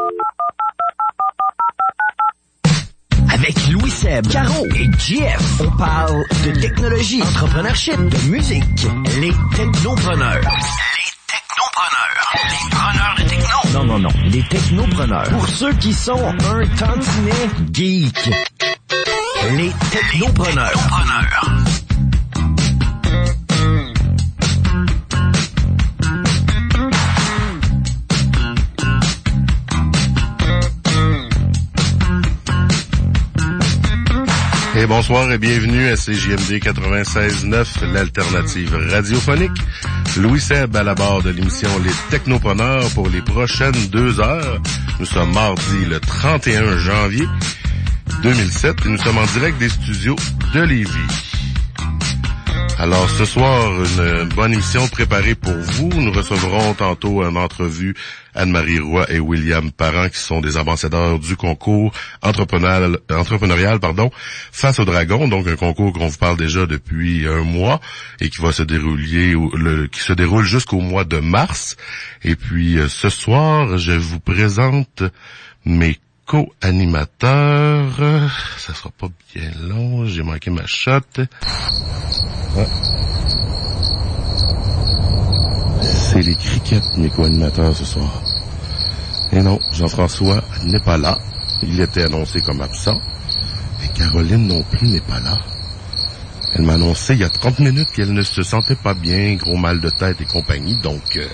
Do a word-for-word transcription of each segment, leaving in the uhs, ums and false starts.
Avec Louis Seb, Caro et J F, on parle de technologie, entrepreneurship, de musique. Les technopreneurs. Les technopreneurs. Les preneurs de techno. Non, non, non. Les technopreneurs. Pour ceux qui sont un tantinet geek. Les technopreneurs. Les technopreneurs. Et bonsoir et bienvenue à C J M D quatre-vingt-seize neuf, l'alternative radiophonique. Louis Seb à la barre de l'émission Les Technopreneurs pour les prochaines deux heures. Nous sommes mardi le trente et un janvier deux mille sept et nous sommes en direct des studios de Lévis. Alors ce soir, une bonne émission préparée pour vous. Nous recevrons tantôt en entrevue Anne-Marie Roy et William Parent, qui sont des ambassadeurs du concours entrepreneurial, entrepreneurial pardon, Face au Dragon, donc un concours qu'on vous parle déjà depuis un mois et qui va se dérouler, le, qui se déroule jusqu'au mois de mars. Et puis ce soir, je vous présente mes co-animateurs. Ça sera pas bien long, j'ai manqué ma shot. Ah. C'est les crickets, mes co-animateurs ce soir. Et non, Jean-François n'est pas là. Il était annoncé comme absent. Et Caroline non plus n'est pas là. Elle m'a annoncé il y a trente minutes qu'elle ne se sentait pas bien, gros mal de tête et compagnie, donc euh,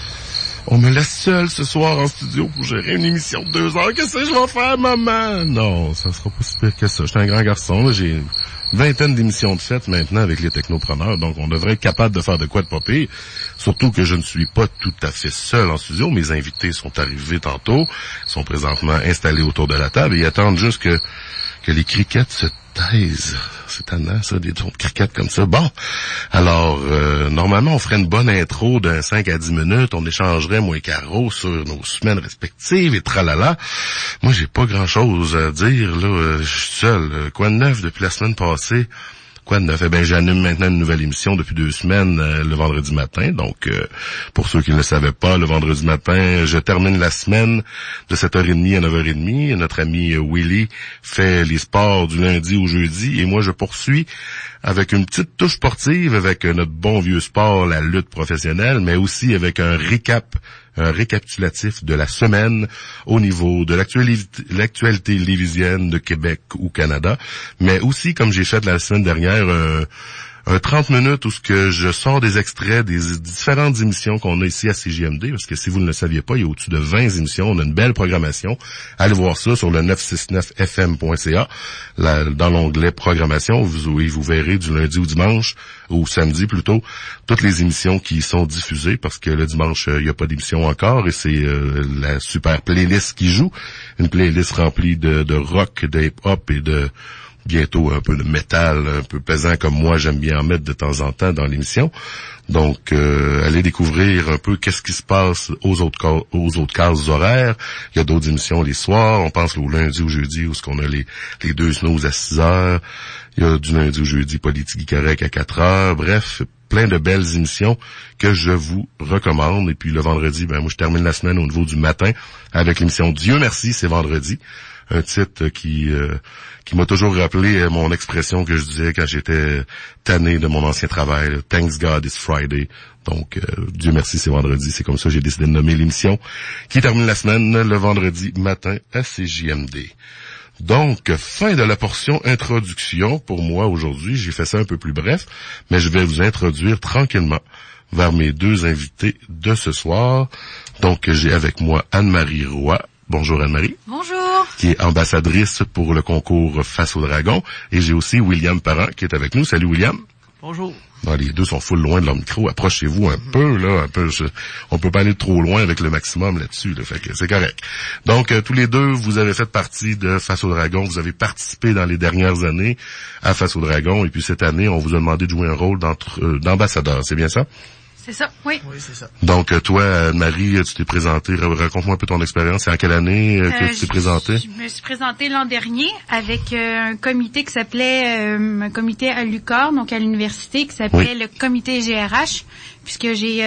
on me laisse seul ce soir en studio pour gérer une émission de deux heures. Qu'est-ce que je vais faire, maman? Non, ça sera pas si pire que ça. Je suis un grand garçon, là, j'ai une vingtaine d'émissions de fête maintenant avec les technopreneurs, donc on devrait être capable de faire de quoi de pas pire. Surtout que je ne suis pas tout à fait seul en studio. Mes invités sont arrivés tantôt, sont présentement installés autour de la table et ils attendent juste que, que les crickets se taisent. C'est tannant, ça, des tons de crickets comme ça. Bon, alors, euh, normalement, on ferait une bonne intro d'un cinq à dix minutes. On échangerait, moi et Caro, sur nos semaines respectives et tralala. Moi, j'ai pas grand-chose à dire, là. Euh, je suis seul. Euh, quoi de neuf depuis la semaine passée? Quoi de neuf? Eh bien, j'anime maintenant une nouvelle émission depuis deux semaines, euh, le vendredi matin. Donc, euh, pour ceux qui ne le savaient pas, le vendredi matin, je termine la semaine de sept heures trente à neuf heures trente. Notre ami euh, Willy fait les sports du lundi au jeudi. Et moi, je poursuis avec une petite touche sportive, avec euh, notre bon vieux sport, la lutte professionnelle, mais aussi avec un récap un récapitulatif de la semaine au niveau de l'actualité, l'actualité lévisienne de Québec ou Canada, mais aussi, comme j'ai fait la semaine dernière, un, un trente minutes où ce que je sors des extraits des différentes émissions qu'on a ici à C J M D, parce que si vous ne le saviez pas, il y a au-dessus de vingt émissions, on a une belle programmation. Allez voir ça sur le neuf cent soixante-neuf F M point C A, là, dans l'onglet programmation, vous, vous verrez du lundi au dimanche, ou samedi plutôt, toutes les émissions qui sont diffusées, parce que le dimanche, il euh, n'y a pas d'émission encore, et c'est euh, la super playlist qui joue, une playlist remplie de, de rock, de hip-hop et de bientôt un peu de métal, un peu pesant comme moi, j'aime bien en mettre de temps en temps dans l'émission. Donc, euh, allez découvrir un peu qu'est-ce qui se passe aux autres cas, aux autres cases horaires. Il y a d'autres émissions les soirs. On pense au lundi ou jeudi où ce qu'on a les, les deux snooze à six heures. Il y a du lundi au jeudi Politique correct à quatre heures. Bref, plein de belles émissions que je vous recommande. Et puis le vendredi, ben moi je termine la semaine au niveau du matin avec l'émission Dieu merci, c'est vendredi. Un titre qui euh, qui m'a toujours rappelé mon expression que je disais quand j'étais tanné de mon ancien travail. Thanks God it's Friday. Donc, euh, Dieu merci, c'est vendredi. C'est comme ça que j'ai décidé de nommer l'émission qui termine la semaine le vendredi matin à C J M D. Donc, fin de la portion introduction pour moi aujourd'hui. J'ai fait ça un peu plus bref, mais je vais vous introduire tranquillement vers mes deux invités de ce soir. Donc, j'ai avec moi Anne-Marie Roy. Bonjour Anne-Marie. Bonjour. Qui est ambassadrice pour le concours Face au Dragon. Et j'ai aussi William Parent qui est avec nous. Salut William. Bonjour. Non, les deux sont full loin de leur micro. Approchez-vous un peu, là, un peu. Je, on peut pas aller trop loin avec le maximum là-dessus, là, fait que c'est correct. Donc, euh, tous les deux, vous avez fait partie de Face au Dragon. Vous avez participé dans les dernières années à Face au Dragon. Et puis cette année, on vous a demandé de jouer un rôle euh, d'ambassadeur. C'est bien ça? C'est ça, oui. Oui, c'est ça. Donc, toi, Marie, tu t'es présentée. Raconte-moi un peu ton expérience. C'est en quelle année euh, que euh, tu t'es présentée? Je me suis présentée l'an dernier avec euh, un comité qui s'appelait, euh, un comité à l'U Q A R, donc à l'université, qui s'appelait oui. le comité G R H, puisque j'ai euh,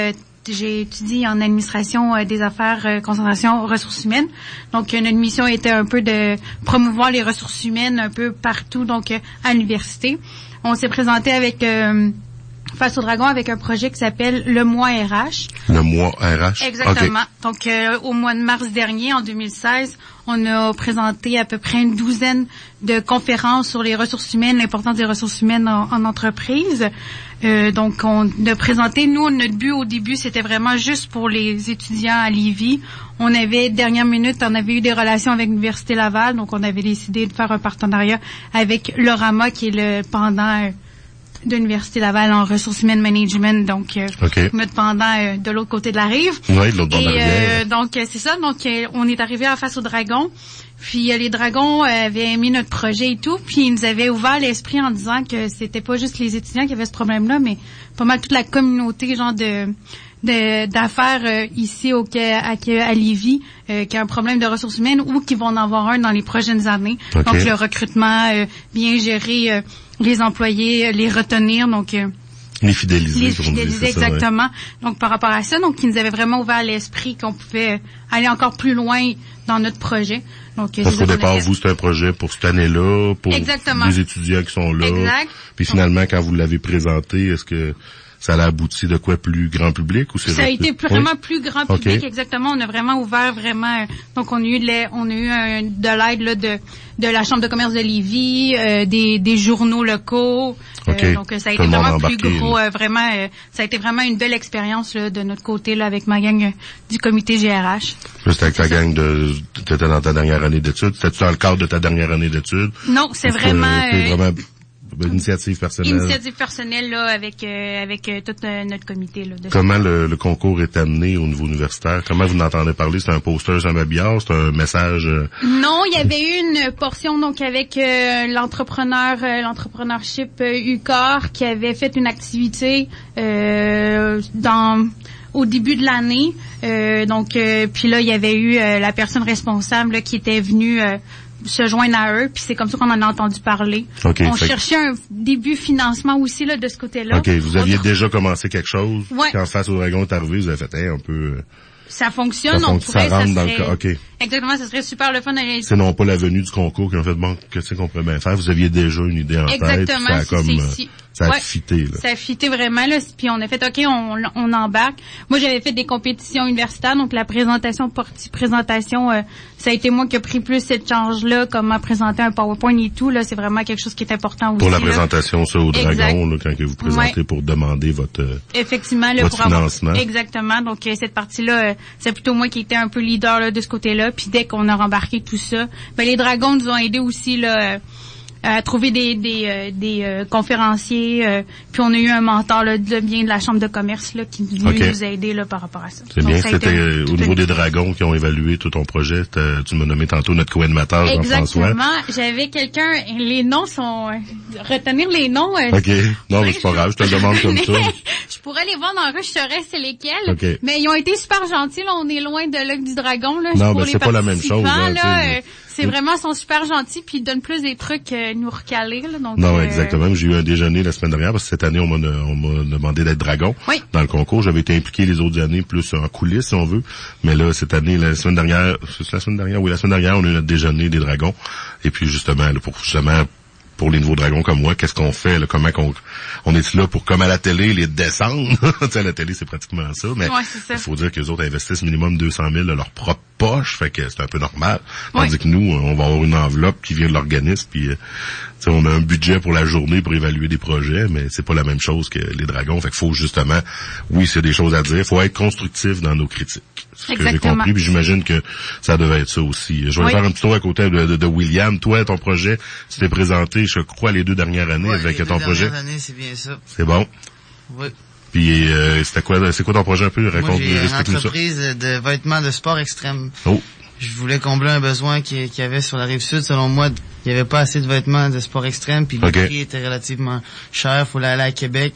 j'ai étudié en administration euh, des affaires, euh, concentration ressources humaines. Donc, euh, notre mission était un peu de promouvoir les ressources humaines un peu partout, donc euh, à l'université. On s'est présenté avec euh, Face au Dragon avec un projet qui s'appelle le mois R H. Le mois R H. Exactement. Okay. Donc, euh, au mois de mars dernier, en deux mille seize, on a présenté à peu près une douzaine de conférences sur les ressources humaines, l'importance des ressources humaines en, en entreprise. Euh, donc, on a présenté, nous, notre but au début, c'était vraiment juste pour les étudiants à Lévis. On avait, dernière minute, on avait eu des relations avec l'Université Laval, donc on avait décidé de faire un partenariat avec l'Orama, qui est le pendant euh, de l'Université Laval en ressources humaines management, donc euh, okay. notre pendant euh, de l'autre côté de la rive. Oui, de l'autre bord de la rivière. Euh, donc, euh, c'est ça. Donc, euh, on est arrivé à Face au Dragon. Puis, euh, les Dragons euh, avaient aimé notre projet et tout. Puis, ils nous avaient ouvert l'esprit en disant que c'était pas juste les étudiants qui avaient ce problème-là, mais pas mal toute la communauté, genre de... De, d'affaires euh, ici au à, à Lévis euh, qui a un problème de ressources humaines ou qui vont en avoir un dans les prochaines années. Okay. Donc le recrutement, euh, bien gérer euh, les employés, euh, les retenir, donc euh, les fidéliser. Les fidéliser exactement. Ça, ouais. Donc par rapport à ça, donc ils nous avaient vraiment ouvert l'esprit qu'on pouvait euh, aller encore plus loin dans notre projet. Donc parce qu'au départ, avait... vous c'était un projet pour cette année-là, pour exactement. Les étudiants qui sont là. Exact. Puis finalement, quand vous l'avez présenté, est-ce que ça a abouti de quoi plus grand public ou c'est ça a été vraiment oui? plus grand public okay. exactement. On a vraiment ouvert vraiment. Donc on a eu de l'aide, on a eu un, de l'aide là de de la Chambre de commerce de Lévis, euh, des des journaux locaux. Okay. Euh, donc ça a été vraiment plus gros. Euh, vraiment, euh, ça a été vraiment une belle expérience là, de notre côté là avec ma gang euh, du comité G R H. Juste avec ta ça. gang de, t'étais dans ta dernière année d'études. C'était-tu dans le cadre de ta dernière année d'études? Non, c'est vraiment. Euh, vraiment Initiative personnelle. Initiative personnelle là avec euh, avec euh, tout euh, notre comité là. Comment le, le concours est amené au niveau universitaire? Comment vous n'entendez parler? C'est un poster Jean Babillard? C'est un message? Euh... Non, il y avait eu une portion donc avec euh, l'entrepreneur, euh, l'entrepreneurship euh, U Q A R qui avait fait une activité euh, dans au début de l'année. Euh, donc euh, puis là il y avait eu euh, la personne responsable là, qui était venue euh, se joindre à eux, puis c'est comme ça qu'on en a entendu parler. Okay, on cherchait un début financement aussi là de ce côté-là. OK, vous aviez Autre... déjà commencé quelque chose. Ouais. Quand Face au Dragon est arrivé, vous avez fait hey, un peu ça fonctionne, ça on fonctionne, pourrait ça rentre ça serait... dans le cas. OK. Exactement, ça serait super le fun d'aller. C'est non pas la venue du concours qui ont fait bon, qu'est-ce qu'on pourrait bien faire, vous aviez déjà une idée en Exactement, tête, ça a comme c'est ici. Ça a ouais, fité, là. Ça a fité vraiment, là. Puis on a fait, OK, on, on embarque. Moi, j'avais fait des compétitions universitaires, donc la présentation, partie présentation, euh, ça a été moi qui ai pris plus cette charge-là, comment présenter un PowerPoint et tout, là. C'est vraiment quelque chose qui est important aussi. Pour la là. présentation, ça, au Dragon, là, quand que vous présentez ouais. pour demander votre, Effectivement, là, votre pour financement. Avoir, exactement. Donc, euh, cette partie-là, euh, c'est plutôt moi qui étais un peu leader, là, de ce côté-là. Puis dès qu'on a rembarqué tout ça, ben, les Dragons nous ont aidés aussi, là, euh, à trouver des des euh, des euh, conférenciers euh, puis on a eu un mentor là de bien de la chambre de commerce là qui est venu okay. nous aider là par rapport à ça. C'est donc, bien, c'était euh, au niveau des Dragons qui ont évalué tout ton projet, tu m'as nommé tantôt notre co-animateur Jean-François. Exactement, j'avais quelqu'un, les noms sont euh, retenir les noms euh, OK. Non, mais c'est pas grave, je te le demande comme ça. Je pourrais les voir dans la rue, je saurais c'est lesquels. Okay. Mais ils ont été super gentils là, on est loin de l'œil du dragon là. Non, mais c'est pas la même chose là, là, euh, c'est vraiment, ils sont super gentils, puis ils donnent plus des trucs euh, nous recaler, là, donc. Non, euh... exactement. J'ai eu un déjeuner la semaine dernière, parce que cette année, on m'a, on m'a demandé d'être dragon. Oui. Dans le concours. J'avais été impliqué les autres années, plus en coulisses, si on veut. Mais là, cette année, la semaine dernière, c'est la semaine dernière, oui, la semaine dernière, on a eu notre déjeuner des dragons. Et puis, justement, là, pour, justement, pour les nouveaux dragons comme moi, qu'est-ce qu'on fait, là, comment qu'on, on est là pour, comme à la télé, les descendre? Tu sais, à la télé, c'est pratiquement ça, mais ouais, il faut dire que les autres investissent minimum deux cent mille de leur propre poche, fait que c'est un peu normal. Tandis ouais. que nous, on va avoir une enveloppe qui vient de l'organisme, puis, t'sais, on a un budget pour la journée pour évaluer des projets, mais c'est pas la même chose que les dragons, fait qu'il faut justement, oui, c'est des choses à dire, faut être constructif dans nos critiques. C'est ce que j'ai compris, puis j'imagine que ça devait être ça aussi. Je vais oui. faire un petit tour à côté de, de, de William. Toi, ton projet, tu t'es présenté, je crois, les deux dernières années ouais, avec les ton deux projet. Années, c'est bien ça. C'est bon. Oui. Puis euh, c'était quoi, c'est quoi ton projet un peu? Raconte, Moi, j'ai une entreprise ça. de vêtements de sport extrême. Oh. Je voulais combler un besoin qu'il y avait sur la Rive-Sud. Selon moi, il n'y avait pas assez de vêtements de sport extrême, puis le okay. prix était relativement cher. Il faut aller à Québec.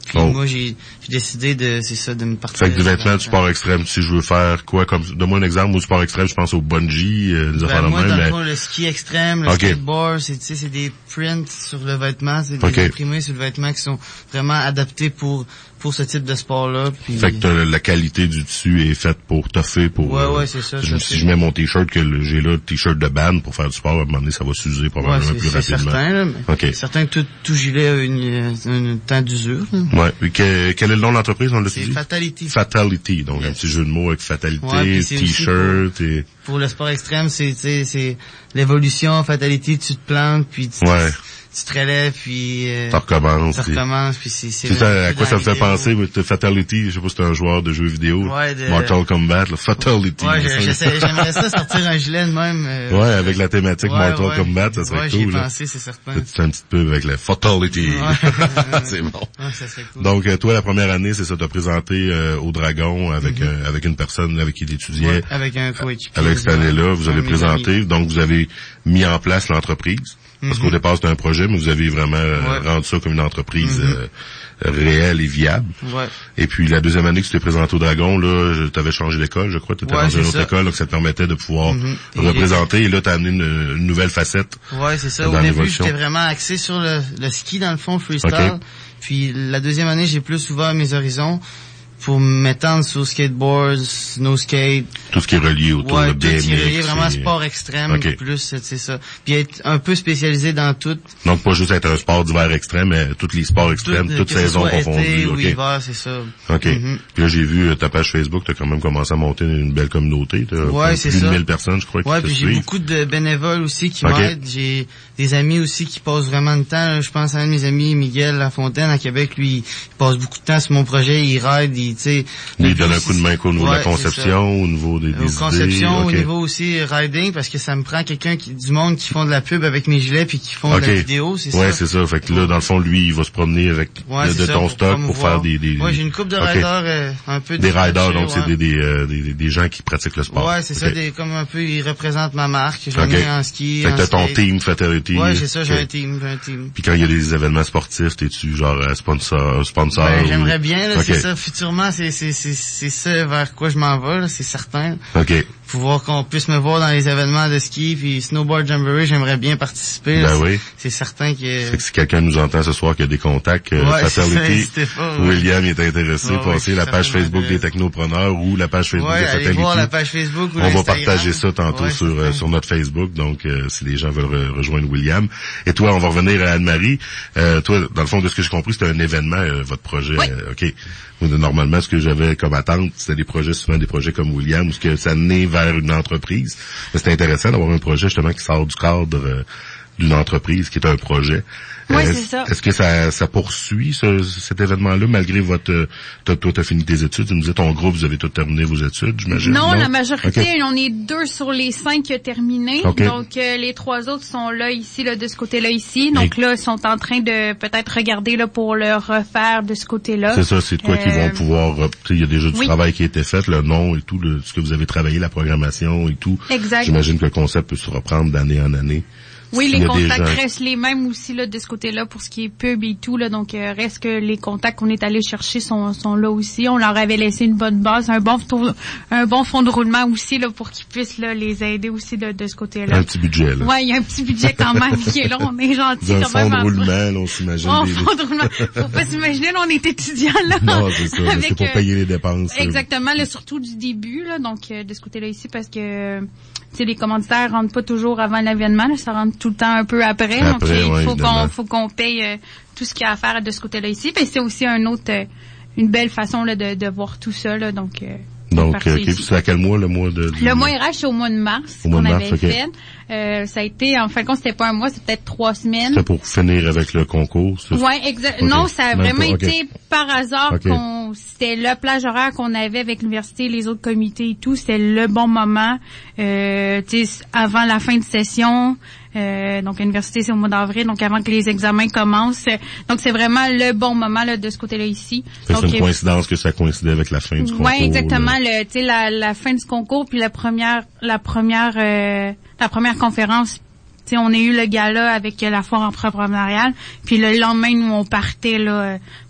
Puis oh. moi, j'ai, j'ai décidé de, c'est ça, de me partir. Fait que du vêtement du sport extrême, si je veux faire quoi comme, donne-moi un exemple, moi, du sport extrême, je pense au bungee, euh, des ben, affaires de moi, même, dans mais... le fond, le ski extrême, le okay. skateboard, c'est, tu sais, c'est des prints sur le vêtement, c'est des okay. imprimés sur le vêtement qui sont vraiment adaptés pour, pour ce type de sport-là. Puis... Fait que t'as, la qualité du tissu est faite pour toffer, pour... Ouais, euh, ouais, c'est ça. Si, ça je, si je mets mon t-shirt, que le, j'ai là, le t-shirt de band pour faire du sport, à un moment donné, ça va s'user probablement ouais, plus c'est rapidement. Certain, là, mais okay. c'est certain que tout, tout gilet a une, un temps d'usure. Là. Ouais. Et que, quel est le nom de l'entreprise, on l'a C'est dit? Fatality. Fatality. Donc, yes. Un petit jeu de mots avec fatalité, ouais, t-shirt pour, et... Pour le sport extrême, c'est, c'est, c'est l'évolution, Fatality, tu te plantes, puis tu, ouais. tu te relèves, puis... Euh, ça recommence. Ça recommence, puis c'est... c'est, c'est ça, à quoi ça me fait vidéo. penser, with Fatality, je sais pas si c'est un joueur de jeux vidéo, ouais, de... Mortal Kombat, là, Fatality. Ouais, j'aimerais ça sortir un gilet de même. Euh, ouais, avec la thématique ouais, Mortal ouais. Kombat, ça serait ouais, cool. Ouais, j'y ai là. pensé, c'est certain. C'est un petit peu avec la Fatality. Ouais. C'est bon. Ouais, ça serait cool. Donc, toi, la première année, c'est ça, t'as présenté euh, au Dragon avec mm-hmm. euh, avec une personne avec qui t'étudiais. Ouais, avec un coéquipier. Avec cette année-là, vous avez présenté, amis. donc vous avez mis en place l'entreprise. Parce mm-hmm. qu'au départ, c'était un projet, mais vous avez vraiment ouais. rendu ça comme une entreprise mm-hmm. euh, réelle et viable. Ouais. Et puis, la deuxième année que tu t'es présenté au Dragon, là, tu avais changé d'école, je crois. Tu étais ouais, dans une autre ça. école, donc ça te permettait de pouvoir mm-hmm. représenter. Et, et là, tu as amené une, une nouvelle facette. Ouais, c'est ça. Au début, j'étais vraiment axé sur le, le ski, dans le fond, freestyle. Okay. Puis, la deuxième année, j'ai plus ouvert mes horizons pour m'étendre sur skateboard, snow skate. Tout ce qui est relié autour ouais, de B M X. tout ce qui est relié vraiment sport extrême, okay. plus, c'est ça. Puis être un peu spécialisé dans tout. Donc pas juste être un sport d'hiver extrême, mais tous les sports extrêmes, tout, toutes saisons confondues. Été ou okay. hiver, c'est ça. OK. Mm-hmm. Puis là, j'ai vu ta page Facebook, t'as quand même commencé à monter une belle communauté. T'as ouais, c'est plus ça. de mille personnes, je crois, ouais, qui te puis j'ai suivent. beaucoup de bénévoles aussi qui okay. m'aident. J'ai des amis aussi qui passent vraiment de temps. Je pense à un de mes amis, Miguel Lafontaine, à Québec, lui, il passe beaucoup de temps sur mon projet, il ride, il, tu sais... Il donne un coup de main au niveau ouais, de la conception, au niveau des, des idées. Conception, okay. au niveau aussi riding, parce que ça me prend quelqu'un qui, du monde qui font de la pub avec mes gilets puis qui font okay. de la vidéo, c'est ouais, ça. Ouais, c'est ça. Fait que là, dans le fond, lui, il va se promener avec ouais, de, de ça, ton pour stock pour faire des... des ouais, j'ai une couple de okay. riders euh, un peu... Des riders, donc ouais. c'est des, des, euh, des, des gens qui pratiquent le sport. Ouais, c'est okay. ça, des, comme un peu, ils représentent ma marque. J'en okay. ai en ski, fait que en t'as ton skate. team Fatality. Ouais, c'est ça, j'ai okay. un team, j'ai un team. Puis quand il y a des événements sportifs, t'es-tu genre sponsor, sponsor? Ben, ou... j'aimerais bien, là, okay. c'est ça, futurement, c'est, c'est, c'est, c'est ça vers quoi je m'en vais, là, c'est certain. OK. Pouvoir qu'on puisse me voir dans les événements de ski puis snowboard jamboree, j'aimerais bien participer. Ben là, c'est, oui. C'est certain que... Fait que si quelqu'un nous entend ce soir qui a des contacts, euh, ouais, Fatality, pas, ouais. William il est intéressé, ouais, passez ouais, la page Facebook des technopreneurs ou la page Facebook ouais, de allez Fatality. voir la page Facebook ou on va partager ça tantôt ouais, sur euh, sur notre Facebook, donc euh, si les gens veulent re- rejoindre William. Et toi, on va revenir à Anne-Marie. Euh, toi, dans le fond, de ce que j'ai compris, c'était un événement, euh, votre projet. Oui. Euh, OK. Normalement, ce que j'avais comme attente, c'était des projets, souvent des projets comme William, où ce que ça naît vers une entreprise. Mais c'est intéressant d'avoir un projet justement qui sort du cadre euh, d'une entreprise, qui est un projet. Oui, euh, c'est ça. Est-ce que ça, ça poursuit ce, cet événement-là, malgré votre... T'as, toi, t'as fini tes études, tu me disais, ton groupe, vous avez tous terminé vos études, j'imagine? Non, non? La majorité, okay. on est deux sur les cinq qui ont terminé. Okay. Donc, euh, les trois autres sont là, ici, là, de ce côté-là, ici. Donc Et... là, ils sont en train de peut-être regarder là pour le refaire de ce côté-là. C'est ça, c'est de quoi euh... qu'ils vont pouvoir... Il y a déjà du oui. travail qui a été fait, le nom et tout, le, ce que vous avez travaillé, la programmation et tout. Exact. J'imagine que le concept peut se reprendre d'année en année. Oui, les contacts gens... restent les mêmes aussi là de ce côté-là pour ce qui est pub et tout là. Donc euh, reste que les contacts qu'on est allé chercher sont sont là aussi. On leur avait laissé une bonne base, un bon tour, un bon fond de roulement aussi là pour qu'ils puissent là les aider aussi de, de ce côté-là. Un petit budget là. Ouais, il y a un petit budget quand même qui est là. On est gentil un quand fond même. de roulement, là, on s'imagine. Oh, des... fond de roulement. Faut pas s'imaginer, là, on est étudiants là. Non, c'est ça. Avec, c'est pour euh, payer les dépenses. Exactement, là, surtout du début là. Donc euh, de ce côté-là ici parce que tu sais les commanditaires rentrent pas toujours avant l'événement, là, ça rentre tout le temps un peu après. Après, donc il ouais, faut qu'on faut qu'on paye euh, tout ce qu'il y a à faire de ce côté-là ici. Puis c'est aussi un autre euh, une belle façon là, de, de voir tout ça là, donc euh, donc okay. C'est à quel mois le mois de du... Le mois R H c'est au mois de mars au qu'on mois de avait mars, okay. fait. Euh, ça a été en fin de compte c'était pas un mois, c'était peut-être trois semaines. C'est pour finir avec le concours. C'est... Ouais, exact. Okay. Non, ça a Même vraiment pas, okay. été par hasard okay. qu'on c'était le plage horaire qu'on avait avec l'université, les autres comités et tout, c'était le bon moment. Euh, tu sais avant la fin de session. Euh, donc l'université c'est au mois d'avril, donc avant que les examens commencent. Donc c'est vraiment le bon moment là de ce côté-là ici. C'est donc, une euh, coïncidence que ça coïncidait avec la fin du concours. Ouais, exactement. Le, tu sais la, la fin du concours puis la première la première euh, la première conférence. Tu sais on a eu le gala avec la foire entrepreneuriale, puis le lendemain nous on partait là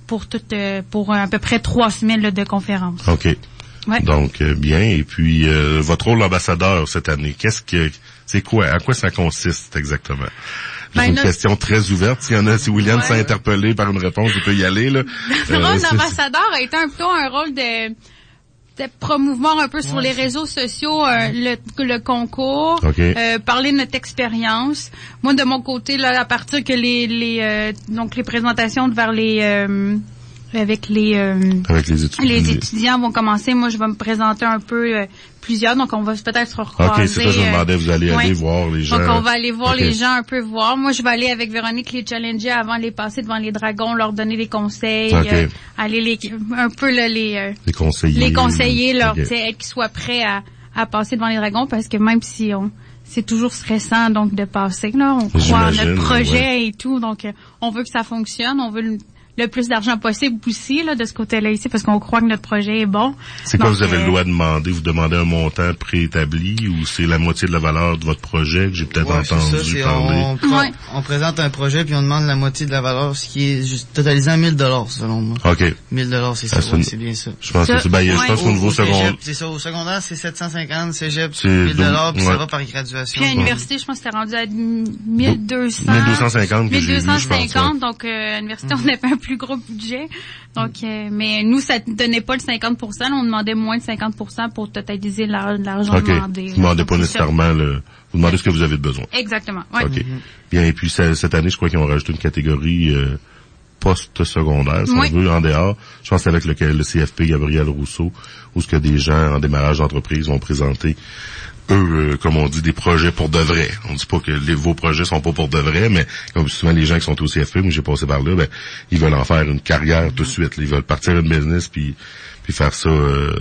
pour tout, euh, pour à peu près trois semaines là, de conférences. OK. Ouais. Donc, euh, bien. Et puis, euh, votre rôle d'ambassadeur cette année, qu'est-ce que, c'est quoi, à quoi ça consiste exactement? C'est ben, une notre... question très ouverte. S'il y en a, si William ouais. s'est interpellé par une réponse, il peut y aller, là. Le euh, rôle d'ambassadeur a été un peu un rôle de, de promouvoir un peu sur ouais. les réseaux sociaux euh, le, le concours, okay. euh, parler de notre expérience. Moi, de mon côté, là, à partir que les, les, euh, donc les présentations vers les, euh, avec les, euh, avec les étudiants. les étudiants vont commencer. Moi, je vais me présenter un peu euh, plusieurs, donc on va peut-être se recroiser. OK, c'est ça, je me demandais, vous allez ouais. aller voir les gens. Donc on va aller voir okay. les gens un peu voir. Moi, je vais aller avec Véronique les challenger avant de les passer devant les dragons, leur donner des conseils, okay. euh, aller les un peu là, les euh, les conseiller, les conseiller, leur okay. dire qu'ils soient prêts à à passer devant les dragons, parce que même si on c'est toujours stressant donc de passer là, on croit en notre projet ouais. et tout, donc euh, on veut que ça fonctionne, on veut le, le plus d'argent possible aussi là de ce côté-là ici, parce qu'on croit que notre projet est bon. C'est quoi, donc, vous avez euh, le droit de demander? Vous demandez un montant préétabli ou c'est la moitié de la valeur de votre projet que j'ai peut-être ouais, entendu ça, parler? On, on, ouais. on présente un projet puis on demande la moitié de la valeur, ce qui est juste totalisant mille dollars selon moi. OK. mille dollars, c'est ça, ah, ouais, c'est bien ça. Je pense ça, que c'est ben, ouais. je pense qu'au niveau secondaire. C'est ça, au secondaire, c'est sept cent cinquante, cégep, mille dollars, puis ouais. ça va par graduation. Puis à l'université, je pense que c'était rendu à mille deux cents. mille deux cent cinquante que j'ai vu, je pense. Ouais. Donc euh, à l'université, on avait un plus gros budget. Donc, euh, mais nous, ça ne donnait pas le cinquante pour cent. Là, on demandait moins de cinquante pour cent pour totaliser l'argent okay. demandé. Vous ne demandez pas nécessairement le... Vous demandez ce que vous avez besoin. Exactement, ouais. OK. Mm-hmm. Bien, et puis cette année, je crois qu'ils ont rajouté une catégorie euh, post-secondaire, si oui. on veut, en dehors. Je pense avec le, le C F P Gabriel Rousseau, où ce que des gens en démarrage d'entreprise vont présenter, eux, euh, comme on dit, des projets pour de vrai. On dit pas que les, vos projets sont pas pour de vrai, mais comme souvent les gens qui sont au C F P, moi j'ai passé par là, ben ils veulent en faire une carrière mm-hmm. tout de suite. Là. Ils veulent partir une business puis puis faire ça euh,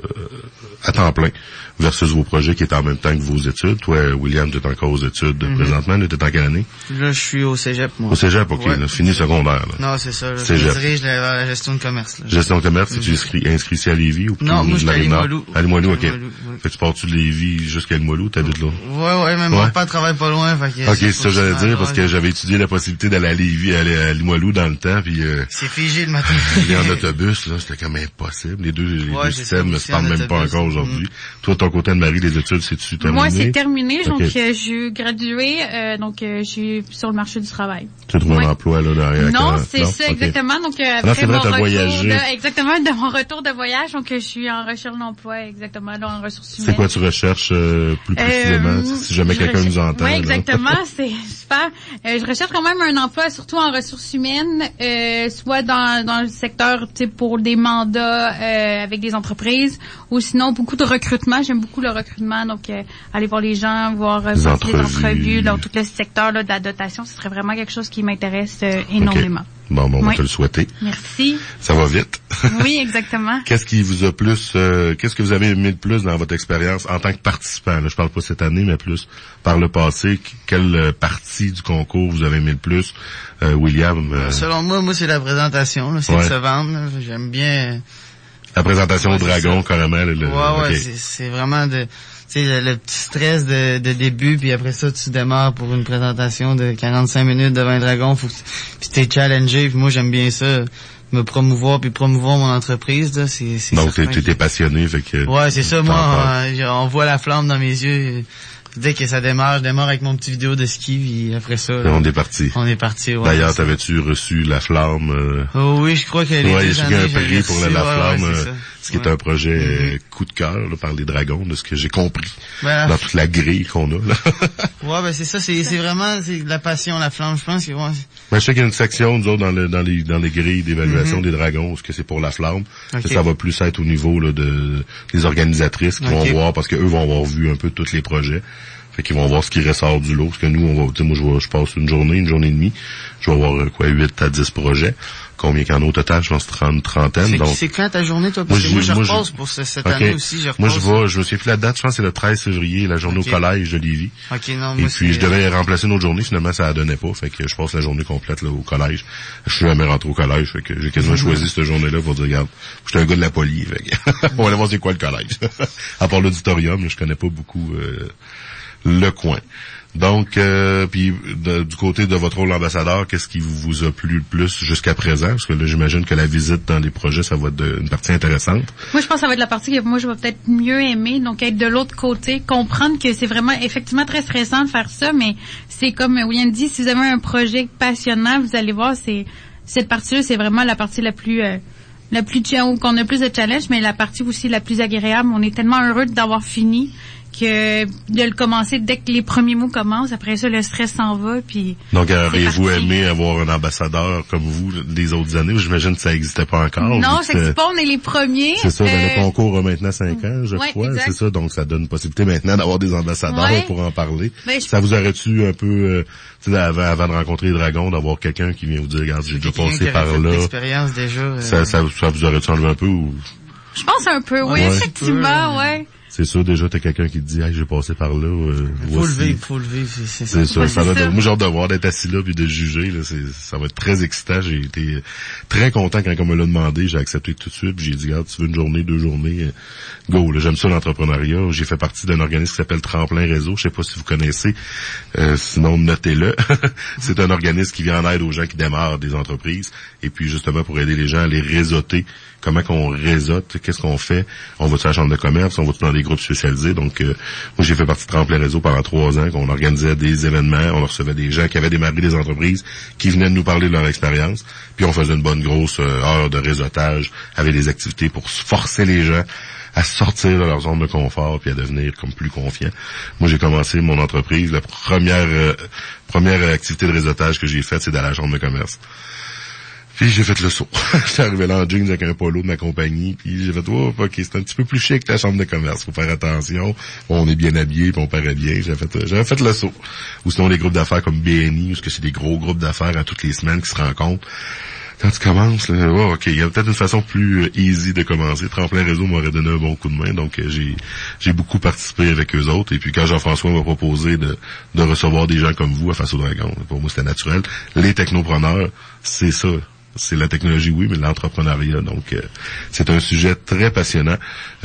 à temps plein versus vos projets qui est en même temps que vos études. Toi, William, tu es encore aux études mm-hmm. présentement. Tu es en quelle année? Là, je suis au cégep, moi. Au cégep, OK. Ouais. Là, fini secondaire. Là. Non, c'est ça. Là, je dirige la, la gestion de commerce. Là. Gestion de commerce, mm-hmm. tu es inscrit, inscrit ici à Lévis ou non, moi, je suis à Limoilou. À Limoilou, OK. Limoilou, ouais. Fait que tu pars-tu de Lévis jusqu'à Limoilou, t'habites là? Ouais, ouais, même ouais. mon père travaille pas loin. Fait que OK, c'est ça que j'allais dire, parce que j'avais étudié la possibilité d'aller à Lévis, aller à Limoilou dans le temps, puis euh, c'est figé le matin. Aller en autobus, là, c'était quand même impossible. Les deux, les deux systèmes ne se parlent même pas encore aujourd'hui. Toi, ton côté de Marie, les études, c'est-tu terminé? Moi, c'est terminé. Donc, euh, j'ai gradué, euh, donc euh, je suis sur le marché du travail. Tu as trouvé ouais. un emploi, là, derrière? Non, c'est ça, exactement. Donc, euh, après non, mon retour voyagé. de, exactement, de mon retour de voyage, donc je suis en recherche d'emploi, exactement, là, en ressources humaines. C'est quoi tu recherches euh, plus précisément, euh, si jamais quelqu'un recherche... nous entend? Oui, exactement, c'est super. Euh, je recherche quand même un emploi, surtout en ressources humaines, euh, soit dans, dans le secteur, tu sais, pour des mandats euh, avec des entreprises, ou sinon beaucoup de recrutement. J'aime beaucoup le recrutement, donc euh, aller voir les gens, voir euh, les entrevues, entrevues dans tout le secteur là, de la dotation, ce serait vraiment quelque chose qui m'intéresse euh, énormément. Okay. Bon, bon, on va oui. te le souhaiter. Merci. Ça va vite. Oui, exactement. Qu'est-ce qui vous a plus, euh, qu'est-ce que vous avez aimé le plus dans votre expérience en tant que participant? Là, je parle pas cette année, mais plus par le passé. Quelle partie du concours vous avez aimé le plus, euh, William? Euh... Selon moi, moi c'est la présentation. Là, c'est ouais. de se vendre. Là. J'aime bien. La présentation ouais, au dragon, carrément. Le... Ouais, ouais, okay. c'est, c'est vraiment de. Tu sais, le, le petit stress de, de début, puis après ça, tu démarres pour une présentation de quarante-cinq minutes devant un dragon, faut que, puis t'es challengé, puis moi, j'aime bien ça, me promouvoir, puis promouvoir mon entreprise, là, c'est, c'est donc, tu étais passionné, fait que... Ouais, c'est ça, moi, on, on voit la flamme dans mes yeux, dès que ça démarre, je démarre avec mon petit vidéo de ski, puis après ça... Là, on est parti. On est parti, ouais. D'ailleurs, t'avais-tu reçu la flamme? Euh... Oh oui, je crois que les ouais, deux années, un prix pour la, la flamme, ouais, ouais, euh, ce qui ouais. est un projet mm-hmm. coup de cœur là, par les dragons, de ce que j'ai compris ben, dans toute la grille qu'on a. Là. Ouais, ben c'est ça, c'est, c'est vraiment c'est de la passion, la flamme, je pense que... Ouais, ben, je sais qu'il y a une section, nous autres, dans, le, dans, les, dans les grilles d'évaluation mm-hmm. des dragons, ce que c'est pour la flamme. Okay. Ça va plus être au niveau là, de des organisatrices qui okay. vont voir, parce qu'eux vont avoir vu un peu tous les projets. Fait qu'ils vont voir ce qui ressort du lot. Parce que nous, on va, tu sais, moi, je, vais, je passe une journée, une journée et demie. Je vais avoir, quoi, huit à dix projets. Combien qu'il y en a au total? Je pense trente, trentaine. C'est, donc, c'est quand ta journée, toi? Parce moi, que moi, je moi, repasse je, pour ce, cette okay. année aussi, je repasse. Moi, je vais, je me souviens plus la date, je pense que c'est le treize février, la journée okay. au collège de Lévis. OK, non, et moi, puis, je devais remplacer une autre journée, finalement, ça ne donnait pas. Fait que je passe la journée complète, là, au collège. Je suis jamais rentré au collège, fait que j'ai quasiment mm-hmm. choisi cette journée-là pour dire, regarde, je suis un gars de la poli, fait que, on va aller voir c'est quoi le collège. À part l'auditorium, je connais pas beaucoup, euh, le coin. Donc, euh, puis de, du côté de votre rôle d'ambassadeur, qu'est-ce qui vous a plu le plus jusqu'à présent? Parce que là, j'imagine que la visite dans les projets, ça va être de, une partie intéressante. Moi, je pense que ça va être la partie que moi, je vais peut-être mieux aimer. Donc, être de l'autre côté, comprendre que c'est vraiment effectivement très stressant de faire ça, mais c'est comme William dit, si vous avez un projet passionnant, vous allez voir, c'est cette partie-là, c'est vraiment la partie la plus... Euh, la plus qu'on a plus de challenge, mais la partie aussi la plus agréable. On est tellement heureux d'avoir fini que de le commencer dès que les premiers mots commencent. Après ça, le stress s'en va. Puis donc, auriez-vous aimé avoir un ambassadeur comme vous les autres années? J'imagine que ça n'existait pas encore. Non, c'est pas, on est les premiers. C'est ça, euh... le concours a maintenant cinq ans, je ouais, crois. Exact. C'est ça, donc ça donne une possibilité maintenant d'avoir des ambassadeurs ouais. pour en parler. Ben, ça vous aurait-tu un peu, euh, avant, avant de rencontrer les dragons, d'avoir quelqu'un qui vient vous dire, regarde, j'ai déjà passé par là. L'expérience déjà. Euh... Ça, ça, ça vous aurait-tu enlevé un peu ou? Je pense un peu, oui, ouais. effectivement, ouais. C'est sûr, déjà, t'as quelqu'un qui te dit, hey, j'ai passé par là. Euh, faut le vivre, faut le vivre, c'est, c'est ça. ça, ça va, moi, j'ai hâte de voir, d'être assis là puis de juger, là, c'est, ça va être très excitant. J'ai été très content quand on me l'a demandé, j'ai accepté tout de suite, puis j'ai dit, regarde, tu veux une journée, deux journées, go, là, j'aime ça l'entrepreneuriat. J'ai fait partie d'un organisme qui s'appelle Tremplin Réseau, je sais pas si vous connaissez, euh, sinon notez-le. C'est un organisme qui vient en aide aux gens qui démarrent des entreprises, et puis justement pour aider les gens à les réseauter. Comment qu'on réseaute, qu'est-ce qu'on fait? On va-tu à la chambre de commerce, on va-tu dans des groupes spécialisés? Donc, euh, moi, j'ai fait partie de Tremplin Réseau pendant trois ans, qu'on organisait des événements, on recevait des gens qui avaient démarré des entreprises, qui venaient de nous parler de leur expérience, puis on faisait une bonne grosse euh, heure de réseautage avec des activités pour forcer les gens à sortir de leur zone de confort puis à devenir comme plus confiants. Moi, j'ai commencé mon entreprise, la première euh, première activité de réseautage que j'ai faite, c'est d'aller à la chambre de commerce. Puis j'ai fait le saut. J'étais arrivé là en jeans avec un polo de ma compagnie, puis j'ai fait oh, ok, c'est un petit peu plus chic que la chambre de commerce, faut faire attention. On est bien habillé, puis on paraît bien. J'avais fait j'avais fait le saut. Ou sinon les groupes d'affaires comme B N I, parce que c'est des gros groupes d'affaires à toutes les semaines qui se rencontrent. Quand tu commences, là, oh, ok, il y a peut-être une façon plus easy de commencer. Tremplin Réseau m'aurait donné un bon coup de main, donc euh, j'ai j'ai beaucoup participé avec eux autres. Et puis quand Jean-François m'a proposé de de recevoir des gens comme vous à Face au Dragon, pour moi c'était naturel. Les technopreneurs, c'est ça. C'est la technologie, oui, mais l'entrepreneuriat. Donc, euh, c'est un sujet très passionnant.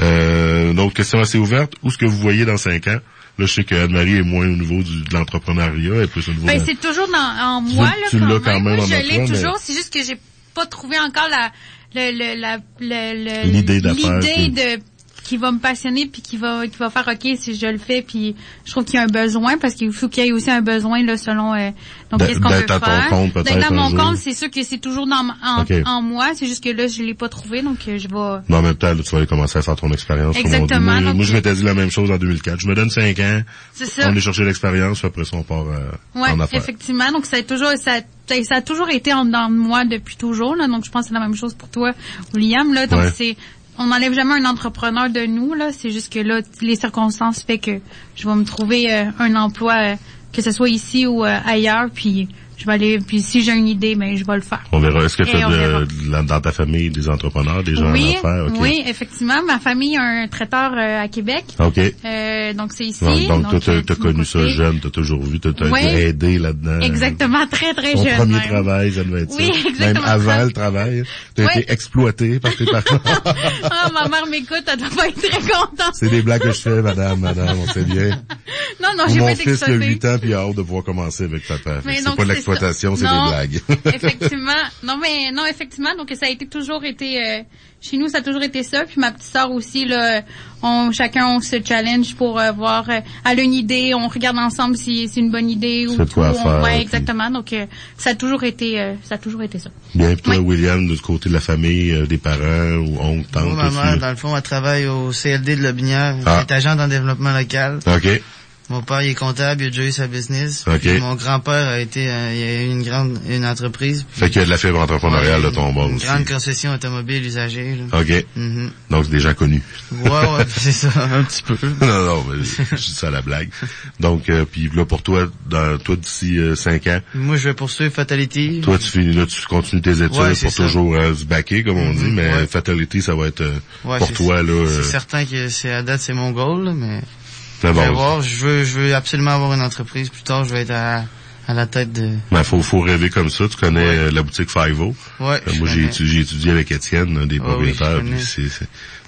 Euh, une autre question assez ouverte. Où est-ce que vous voyez dans cinq ans? Là, je sais que Anne-Marie est moins au niveau du, de l'entrepreneuriat, elle est plus au niveau ben, de... c'est toujours dans, en moi, tu, là, tu quand, l'as quand même. Moi, en je l'ai toi, toujours, mais... c'est juste que j'ai pas trouvé encore la, le, le, la, le, le, l'idée d'affaires. L'idée que... de, qui va me passionner puis qui va qui va faire ok si je le fais puis je trouve qu'il y a un besoin parce qu'il faut qu'il y ait aussi un besoin là selon euh, donc qu'est-ce qu'on veut faire. Ton compte, peut-être, d'être à mon jour. compte, c'est sûr que c'est toujours dans en, okay. en moi, c'est juste que là je l'ai pas trouvé donc euh, je vais. Mais en même temps là, tu vas aller commencer à faire ton expérience. Exactement. Moi, donc, moi je m'étais dit la même chose en deux mille quatre. Je me donne cinq ans. C'est ça. On est chercher l'expérience, puis après ça on part euh, ouais, en affaires. Effectivement, donc ça a toujours ça ça a toujours été en dedans de moi depuis toujours là, donc je pense que c'est la même chose pour toi William là, donc ouais. c'est on n'enlève jamais un entrepreneur de nous, là. C'est juste que là, les circonstances fait que je vais me trouver euh, un emploi, euh, que ce soit ici ou euh, ailleurs, puis je vais aller, puis si j'ai une idée, ben je vais le faire. On verra. Est-ce que tu as de, de, dans ta famille des entrepreneurs, des gens oui, en affaires? Okay. Oui, effectivement. Ma famille a un traiteur euh, à Québec. OK. Euh, donc c'est ici. Donc, donc, donc toi, t'as connu ça jeune, t'as toujours vu, t'as, t'as oui, aidé là-dedans. Exactement, très, très Ton jeune. Ton premier même. travail, ça devait être oui, ça. Exactement. Même avant le travail, t'as oui. été exploité par tes parents. Ah, ma mère m'écoute, elle doit pas être très contente. C'est des blagues que je fais, madame, madame, on sait bien. Non, non, j'ai pas été exploité. Mon fils qui a huit ans, puis il a hâte de pouvoir commencer avec papa. C'est pas de l'exploitation, c'est des blague. Effectivement. Non, mais, non, effectivement. Donc, ça a été toujours été, euh, chez nous, ça a toujours été ça. Puis ma petite sœur aussi, là, on, chacun, on se challenge pour euh, voir, euh, elle a une idée, on regarde ensemble si c'est une bonne idée ou c'est tout. Quoi on, faire, ouais, puis... exactement. Donc, euh, ça a toujours été, euh, ça a toujours été ça. Bien, puis toi, ouais. William, de ce côté de la famille, euh, des parents ou oncles, tantes. Moi, ma mère, dans le fond, elle travaille au C L D de Lobinière. Ah. Elle est agente en développement local. OK. Mon père, il est comptable, il a déjà eu sa business. Okay. Mon grand-père a été, euh, il a eu une grande, une entreprise. Fait qu'il y a de la fibre entrepreneuriale ouais, de ton bord aussi. Une grande concession automobile usagée, là. OK. Mm-hmm. Donc, c'est des gens connus. Ouais, ouais, c'est ça, un petit peu. non, non, mais je dis ça à la blague. Donc, euh, puis là, pour toi, dans, toi, d'ici euh, cinq ans. Moi, je vais poursuivre Fatality. Toi, tu finis, là, tu continues tes études ouais, pour ça. toujours euh, se backer, comme on mm-hmm, dit, mais ouais. Fatality, ça va être euh, ouais, pour toi, là. C'est euh... certain que c'est à date, c'est mon goal, là, mais. C'est bon. Je vais voir, je veux, je veux absolument avoir une entreprise. Plus tard, je vais être à, à la tête de... Ben, faut, faut rêver comme ça. Tu connais ouais. euh, la boutique Five-O. Ouais. Euh, moi, j'ai étudié, j'ai étudié avec Étienne, un des oh, propriétaires. Oui, puis c'est, c'est,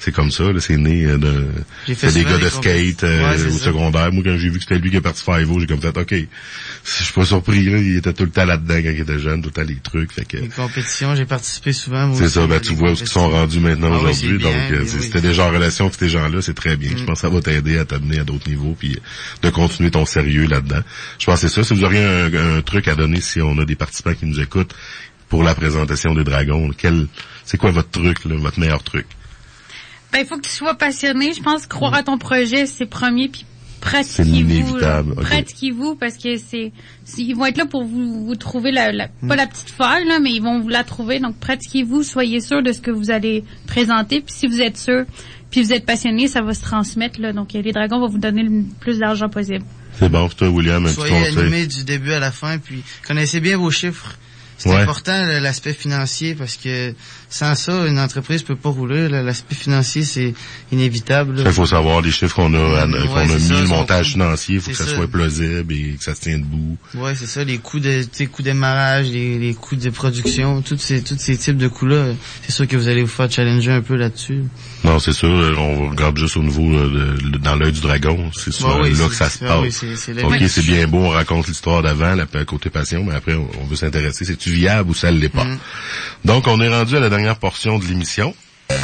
c'est comme ça, là, c'est né euh, de... C'est des gars de skate euh, ouais, au ça. secondaire. Moi, quand j'ai vu que c'était lui qui est parti faire Evo, j'ai comme fait, OK, je suis pas surpris, là, il était tout le temps là-dedans quand il était jeune, tout le temps les trucs. Fait que... Les compétitions, j'ai participé souvent. Moi c'est aussi, ça, ben tu vois où ils sont rendus maintenant ah, aujourd'hui. Oui, donc, bien, euh, oui, c'était oui. déjà en relation avec ces gens-là, c'est très bien. Mm. Je pense que ça va t'aider à t'amener à d'autres niveaux puis de continuer ton sérieux là-dedans. Je pense que c'est ça. Si vous auriez un, un truc à donner, si on a des participants qui nous écoutent pour la présentation des Dragons, quel, c'est quoi votre truc, là, votre meilleur truc? Ben, il faut que tu sois passionné. Je pense croire à ton projet, c'est premier, puis pratiquez-vous. C'est inévitable. Okay. Pratiquez-vous, parce que c'est, c'est, ils vont être là pour vous, vous trouver la, la mm. pas la petite folle, là, mais ils vont vous la trouver. Donc, pratiquez-vous, soyez sûr de ce que vous allez présenter. Puis si vous êtes sûr, puis vous êtes passionné, ça va se transmettre, là. Donc, les Dragons vont vous donner le plus d'argent possible. C'est bon pour toi, William, un petit conseil. Soyez animé du début à la fin, puis connaissez bien vos chiffres. C'est ouais. important l'aspect financier parce que sans ça, une entreprise peut pas rouler. L'aspect financier, c'est inévitable. Il faut savoir les chiffres qu'on a, ouais, qu'on a mis, ça, le montage financier, il faut que ça, ça soit plausible et que ça se tienne debout. Ouais, c'est ça, les coûts de, les coûts d'émarrage, les, les coûts de production, tous ces, tous ces types de coûts-là, c'est sûr que vous allez vous faire challenger un peu là-dessus. Non, c'est sûr, on regarde juste au niveau de, de dans l'œil du dragon, c'est ça, ouais, oui, là que ça se passe. Oui, c'est, c'est ok, c'est bien beau, on raconte l'histoire d'avant, la côté passion, mais après on, on veut s'intéresser, c'est-tu viable ou ça l'est pas. Mm. Donc on est rendu à la dernière portion de l'émission.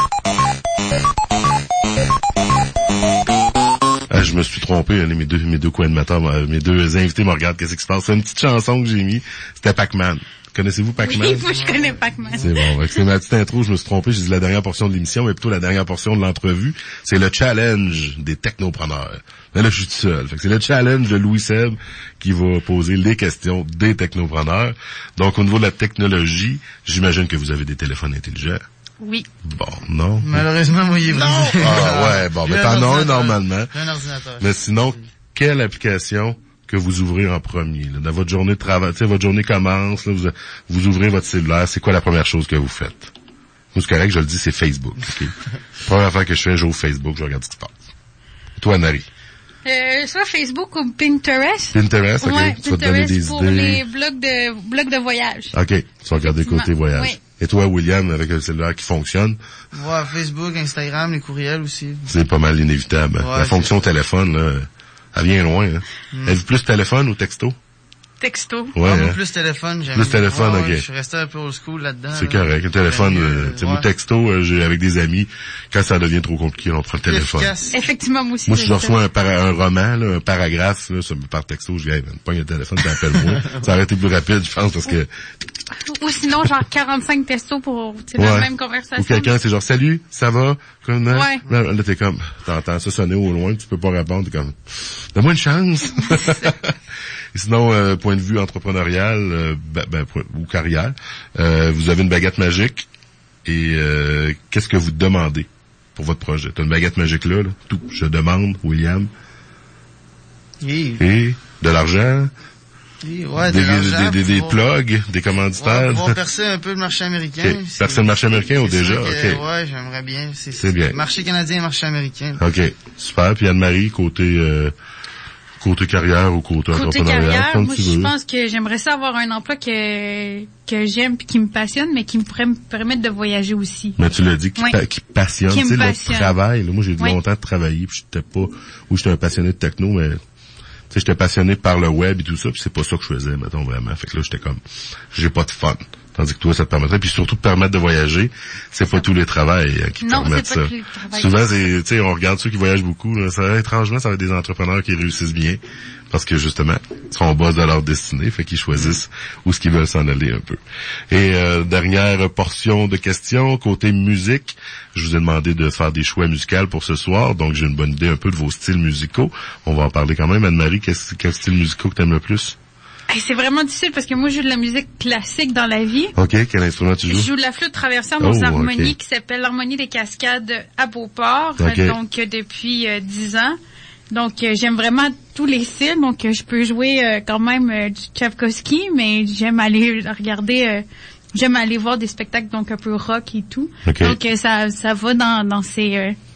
Ah, je me suis trompé, mes deux mes deux co-animateurs, mes deux invités me regardent, qu'est-ce qui se passe? C'est une petite chanson que j'ai mis, c'était Pac-Man. Connaissez-vous Pac-Man? Oui, moi je connais Pac-Man. C'est bon, c'est ma petite intro, je me suis trompé, j'ai dit la dernière portion de l'émission, mais plutôt la dernière portion de l'entrevue, c'est le challenge des technopreneurs. Mais là, je suis tout seul. Fait que c'est le challenge de Louis Seb qui va poser les questions des technopreneurs. Donc, au niveau de la technologie, j'imagine que vous avez des téléphones intelligents. Oui. Bon, non. Malheureusement, moi, il est non. Ah ouais, bon, mais t'en as un normalement. J'ai un ordinateur. Mais sinon, quelle application que vous ouvrez en premier, là, dans votre journée de travail, tu sais, votre journée commence, là, vous, vous ouvrez votre cellulaire, c'est quoi la première chose que vous faites? Moi, c'est correct, je le dis, c'est Facebook, ok? Première fois que je fais, j'ouvre Facebook, je regarde ce qui se passe. Et toi, Nari? Euh, soit Facebook ou Pinterest. Pinterest, ok. Ouais, tu vas te donner des pour idées. les blogs de, blogs de voyage. Ok. Tu vas regarder côté voyage. Oui. Et toi, William, avec le cellulaire qui fonctionne? Ouais, Facebook, Instagram, les courriels aussi. C'est pas mal inévitable. Ouais, la fonction téléphone, là, elle vient loin, hein. Mm. Êtes-vous plus téléphone ou texto? Texto. Ouais, ah, hein? Plus téléphone, j'aime. Plus téléphone, ouais, ok. Ouais, je suis resté un peu old school là-dedans. C'est là. correct. Le téléphone, euh, tu sais, ouais. texto, euh, j'ai avec des amis, quand ça devient trop compliqué, on prend le téléphone. Efficace. Effectivement, moi aussi. Moi, si je reçois un, para, un roman, là, un paragraphe, là, ça, par texto, je dis, hey, man, pogne le téléphone, t'appelles-moi. Ça aurait été plus rapide, je pense, parce que... Ou sinon, genre, quarante-cinq textos pour, tu sais, ouais. la même conversation. Ou quelqu'un, c'est genre, salut, ça va? Comment? Ouais. Là, là, t'es comme, t'entends ça sonner au loin, tu peux pas répondre, t'es comme, donne-moi une chance. Et sinon, euh, point de vue entrepreneurial, euh, ben, ben, ou carrière, euh, vous avez une baguette magique et euh, qu'est-ce que vous demandez pour votre projet? T'as une baguette magique là, là, tout. Je demande, William. Oui. Et de l'argent. Oui, ouais, des, de l'argent. Des, des, des plugs, des commanditaires. Ouais, pour percer un peu le marché américain. Okay. Percer le marché américain ou déjà? Que, okay. Ouais, j'aimerais bien. C'est, c'est bien. Marché canadien et marché américain. OK. Super. Puis Anne-Marie, côté... Euh, Côté carrière ou côté, côté entrepreneurial, carrière, comme moi, tu je veux. pense que j'aimerais ça avoir un emploi que que j'aime puis qui me passionne, mais qui me pourrait me permettre de voyager aussi. Mais tu l'as dit, qui, oui. pa- qui passionne, tu sais, le travail. Là, moi, j'ai eu oui. longtemps de travailler, puis j'étais pas, ou j'étais un passionné de techno, mais tu sais, j'étais passionné par le web et tout ça, puis c'est pas ça que je faisais, mettons vraiment. Fait que là, j'étais comme, j'ai pas de fun. Tandis que toi, ça te permettrait, puis surtout de permettre de voyager, c'est pas tous les travails euh, qui non, permettent c'est ça. Pas tous les travails. Souvent, c'est, tu sais, on regarde ceux qui voyagent beaucoup, là, ça, étrangement, ça va être des entrepreneurs qui réussissent bien, parce que justement, ils sont au boss de leur destinée, fait qu'ils choisissent où ce qu'ils veulent s'en aller un peu. Et euh, dernière portion de questions, côté musique, je vous ai demandé de faire des choix musicaux pour ce soir, donc j'ai une bonne idée un peu de vos styles musicaux. On va en parler quand même. Anne-Marie, quel, quel style musical que t'aimes le plus? Hey, c'est vraiment difficile parce que moi, je joue de la musique classique dans la vie. OK. Quel instrument tu joues? Je joue de la flûte traversière dans oh, une harmonie okay. qui s'appelle l'harmonie des cascades à Beauport. Okay. Donc, depuis euh, dix ans. Donc, euh, j'aime vraiment tous les styles. Donc, euh, je peux jouer euh, quand même euh, du Tchaïkovski, mais j'aime aller regarder... Euh, j'aime aller voir des spectacles donc un peu rock et tout. Okay. Donc, euh, ça ça va dans, dans ces... Euh,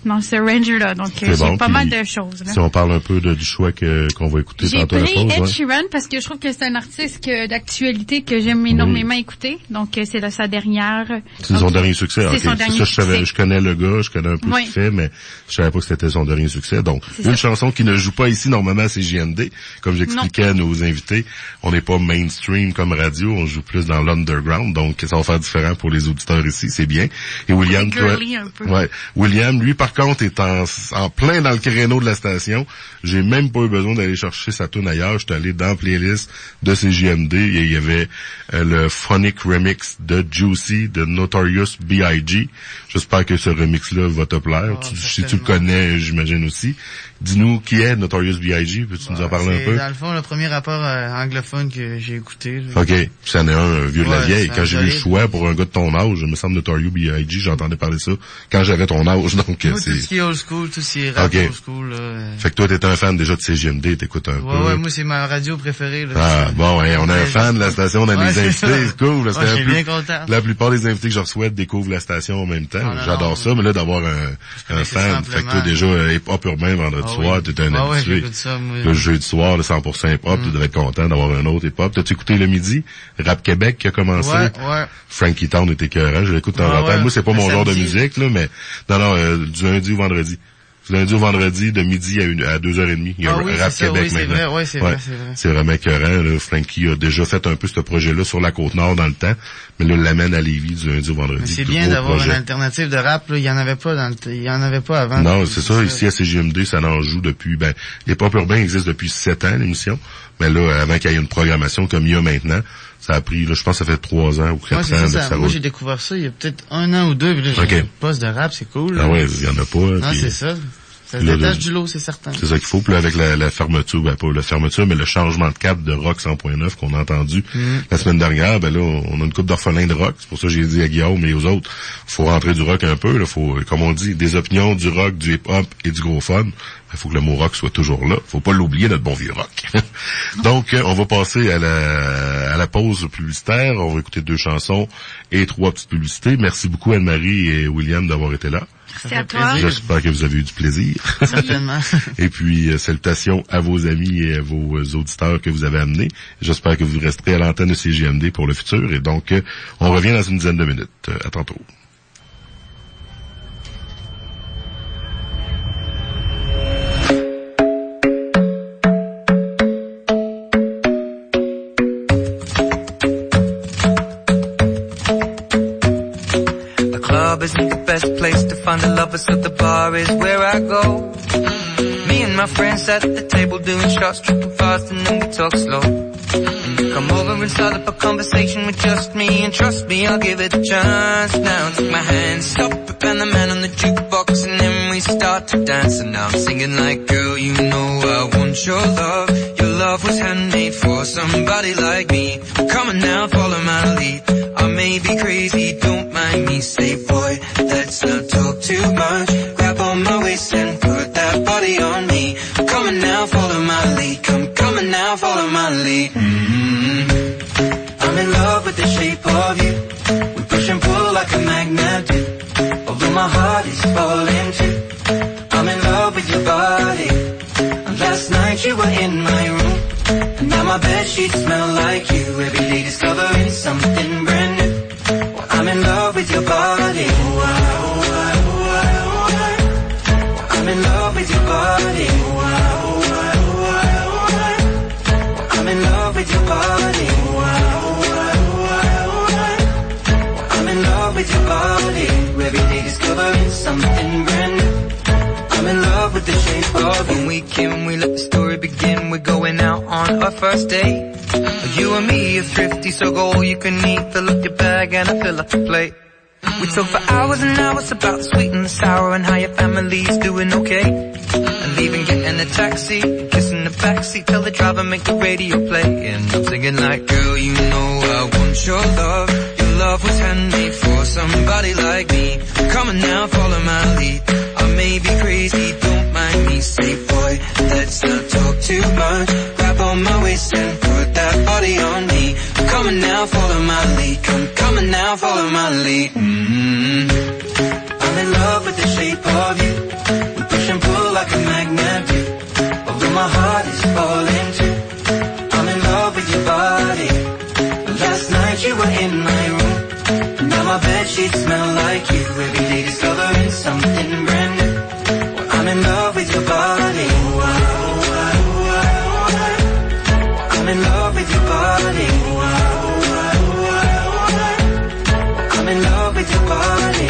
dans ce range-là. Donc, c'est j'ai bon, pas mal de choses. Là. Si on parle un peu de, du choix que, qu'on va écouter j'ai tantôt la pause. J'ai pris Ed ouais. Sheeran parce que je trouve que c'est un artiste que, d'actualité que j'aime énormément oui. écouter. Donc, c'est là, sa dernière. C'est son dernier succès. C'est okay. son dernier ça, succès. Je, savais, je connais le gars, je connais un peu oui. ce qu'il fait, mais je savais pas que c'était son dernier succès. Donc, c'est une ça. chanson qui ne joue pas ici normalement à C J M D. Comme j'expliquais non. à nos invités, on n'est pas mainstream comme radio, on joue plus dans l'underground. Donc, ça va faire différent pour les auditeurs ici, c'est bien. Et William, toi, ouais, William, lui, par contre, est en, en plein dans le créneau de la station. J'ai même pas eu besoin d'aller chercher sa tune ailleurs. J'étais allé dans la playlist de C J M D et il y avait euh, le Phonic Remix de Juicy de Notorious B I G J'espère que ce remix-là va te plaire. Oh, tu, si tu le connais, j'imagine aussi. Dis-nous qui est Notorious B I G Peux-tu bah, nous en parler un peu? C'est dans le fond le premier rapport euh, anglophone que j'ai écouté. Là. OK. Puis c'en est un, un vieux ouais, de la vieille. Quand j'ai eu le choix pour un gars de ton âge, je me semble Notorious B I G j'entendais parler de ça quand j'avais ton âge. Donc, moi, c'est... tout ce qui est old school, tout ce qui est rap okay. old school. Là, euh... Fait que toi, t'es un fan déjà de C J M D, t'écoutes un ouais, peu. Ouais, moi, c'est ma radio préférée. Là, ah, bon, ouais, on a un fan de la station, on a ouais, des invités, c'est cool. Là, ouais, je suis plus... bien content. La plupart des invités que je reçois découvrent la station en même temps. Non, non, J'adore non, ça, mais là, d'avoir un, un fan, fait que toi, déjà, hip-hop urbain vendredi ah, soir, oui. t'es un ah, habitué. Ouais, ça, moi, le jeudi soir, le cent pour cent hip-hop, mm. tu devrais être content d'avoir un autre hip-hop. T'as-tu écouté le midi? Rap Québec qui a commencé. Ouais, ouais. Frankie Town était écœurant, je l'écoute de temps en temps. Moi, c'est pas mon genre de musique, là, mais, non, non, euh, du lundi au vendredi. Du lundi au vendredi, de midi à, une, à deux heures trente. Il y a ah, oui, Rap ça, Québec oui, maintenant. C'est vrai, ouais, c'est ouais. vrai, c'est vrai. C'est vraiment écœurant, là. Frankie a déjà fait un peu ce projet-là sur la Côte-Nord dans le temps, mais là, il l'amène à Lévis du lundi au vendredi. Mais c'est bien d'avoir projet. Une alternative de rap, là. Il y en avait pas dans le, il y en avait pas avant. Non, c'est ça. Ici, à C J M D, ça en joue depuis, ben, les pop urbains existent depuis sept ans, l'émission. Mais là, avant qu'il y ait une programmation comme il y a maintenant, ça a pris, là, je pense que ça fait trois ans ou quatre ouais, ans. Ça, ça, ça moi, j'ai découvert ça il y a peut-être un an ou deux, puis là, j'ai okay. un poste de rap, c'est cool. Ah ouais, il y en a pas. Non, puis... c'est ça. Ça se détache du lot, c'est certain. C'est ça qu'il faut. Puis là, avec la, la fermeture, ben pas la fermeture, mais le changement de cap de Rock cent point neuf qu'on a entendu mm. la semaine dernière, ben là, on a une couple d'orphelins de rock. C'est pour ça que j'ai dit à Guillaume et aux autres, faut rentrer du rock un peu. Là, faut, comme on dit, des opinions, du rock, du hip-hop et du gros fun. Il faut que le mot rock soit toujours là. Faut pas l'oublier, notre bon vieux rock. Donc, on va passer à la, à la pause publicitaire. On va écouter deux chansons et trois petites publicités. Merci beaucoup Anne-Marie et William d'avoir été là. C'est à toi. J'espère que vous avez eu du plaisir. Certainement. Et puis, euh, salutations à vos amis et à vos euh, auditeurs que vous avez amenés. J'espère que vous resterez à l'antenne de C J M D pour le futur. Et donc, euh, on revient dans une dizaine de minutes. Euh, à tantôt. Isn't the best place to find the lovers, so the bar is where I go. Mm-hmm. Me and my friends at the table doing shots, tripping fast, and then we talk slow. And you come over and start up a conversation with just me, and trust me, I'll give it a chance. Now take my hand, stop it, and the man on the jukebox, and then we start to dance. And now I'm singing like, girl, you know I want your love. Your love was handmade for somebody like me. Come on now, follow my lead. I may be crazy, don't mind me. Say, boy, let's not talk too much. Grab on my waist and put that body on me. Come on now, follow my lead. Come, come on now, follow my lead. Mm-hmm. I'm in love with the shape of you. We push and pull like a magnet do. Although my heart is falling too. I'm in love with your body. And last night you were in my room. And now my bedsheets smell like you. Every day discovering something brand new. Well, I'm in love with your body. Oh, I, oh, I, oh, I, oh, I. I'm in love with your body. Oh, I, oh, I, oh, I, oh, I. I'm in love with your body. Oh, I, oh, I, oh, I, oh, I. I'm in love with your body. Every day discovering something brand new. I'm in love with the shape of you. When we came, we let the story begin. We're going out on our first date. You and me are thrifty, so go all you can eat. Fill up your bag and I fill up the plate. We talk for hours and hours about the sweet and the sour and how your family's doing okay. And leaving, getting a taxi, kissing the backseat, tell the driver make the radio play. And I'm singing like, girl, you know I want your love. Your love was handmade for somebody like me. Come on now, follow my lead. I may be crazy, don't mind me. Say, boy, let's not talk too much. Grab on my waist and put that body on me. Come on now, follow my lead. lead. Come, come on now, follow my lead. Mm-hmm. I'm in love with the shape of you. We push and pull like a magnet do. Although my heart is falling too. I'm in love with your body. Last night you were in my room. Now my bedsheets smell like you. Every day discovering something brand new. Well, I'm in love with your body. I'm in love with your body. I'm in love with your body.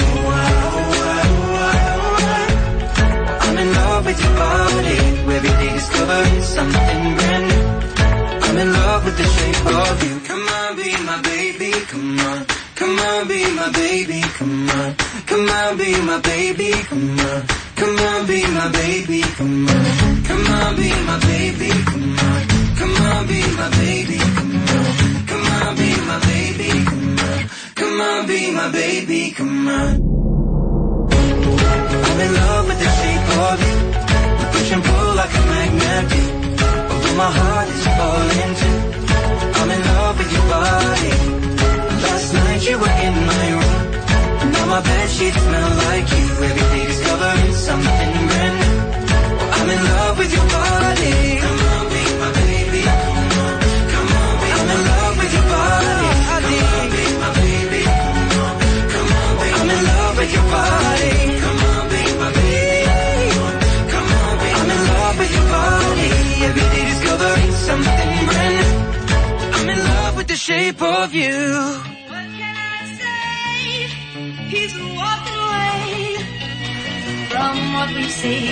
I'm in love with your body. Every day discovering something brand new. I'm in love with the shape of you. Come on, be my baby, come on. Come on, be my baby, come on. Come on, be my baby, come on. Come on, be my baby, come on. Come on, be my baby, come on. Come on, be my baby, come on. Come on, be my baby, come on. Come on, be my baby, come on. I'm in love with the shape of you. We push and pull like a magnet do. Although my heart is falling too. I'm in love with your body. Last night you were in my room. Now my bedsheets smell like you. Every day discovering something brand new. Well, I'm in love with your body. Come on, be my baby. Come on, come on, be I'm in love with your body. Come on, be my baby. Come on, come on, be I'm in love with your body. Come on, be my baby. Come on, be I'm in love with your body. Every day discovering something brand new. I'm in love with the shape of you. What can I say? He's walking away from what we say.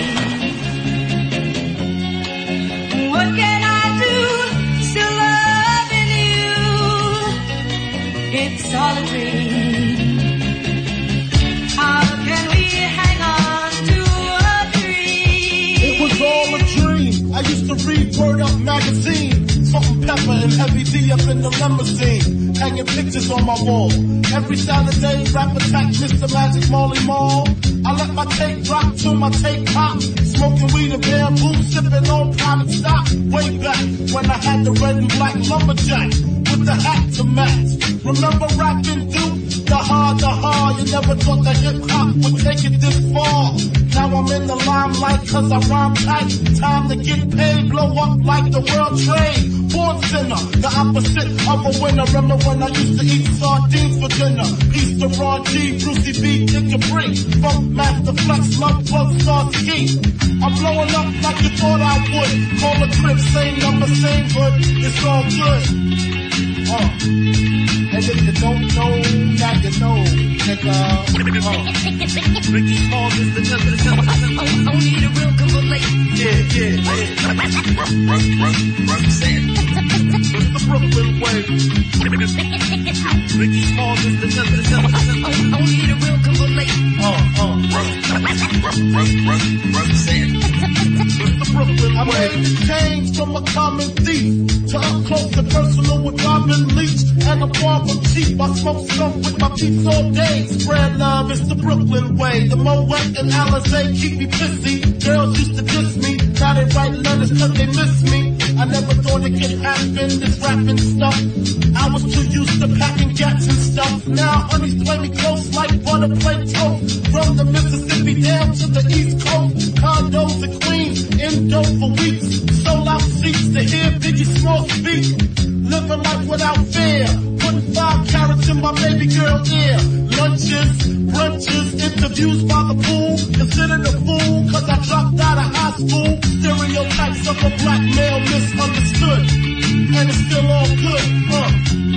What can I do? Still loving you. It's all a dream. How can we hang on to a dream? It was all a dream. I used to read Word Up magazine. Salt and pepper and heavy D up in the limousine. Hanging pictures on my wall. Every Saturday, rap attack, Mister Magic Molly Mall. I let my tape drop till my tape pop. Smoking weed and bamboo, sipping on private stock. Way back when I had the red and black lumberjack with the hat to match. Remember rapping Duke? The hard, the hard. You never thought that hip hop would take it this far. Now I'm in the limelight cause I rhyme tight. Time to get paid, blow up like the world trade. Born sinner, the opposite of a winner. Remember when I used to eat sardines for dinner? Peace to Ron G, Brucey B, Dick and Brink. Funk Master Flex, Love Plug, Star Ski. I'm blowing up like you thought I would. Call a crib, same number, same hood. It's all good. Uh. And if you don't know, now you know, nigga. Uh. Ricky Smalls is the nigga. Only the real can relate. Yeah, yeah, yeah. Run, run, run, run, it's the Brooklyn way. Ricky Smalls is the nigga. Only the real can relate. Uh, uh. Run, run, run, run, run, it's the Brooklyn way. I made the change from a common thief to up close and personal with Robin Leach and a barber cheap. I smoke skunk with my peeps all day. Spread love, it's the Brooklyn way. The Moet and Alizé keep me pissy. Girls used to diss me, now they write letters cause they miss me. I never thought it could happen, this rapping stuff. I was too used to packing gats and stuff. Now honeys play me close like butter play toast. From the Mississippi down to the East Coast. Condos in Queens, in dope for weeks. Sold out seats to hear Biggie Smalls speak. Living life without fear. Putting five carats in my baby girl ear. Lunches, brunches, interviews by the pool. Considered a fool cause I dropped out of high school. Stereotypes of a black male misunderstood. And it's still all good, huh?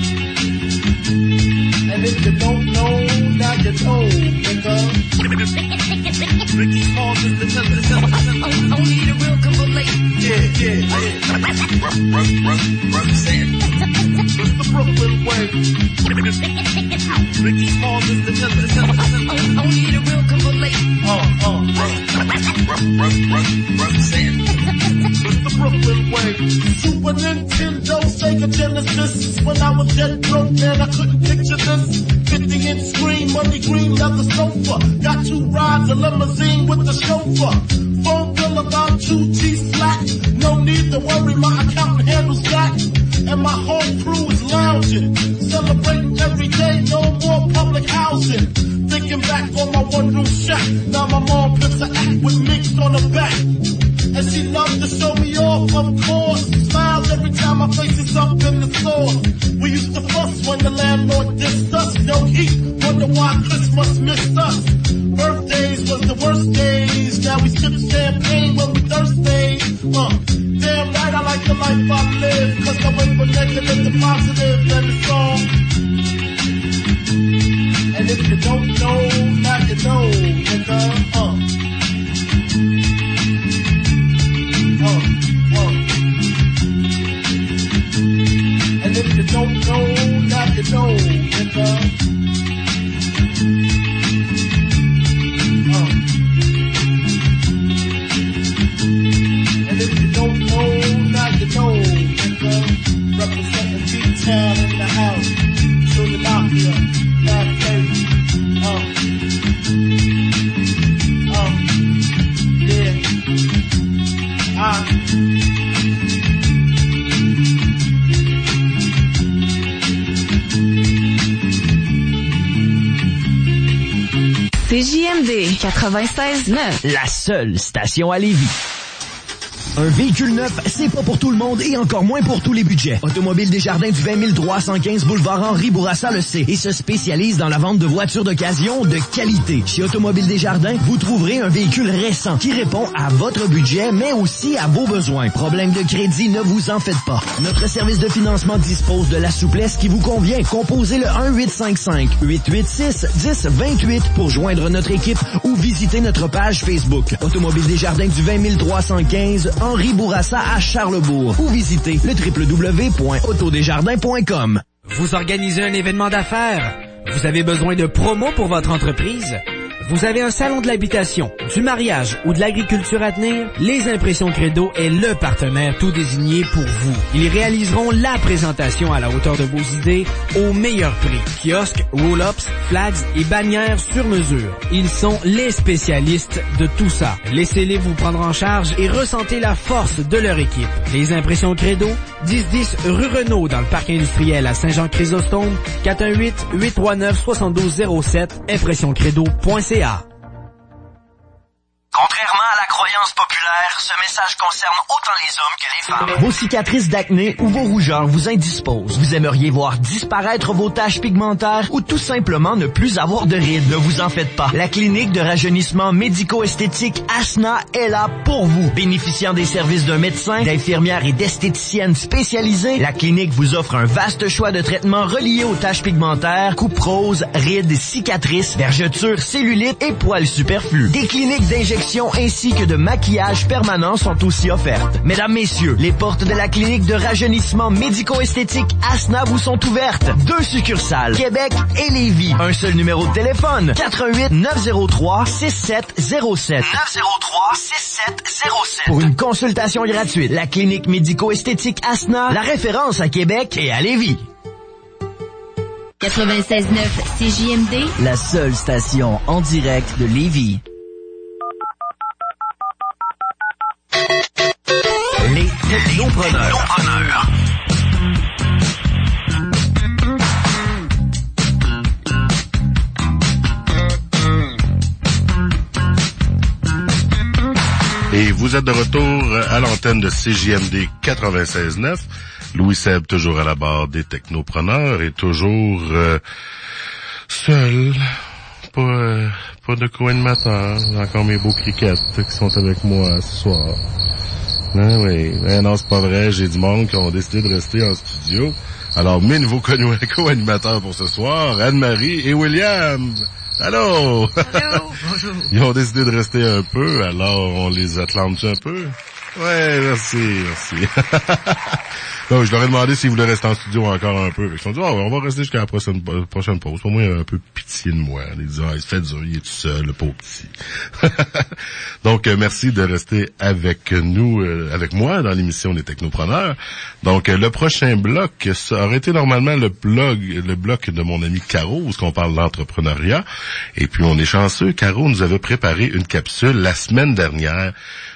And if you don't know, now you know, nigga. Ricky Smalls is the nigga. Only the real can relate. Yeah, yeah, yeah. Run, run, run, run, it's the Brooklyn way. Ricky Smalls is the nigga. Only the real can relate. Uh, uh, run, run, run, run, run, it's the Brooklyn way. Super Nintendo, Sega Genesis. When I was dead broke, man, I couldn't picture this. fifty inch screen, money green, leather sofa. Got two rides, a limousine with the chauffeur. Phone bill about two G slack. No need to worry, my account handles that. And my whole crew is lounging. celebrating every day, no more public housing. Thinking back on my one-room shack, now my mom flips an act with minks on her back. And she loves to show me off, of course. Smiles every time my face is up in the store. We used to fuss when the landlord dissed us. No heat, wonder why Christmas missed us. Birthdays was the worst days. Now we sip champagne when we thirsty. Uh, damn right I like the life I live. Cause I went from negative to positive and it's all. And if you don't know, now you know, nigga. Uh. Uh, uh. And if you don't know, now you know, nigga. Uh. And if you don't know, now you know, nigga. Representing B-Town in the house. Philadelphia, Bad Faith. Uh. Uh. Yeah. Ah. C J M D quatre-vingt-seize neuf. La seule station à Lévis. Un véhicule neuf, c'est pas pour tout le monde et encore moins pour tous les budgets. Automobile Desjardins du vingt mille trois cent quinze boulevard Henri Bourassa le sait et se spécialise dans la vente de voitures d'occasion de qualité. Chez Automobile Desjardins, vous trouverez un véhicule récent qui répond à votre budget mais aussi à vos besoins. Problème de crédit, ne vous en faites pas. Notre service de financement dispose de la souplesse qui vous convient. Composez le un huit cinq cinq huit huit six un zéro deux huit pour joindre notre équipe ou visiter notre page Facebook. Automobile Desjardins du vingt mille trois cent quinze Henri Bourassa à Charlebourg ou visitez le w w w point autodesjardins point com. Vous organisez un événement d'affaires? Vous avez besoin de promos pour votre entreprise? Vous avez un salon de l'habitation, du mariage ou de l'agriculture à tenir? Les Impressions Credo est le partenaire tout désigné pour vous. Ils réaliseront la présentation à la hauteur de vos idées au meilleur prix. Kiosques, roll-ups, flags et bannières sur mesure. Ils sont les spécialistes de tout ça. Laissez-les vous prendre en charge et ressentez la force de leur équipe. Les Impressions Credo, dix dix rue Renaud dans le parc industriel à Saint-Jean-Chrysostome, quatre un huit huit trois neuf six deux zéro sept, impression credo point c a. Contrairement à la croyance populaire, ce message concerne autant les hommes que les femmes. Vos cicatrices d'acné ou vos rougeurs vous indisposent. Vous aimeriez voir disparaître vos taches pigmentaires ou tout simplement ne plus avoir de rides. Ne vous en faites pas. La clinique de rajeunissement médico-esthétique Asna est là pour vous. Bénéficiant des services d'un médecin, d'infirmières et d'esthéticiennes spécialisées, la clinique vous offre un vaste choix de traitements reliés aux taches pigmentaires, coupe rose, rides, cicatrices, vergetures, cellulite et poils superflus. Des cliniques d'injection ainsi que de maquillage permanent sont aussi offertes. Mesdames, messieurs, les portes de la clinique de rajeunissement médico-esthétique Asna vous sont ouvertes. Deux succursales, Québec et Lévis. Un seul numéro de téléphone, quatre un huit neuf zéro trois six sept zéro sept. neuf zéro trois six sept zéro sept. Pour une consultation gratuite, la clinique médico-esthétique Asna, la référence à Québec et à Lévis. quatre-vingt-seize neuf C J M D, la seule station en direct de Lévis. Les technopreneurs. Et vous êtes de retour à l'antenne de C J M D quatre-vingt-seize neuf. Louis Seb toujours à la barre des technopreneurs et toujours euh, seul. Pas, euh, pas de co-animateur. Encore mes beaux crickets qui sont avec moi ce soir. Ah oui, mais non, c'est pas vrai. J'ai du monde qui ont décidé de rester en studio. Alors, mes nouveaux co-animateurs pour ce soir, Anne-Marie et William. Allô? Allô? Bonjour. Ils ont décidé de rester un peu, alors on les acclame-tu un peu? Ouais, merci, merci. Donc, je leur ai demandé s'ils voulaient rester en studio encore un peu. Ils ont dit, oh, on va rester jusqu'à la prochaine, prochaine pause. Pour moi, il y a un peu pitié de moi. Ils disent, ah, il se fait dur, il est tout seul, le pauvre petit. Donc, euh, merci de rester avec nous, euh, avec moi dans l'émission des Technopreneurs. Donc, euh, le prochain bloc, ça aurait été normalement le blog, le bloc de mon ami Caro, où on parle d'entrepreneuriat. Et puis, on est chanceux. Caro nous avait préparé une capsule la semaine dernière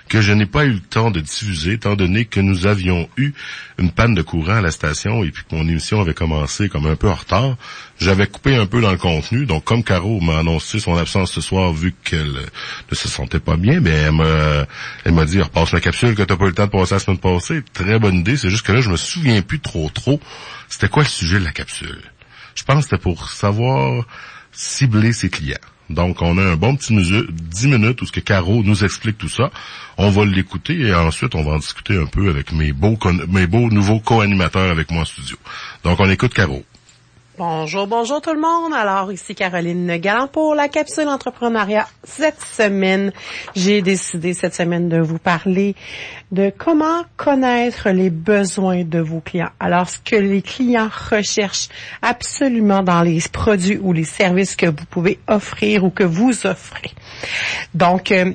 que je n'ai pas eu le temps de diffuser, étant donné que nous avions eu une panne de courant à la station et puis que mon émission avait commencé comme un peu en retard. J'avais coupé un peu dans le contenu, donc comme Caro m'a annoncé son absence ce soir vu qu'elle ne se sentait pas bien, mais elle m'a, elle m'a dit, repasse la capsule que t'as pas eu le temps de passer la semaine passée. Très bonne idée, c'est juste que là, je me souviens plus trop trop. C'était quoi le sujet de la capsule? Je pense que c'était pour savoir cibler ses clients. Donc, on a un bon petit mesure, dix minutes où ce que Caro nous explique tout ça. On va l'écouter et ensuite, on va en discuter un peu avec mes beaux, mes beaux nouveaux co-animateurs avec moi en studio. Donc, on écoute Caro. Bonjour, bonjour tout le monde. Alors, ici Caroline Galland pour la capsule entrepreneuriat. Cette semaine, j'ai décidé cette semaine de vous parler de comment connaître les besoins de vos clients. Alors, ce que les clients recherchent absolument dans les produits ou les services que vous pouvez offrir ou que vous offrez. Donc, euh,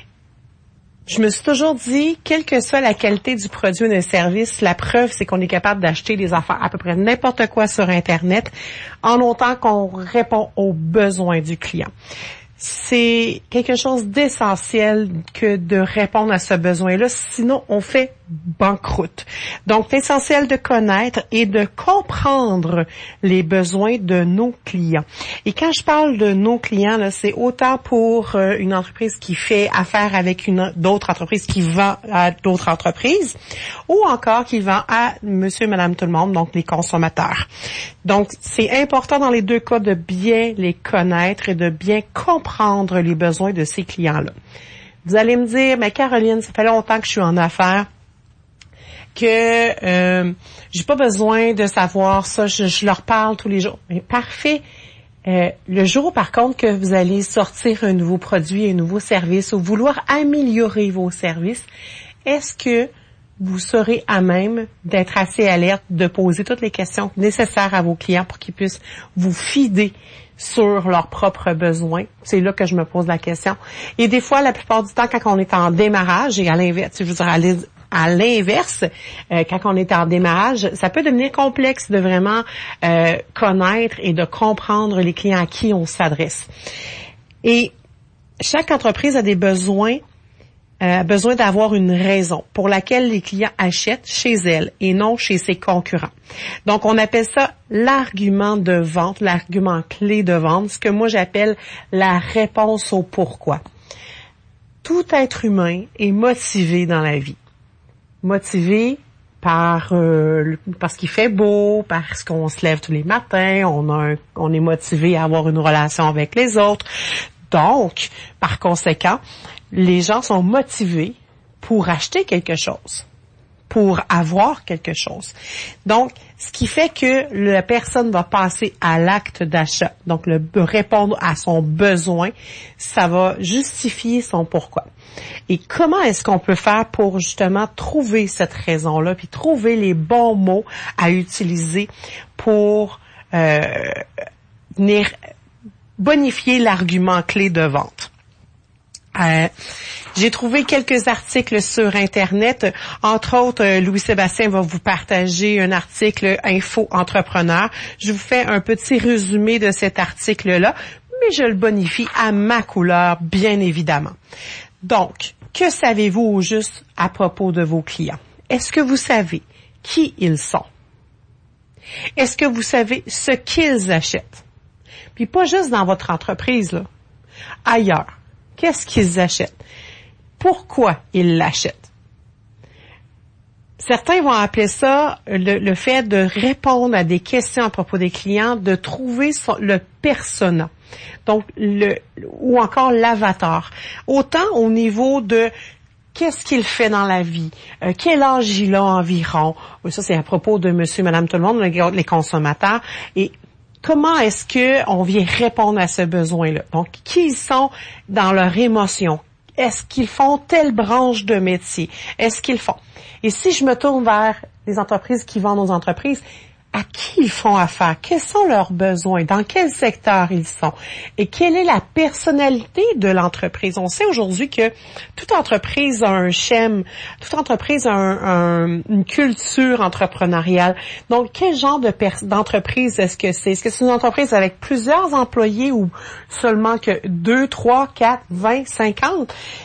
je me suis toujours dit, quelle que soit la qualité du produit ou du service, la preuve, c'est qu'on est capable d'acheter des affaires à peu près n'importe quoi sur Internet, en autant qu'on répond aux besoins du client. C'est quelque chose d'essentiel que de répondre à ce besoin-là, sinon on fait banqueroute. Donc, c'est essentiel de connaître et de comprendre les besoins de nos clients. Et quand je parle de nos clients, là, c'est autant pour euh, une entreprise qui fait affaire avec une d'autres entreprises, qui vend à d'autres entreprises, ou encore qui vend à monsieur, madame, tout le monde, donc les consommateurs. Donc, c'est important dans les deux cas de bien les connaître et de bien comprendre les besoins de ces clients-là. Vous allez me dire, mais Caroline, ça fait longtemps que je suis en affaires, que euh, j'ai pas besoin de savoir ça, je, je leur parle tous les jours. Mais parfait. Euh, le jour, par contre, que vous allez sortir un nouveau produit, un nouveau service, ou vouloir améliorer vos services, est-ce que vous serez à même d'être assez alerte, de poser toutes les questions nécessaires à vos clients pour qu'ils puissent vous fider sur leurs propres besoins? C'est là que je me pose la question. Et des fois, la plupart du temps, quand on est en démarrage, et à l'inverse, je veux dire, à À l'inverse, euh, quand on est en démarrage, ça peut devenir complexe de vraiment euh, connaître et de comprendre les clients à qui on s'adresse. Et chaque entreprise a des besoins, euh, besoin d'avoir une raison pour laquelle les clients achètent chez elle et non chez ses concurrents. Donc, on appelle ça l'argument de vente, l'argument clé de vente, ce que moi j'appelle la réponse au pourquoi. Tout être humain est motivé dans la vie. Motivé par euh, parce qu'il fait beau, parce qu'on se lève tous les matins, on a un, on est motivé à avoir une relation avec les autres. Donc, par conséquent, les gens sont motivés pour acheter quelque chose, pour avoir quelque chose. Donc, ce qui fait que la personne va passer à l'acte d'achat, donc le répondre à son besoin, ça va justifier son pourquoi. Et comment est-ce qu'on peut faire pour justement trouver cette raison-là, puis trouver les bons mots à utiliser pour euh, venir bonifier l'argument clé de vente? Euh, j'ai trouvé quelques articles sur Internet. Entre autres, euh, Louis-Sébastien va vous partager un article Info Entrepreneur. Je vous fais un petit résumé de cet article-là, mais je le bonifie à ma couleur, bien évidemment. Donc, que savez-vous au juste à propos de vos clients? Est-ce que vous savez qui ils sont? Est-ce que vous savez ce qu'ils achètent? Puis pas juste dans votre entreprise, là. Ailleurs. Qu'est-ce qu'ils achètent? Pourquoi ils l'achètent? Certains vont appeler ça le, le fait de répondre à des questions à propos des clients, de trouver son, le persona. Donc, le ou encore l'avatar. Autant au niveau de qu'est-ce qu'il fait dans la vie, euh, quel âge il a environ. Ça, c'est à propos de monsieur, madame, tout le monde, les consommateurs. Et comment est-ce que on vient répondre à ce besoin-là? Donc, qui ils sont dans leur émotion? Est-ce qu'ils font telle branche de métier? Est-ce qu'ils font? Et si je me tourne vers les entreprises qui vendent aux entreprises, à qui ils font affaire? Quels sont leurs besoins? Dans quel secteur ils sont? Et quelle est la personnalité de l'entreprise? On sait aujourd'hui que toute entreprise a un schème, toute entreprise a un, un, une culture entrepreneuriale. Donc, quel genre de pers- d'entreprise est-ce que c'est? Est-ce que c'est une entreprise avec plusieurs employés ou seulement que deux, trois, quatre, vingt, cinquante?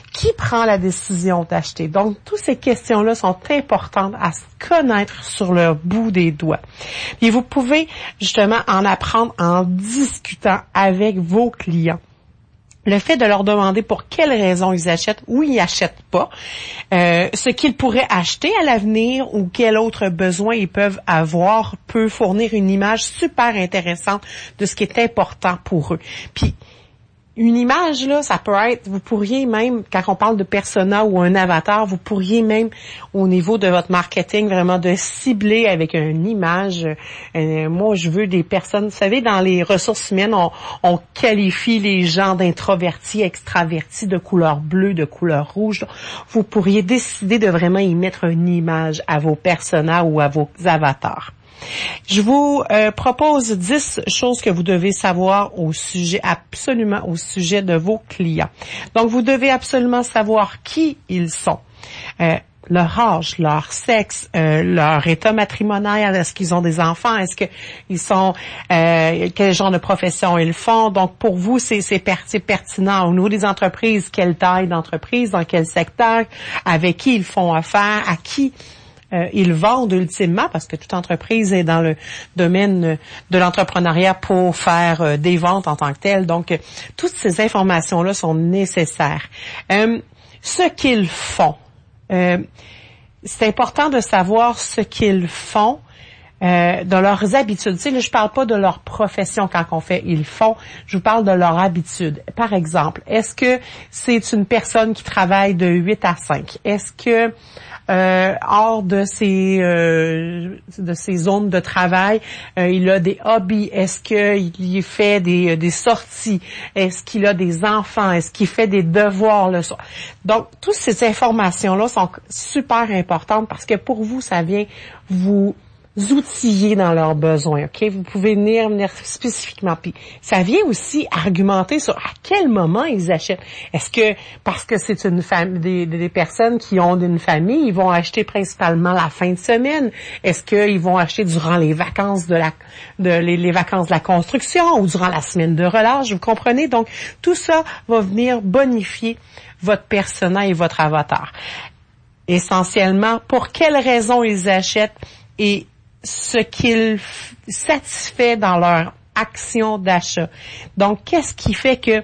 Qui prend la décision d'acheter? Donc, toutes ces questions-là sont importantes à se connaître sur le bout des doigts. Et vous pouvez justement en apprendre en discutant avec vos clients. Le fait de leur demander pour quelles raisons ils achètent ou ils achètent pas, euh, ce qu'ils pourraient acheter à l'avenir ou quel autre besoin ils peuvent avoir peut fournir une image super intéressante de ce qui est important pour eux. Puis, une image, là, ça peut être, vous pourriez même, quand on parle de persona ou un avatar, vous pourriez même, au niveau de votre marketing, vraiment de cibler avec une image. Euh, moi, je veux des personnes, vous savez, dans les ressources humaines, on, on qualifie les gens d'introvertis, extravertis, de couleur bleue, de couleur rouge. Vous pourriez décider de vraiment y mettre une image à vos personas ou à vos avatars. Je vous euh, propose dix choses que vous devez savoir au sujet, absolument au sujet de vos clients. Donc, vous devez absolument savoir qui ils sont, euh, leur âge, leur sexe, euh, leur état matrimonial, est-ce qu'ils ont des enfants, est-ce qu'ils sont, euh, quel genre de profession ils font. Donc, pour vous, c'est, c'est, per- c'est pertinent. Au niveau des entreprises, quelle taille d'entreprise, dans quel secteur, avec qui ils font affaire, à qui Euh, ils vendent ultimement, parce que toute entreprise est dans le domaine de l'entrepreneuriat pour faire euh, des ventes en tant que telles. Donc, euh, toutes ces informations-là sont nécessaires. Euh, ce qu'ils font, euh, c'est important de savoir ce qu'ils font euh, de leurs habitudes. Tu sais, là, je parle pas de leur profession quand on fait ils font, je vous parle de leur habitude. Par exemple, est-ce que c'est une personne qui travaille de huit à cinq? Est-ce que Euh, hors de ces euh, de ces zones de travail, euh, il a des hobbies. Est-ce qu'il fait des des sorties? Est-ce qu'il a des enfants? Est-ce qu'il fait des devoirs le soir? Donc, toutes ces informations-là sont super importantes parce que pour vous, ça vient vous outiller dans leurs besoins, ok? Vous pouvez venir, venir spécifiquement. Puis, ça vient aussi argumenter sur à quel moment ils achètent. Est-ce que, parce que c'est une famille, des, des personnes qui ont une famille, ils vont acheter principalement la fin de semaine? Est-ce qu'ils vont acheter durant les vacances de la, de, les, les vacances de la construction ou durant la semaine de relâche? Vous comprenez? Donc, tout ça va venir bonifier votre persona et votre avatar. Essentiellement, pour quelles raisons ils achètent et ce qu'ils f- satisfait dans leur action d'achat. Donc, qu'est-ce qui fait que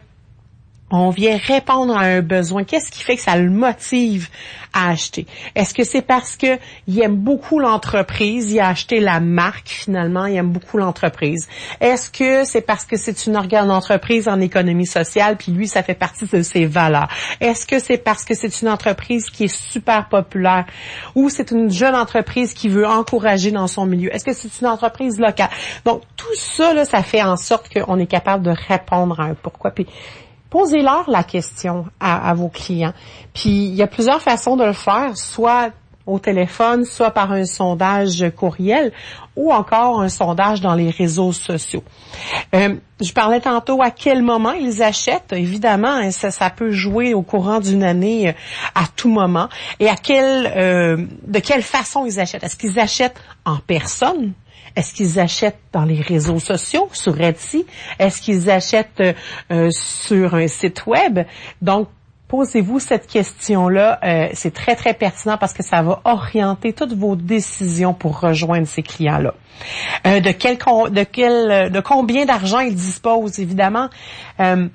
on vient répondre à un besoin? Qu'est-ce qui fait que ça le motive à acheter? Est-ce que c'est parce que il aime beaucoup l'entreprise, il a acheté la marque finalement, il aime beaucoup l'entreprise? Est-ce que c'est parce que c'est une organe d'entreprise en économie sociale, puis lui, ça fait partie de ses valeurs? Est-ce que c'est parce que c'est une entreprise qui est super populaire ou c'est une jeune entreprise qui veut encourager dans son milieu? Est-ce que c'est une entreprise locale? Donc, tout ça, là, ça fait en sorte qu'on est capable de répondre à un pourquoi. Puis, posez-leur la question à, à vos clients. Puis, il y a plusieurs façons de le faire, soit au téléphone, soit par un sondage courriel ou encore un sondage dans les réseaux sociaux. Euh, je parlais tantôt à quel moment ils achètent. Évidemment, ça, ça peut jouer au courant d'une année à tout moment. Et à quelle, euh, de quelle façon ils achètent. Est-ce qu'ils achètent en personne? Est-ce qu'ils achètent dans les réseaux sociaux, sur Etsy? Est-ce qu'ils achètent euh, sur un site web? Donc, posez-vous cette question-là. Euh, c'est très, très pertinent parce que ça va orienter toutes vos décisions pour rejoindre ces clients-là. Euh, de quel, de quel, de combien d'argent ils disposent, évidemment. Euh,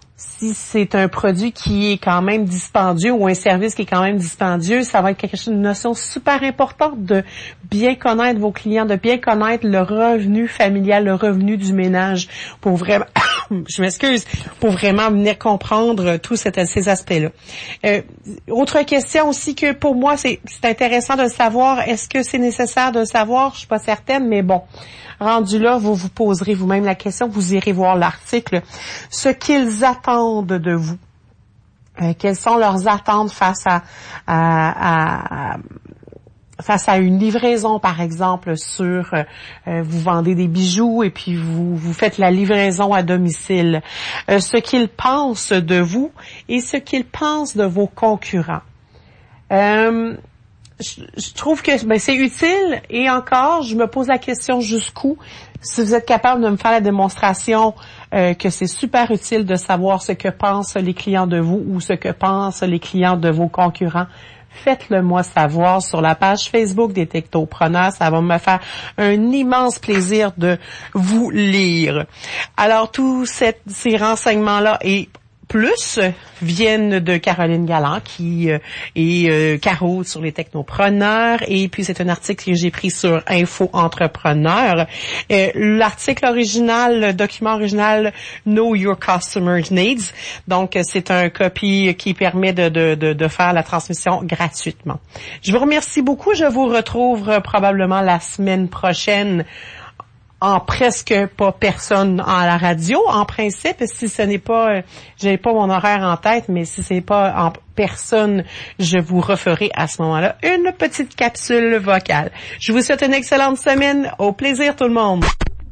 si c'est un produit qui est quand même dispendieux ou un service qui est quand même dispendieux, ça va être quelque chose, une notion super importante de bien connaître vos clients, de bien connaître le revenu familial, le revenu du ménage pour vraiment, je m'excuse, pour vraiment venir comprendre tous ces aspects-là. Euh, autre question aussi que pour moi, c'est, c'est intéressant de le savoir. Est-ce que c'est nécessaire de le savoir? Je suis pas certaine, mais bon. Rendu là, vous vous poserez vous-même la question, vous irez voir l'article. Ce qu'ils attendent de vous. Euh, quelles sont leurs attentes face à, à, à face à une livraison, par exemple, sur euh, vous vendez des bijoux et puis vous vous faites la livraison à domicile. Euh, ce qu'ils pensent de vous et ce qu'ils pensent de vos concurrents. Euh, je, je trouve que ben, c'est utile et encore, je me pose la question jusqu'où. Si vous êtes capable de me faire la démonstration euh, que c'est super utile de savoir ce que pensent les clients de vous ou ce que pensent les clients de vos concurrents, faites-le moi savoir sur la page Facebook des Technopreneurs. Ça va me faire un immense plaisir de vous lire. Alors, tous cette, ces renseignements-là et plus viennent de Caroline Galland qui euh, est euh, Caro sur les Technopreneurs, et puis c'est un article que j'ai pris sur Info Entrepreneur. Euh, l'article original, le document original Know Your Customer's Needs. Donc c'est un copy qui permet de, de, de, de faire la transmission gratuitement. Je vous remercie beaucoup. Je vous retrouve euh, probablement la semaine prochaine en presque pas personne à la radio, en principe, si ce n'est pas, euh, j'ai pas mon horaire en tête, mais si c'est pas en personne, je vous referai à ce moment-là une petite capsule vocale. Je vous souhaite une excellente semaine. Au plaisir tout le monde.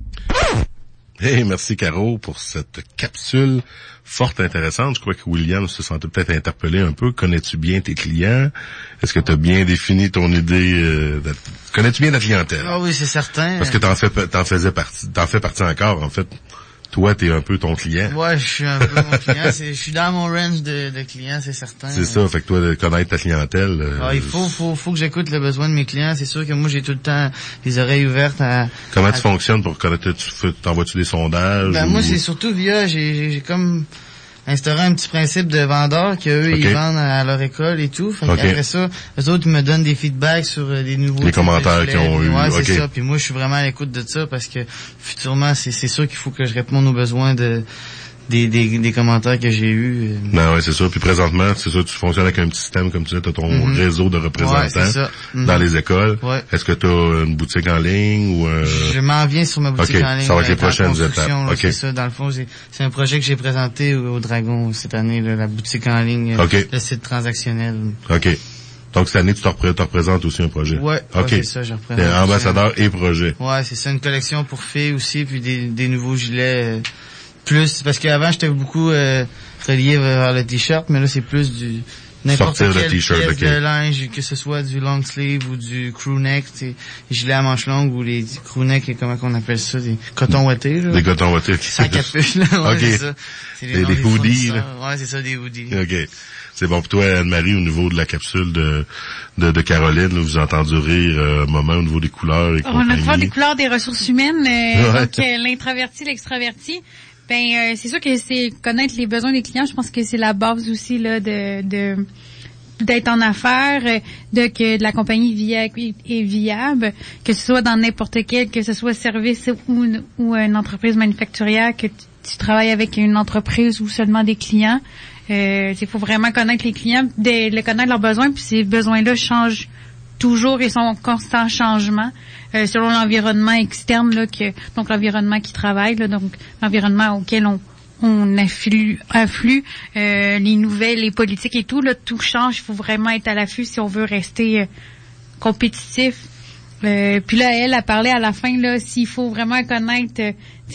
Hey, merci Caro pour cette capsule fort intéressante. Je crois que William se sentait peut-être interpellé un peu. Connais-tu bien tes clients? Est-ce que tu as bien défini ton idée? Euh, de... Connais-tu bien ta clientèle? Ah oui, c'est certain. Parce que t'en fais, t'en faisais partie, t'en fais partie encore, en fait. Toi, t'es un peu ton client. Ouais, je suis un peu mon client. C'est, je suis dans mon range de, de clients, c'est certain. C'est ça. Fait que toi, de connaître ta clientèle. Euh, ah, il faut, faut, faut que j'écoute le besoin de mes clients. C'est sûr que moi, j'ai tout le temps les oreilles ouvertes à. Comment à... tu fonctionnes pour connaître? Tu fais, t'envoies-tu des sondages? Ben, ou... moi, c'est surtout via, j'ai, j'ai, j'ai comme instauré un petit principe de vendeur qu'eux, okay. Ils vendent à leur école et tout. Fait okay. Après ça, eux autres, ils me donnent des feedbacks sur des nouveaux... Les commentaires qu'ils ont eu. Ouais, okay. c'est ça. Puis moi, je suis vraiment à l'écoute de ça parce que futurement, c'est, c'est sûr qu'il faut que je réponde aux besoins de... Des, des, des commentaires que j'ai eus. Ben ouais, c'est ça. Puis présentement, c'est ça, tu fonctionnes avec un petit système, comme tu dis, tu as ton mm-hmm. réseau de représentants ouais, mm-hmm. dans les écoles. Ouais. Est-ce que tu as une boutique en ligne ou... Euh... Je m'en viens sur ma boutique okay. en ligne. Ça va être les prochaines étapes. Là, okay. C'est ça, dans le fond, c'est, c'est un projet que j'ai présenté au, au Dragon cette année, là, la boutique en ligne, okay. le site transactionnel. OK. Donc cette année, tu te, repré- te représentes aussi un projet. Ouais, okay. ouais c'est ça, je représente. T'es ambassadeur et projet. Ouais, c'est ça, une collection pour filles aussi, puis des, des nouveaux gilets... Euh, plus, parce qu'avant, j'étais beaucoup euh, relié vers le t-shirt, mais là, c'est plus du n'importe Sortir quelle pièce okay. de linge, que ce soit du long sleeve ou du crew neck, les gilets à manches longues ou les crew neck, et comment qu'on appelle ça, des cotons ouatés, là. Des cotons ouatés. Sans capuche, là, ouais, okay. c'est ça. C'est les des, des hoodies, là. Ouais, c'est ça, des hoodies. OK. C'est bon pour toi, Anne-Marie, au niveau de la capsule de de, de Caroline, là, vous avez entendu rire euh, un moment au niveau des couleurs et On compagnie. a des couleurs des ressources humaines, euh, ouais. Donc euh, l'introverti, l'extraverti. Ben euh, c'est sûr que c'est connaître les besoins des clients. Je pense que c'est la base aussi là de de d'être en affaires, de que de la compagnie via, est viable, que ce soit dans n'importe quel, que ce soit service ou une, ou une entreprise manufacturière, que tu, tu travailles avec une entreprise ou seulement des clients. Euh, il faut vraiment connaître les clients, de, de connaître leurs besoins, puis ces besoins-là changent toujours et sont en constant changement euh, selon l'environnement externe là, que donc l'environnement qui travaille là, donc l'environnement auquel on on afflue, afflue euh, les nouvelles, les politiques et tout là, tout change. Il faut vraiment être à l'affût si on veut rester euh, compétitif. Euh, puis là, elle a parlé à la fin là, s'il faut vraiment connaître euh,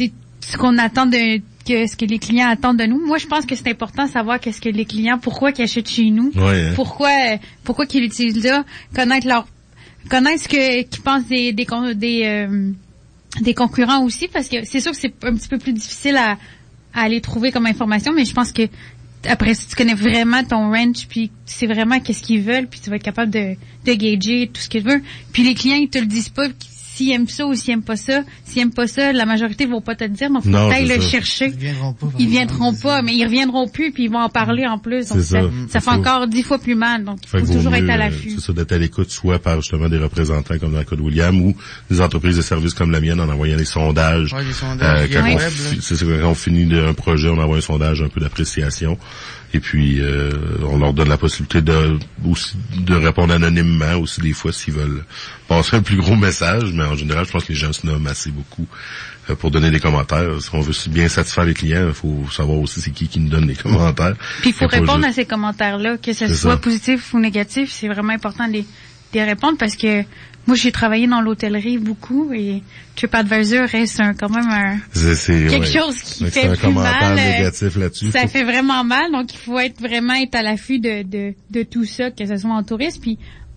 ce qu'on attend de que ce que les clients attendent de nous. Moi, je pense que c'est important de savoir qu'est-ce que les clients, pourquoi ils achètent chez nous, ouais, hein. pourquoi pourquoi qu'ils l'utilisent là, connaître leur connaître ce que qu'ils pensent des des des, euh, des concurrents aussi, parce que c'est sûr que c'est un petit peu plus difficile à, à aller trouver comme information, mais je pense que après si tu connais vraiment ton range, puis tu sais vraiment qu'est-ce qu'ils veulent, puis tu vas être capable de de gager tout ce qu'ils veulent. Puis les clients ils te le disent pas. S'ils aiment ça ou s'ils aiment pas ça, s'ils aiment pas ça, la majorité vont pas te le dire, donc faut non, peut-être le ça. chercher. Ils viendront pas. Ils viendront pas, mais ils reviendront plus, puis ils vont en parler en plus. Donc ça, ça, ça fait faut... encore dix fois plus mal. Donc il faut, faut toujours mieux, être à l'affût. C'est ça, d'être à l'écoute, soit par justement des représentants comme dans le cas de William, ou des entreprises de services comme la mienne en envoyant des sondages. Ouais, des sondages. Euh, quand, ouais. on fi- c'est ça, quand on finit un projet, on envoie un sondage, un peu d'appréciation. Et puis, euh, on leur donne la possibilité de aussi de répondre anonymement aussi des fois s'ils veulent passer un plus gros message. Mais en général, je pense que les gens se nomment assez beaucoup euh, pour donner des commentaires. Si on veut bien satisfaire les clients, il faut savoir aussi c'est qui qui nous donne les commentaires. Puis il faut répondre juste... à ces commentaires-là, que ce c'est soit ça. positif ou négatif. C'est vraiment important de les, de les répondre parce que moi, j'ai travaillé dans l'hôtellerie beaucoup et TripAdvisor reste un, quand même un, c'est, c'est, quelque ouais. chose qui c'est fait un plus commentaire mal. négatif là-dessus. Ça faut... fait vraiment mal, donc il faut être vraiment être à l'affût de, de, de tout ça, que ce soit en tourisme. Puis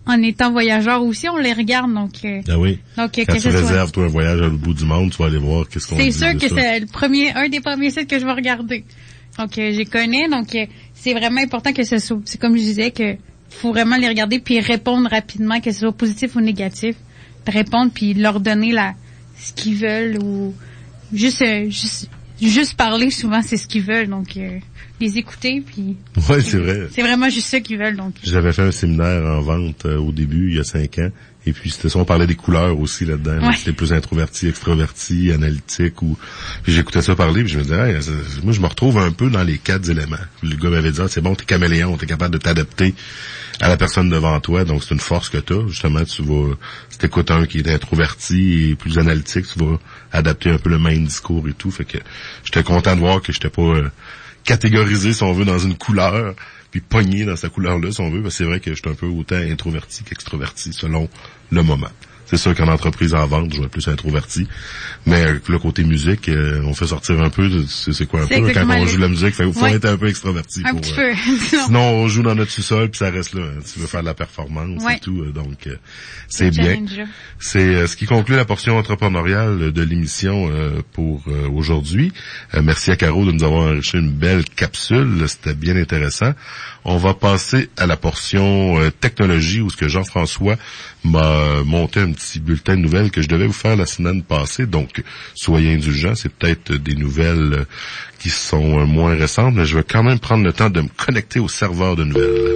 en étant voyageur aussi, on les regarde. Donc, euh, ah oui. Donc, quand tu réserves, toi, un voyage à l'autre bout du monde, tu vas aller voir qu'est-ce qu'on C'est dit sûr de que ça. c'est le premier, un des premiers sites que je vais regarder. Donc, euh, j'y connais. Donc, euh, c'est vraiment important que ce soit, c'est comme je disais, que faut vraiment les regarder puis répondre rapidement, que ce soit positif ou négatif. Répondre puis leur donner la, ce qu'ils veulent ou juste, euh, juste, juste parler, souvent, c'est ce qu'ils veulent. Donc, euh, les écouter puis. Ouais, c'est vrai. C'est vraiment juste ça qu'ils veulent, donc. J'avais fait un séminaire en vente euh, au début, il y a cinq ans. Et puis, c'était ça, on parlait des couleurs aussi là-dedans. Ouais. C'était plus introverti, extroverti, analytique ou, puis j'écoutais ça parler puis je me disais, hey, ça, moi, je me retrouve un peu dans les quatre éléments. Le gars m'avait dit, ah, c'est bon, t'es caméléon, t'es capable de t'adapter à la personne devant toi. Donc, c'est une force que t'as. Justement, tu vas, si t'écoutes un qui est introverti et plus analytique, tu vas adapter un peu le même discours et tout. Fait que, j'étais content de voir que j'étais pas, euh, catégorisé, si on veut, dans une couleur, puis pogné dans sa couleur-là, si on veut, parce que c'est vrai que je suis un peu autant introverti qu'extroverti, selon le moment. C'est sûr qu'en entreprise en vente, je vais être plus introverti, mais euh, le côté musique, euh, on fait sortir un peu, de, c'est, c'est quoi un c'est peu, quand on le... joue de la musique, il faut ouais. être un peu extroverti. Un pour, petit euh, peu. sinon, on joue dans notre sous-sol, puis ça reste là. Hein. Tu veux faire de la performance ouais. et tout, euh, donc euh, c'est, c'est bien. challenge. C'est euh, ce qui conclut la portion entrepreneuriale de l'émission euh, pour euh, aujourd'hui. Euh, merci à Caro de nous avoir enrichi une belle capsule, c'était bien intéressant. On va passer à la portion euh, technologie où ce que Jean-François m'a monté un petit bulletin de nouvelles que je devais vous faire la semaine passée. Donc, soyez indulgents, c'est peut-être des nouvelles euh, qui sont euh, moins récentes, mais je vais quand même prendre le temps de me connecter au serveur de nouvelles.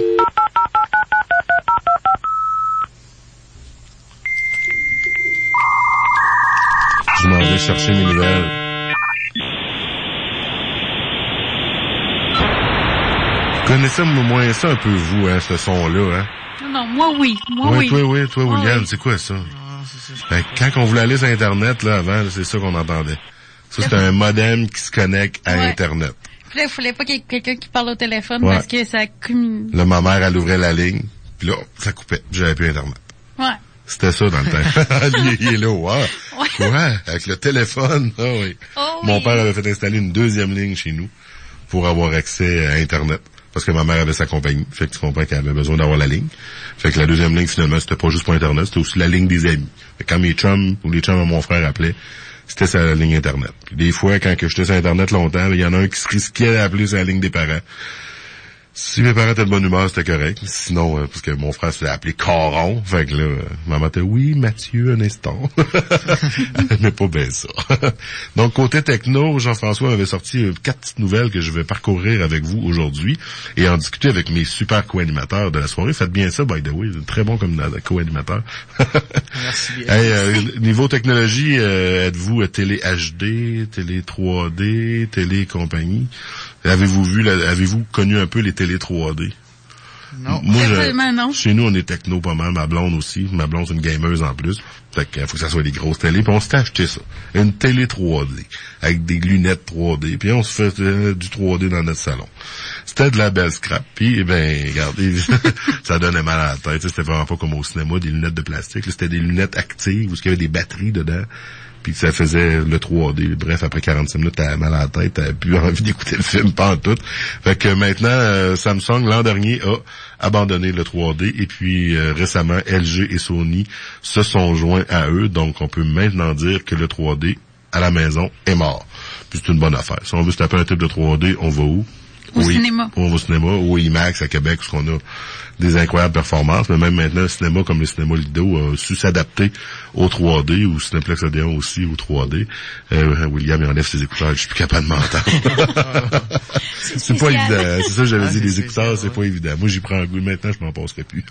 Je m'en vais chercher mes nouvelles. Vous connaissez au moins ça un peu, vous, hein, ce son-là, hein? Non, moi oui, moi ouais, oui. Toi, oui, toi, moi, William, oui. c'est quoi ça? Non, c'est ça. Ben, quand on voulait aller sur Internet, là, avant, là, c'est ça qu'on entendait. Ça, c'était un modem qui se connecte à ouais. Internet. Puis là, il fallait pas qu'il y ait quelqu'un qui parle au téléphone ouais. parce que ça commune. Là, ma mère, elle ouvrait la ligne, puis là, ça coupait. J'avais plus Internet. Ouais. C'était ça dans le temps. il, il est là, ouais. Ouais. Ouais, avec le téléphone. Ah oui. Oh, Mon oui. père avait fait installer une deuxième ligne chez nous pour avoir accès à Internet. Parce que ma mère avait sa compagnie. Fait que tu comprends qu'elle avait besoin d'avoir la ligne. Fait que la deuxième ligne, finalement, c'était pas juste pour Internet, c'était aussi la ligne des amis. Fait que quand mes chums ou les chums de mon frère appelaient, c'était sa ligne Internet. Puis des fois, quand que j'étais sur Internet longtemps, il y en a un qui se risquait d'appeler sur la ligne des parents. Si mes parents étaient de bonne humeur, c'était correct. Sinon, euh, parce que mon frère se faisait appeler Caron. Fait que là, euh, maman était, oui, Mathieu, un instant. Mais pas bien ça. Donc, côté techno, Jean-François m'avait sorti euh, quatre petites nouvelles que je vais parcourir avec vous aujourd'hui et en discuter avec mes super co-animateurs de la soirée. Faites bien ça, by the way. Très bon comme co-animateur. Merci bien. Hey, euh, niveau technologie, euh, êtes-vous euh, télé H D, télé trois D, télé et compagnie? Avez-vous vu, la, avez-vous connu un peu les télé trois D? Non. Moi, Certainement, non. chez nous, on est techno pas mal. Ma blonde aussi. Ma blonde, c'est une gameuse en plus. Fait qu'il faut que ça soit des grosses télés. Puis on s'était acheté ça. Une télé trois D. Avec des lunettes trois D. Puis on se fait euh, du trois D dans notre salon. C'était de la belle scrap. Puis, eh ben, regardez, ça donnait mal à la tête. C'était vraiment pas comme au cinéma, des lunettes de plastique. Là, c'était des lunettes actives où il y avait des batteries dedans. Puis ça faisait le trois D. Bref, après quarante-cinq minutes, t'avais mal à la tête, t'avais plus envie d'écouter le film, pas en tout. Fait que maintenant, euh, Samsung, l'an dernier, a abandonné le trois D. Et puis, euh, récemment, L G et Sony se sont joints à eux. Donc, on peut maintenant dire que le trois D, à la maison, est mort. Puis c'est une bonne affaire. Si on veut se taper un type de trois D, on va où? Au oui, cinéma. On va au cinéma, au IMAX à Québec, où on a des incroyables performances, mais même maintenant, le cinéma comme le cinéma Lido a su s'adapter au trois D, ou Cineplex Odéon aussi au trois D. Euh, William, il enlève ses écouteurs, je suis plus capable de m'entendre. c'est, c'est pas évident, c'est ça que j'avais ah, dit, les écouteurs, c'est ouais. pas évident. Moi, j'y prends un goût, maintenant, je m'en passerai plus.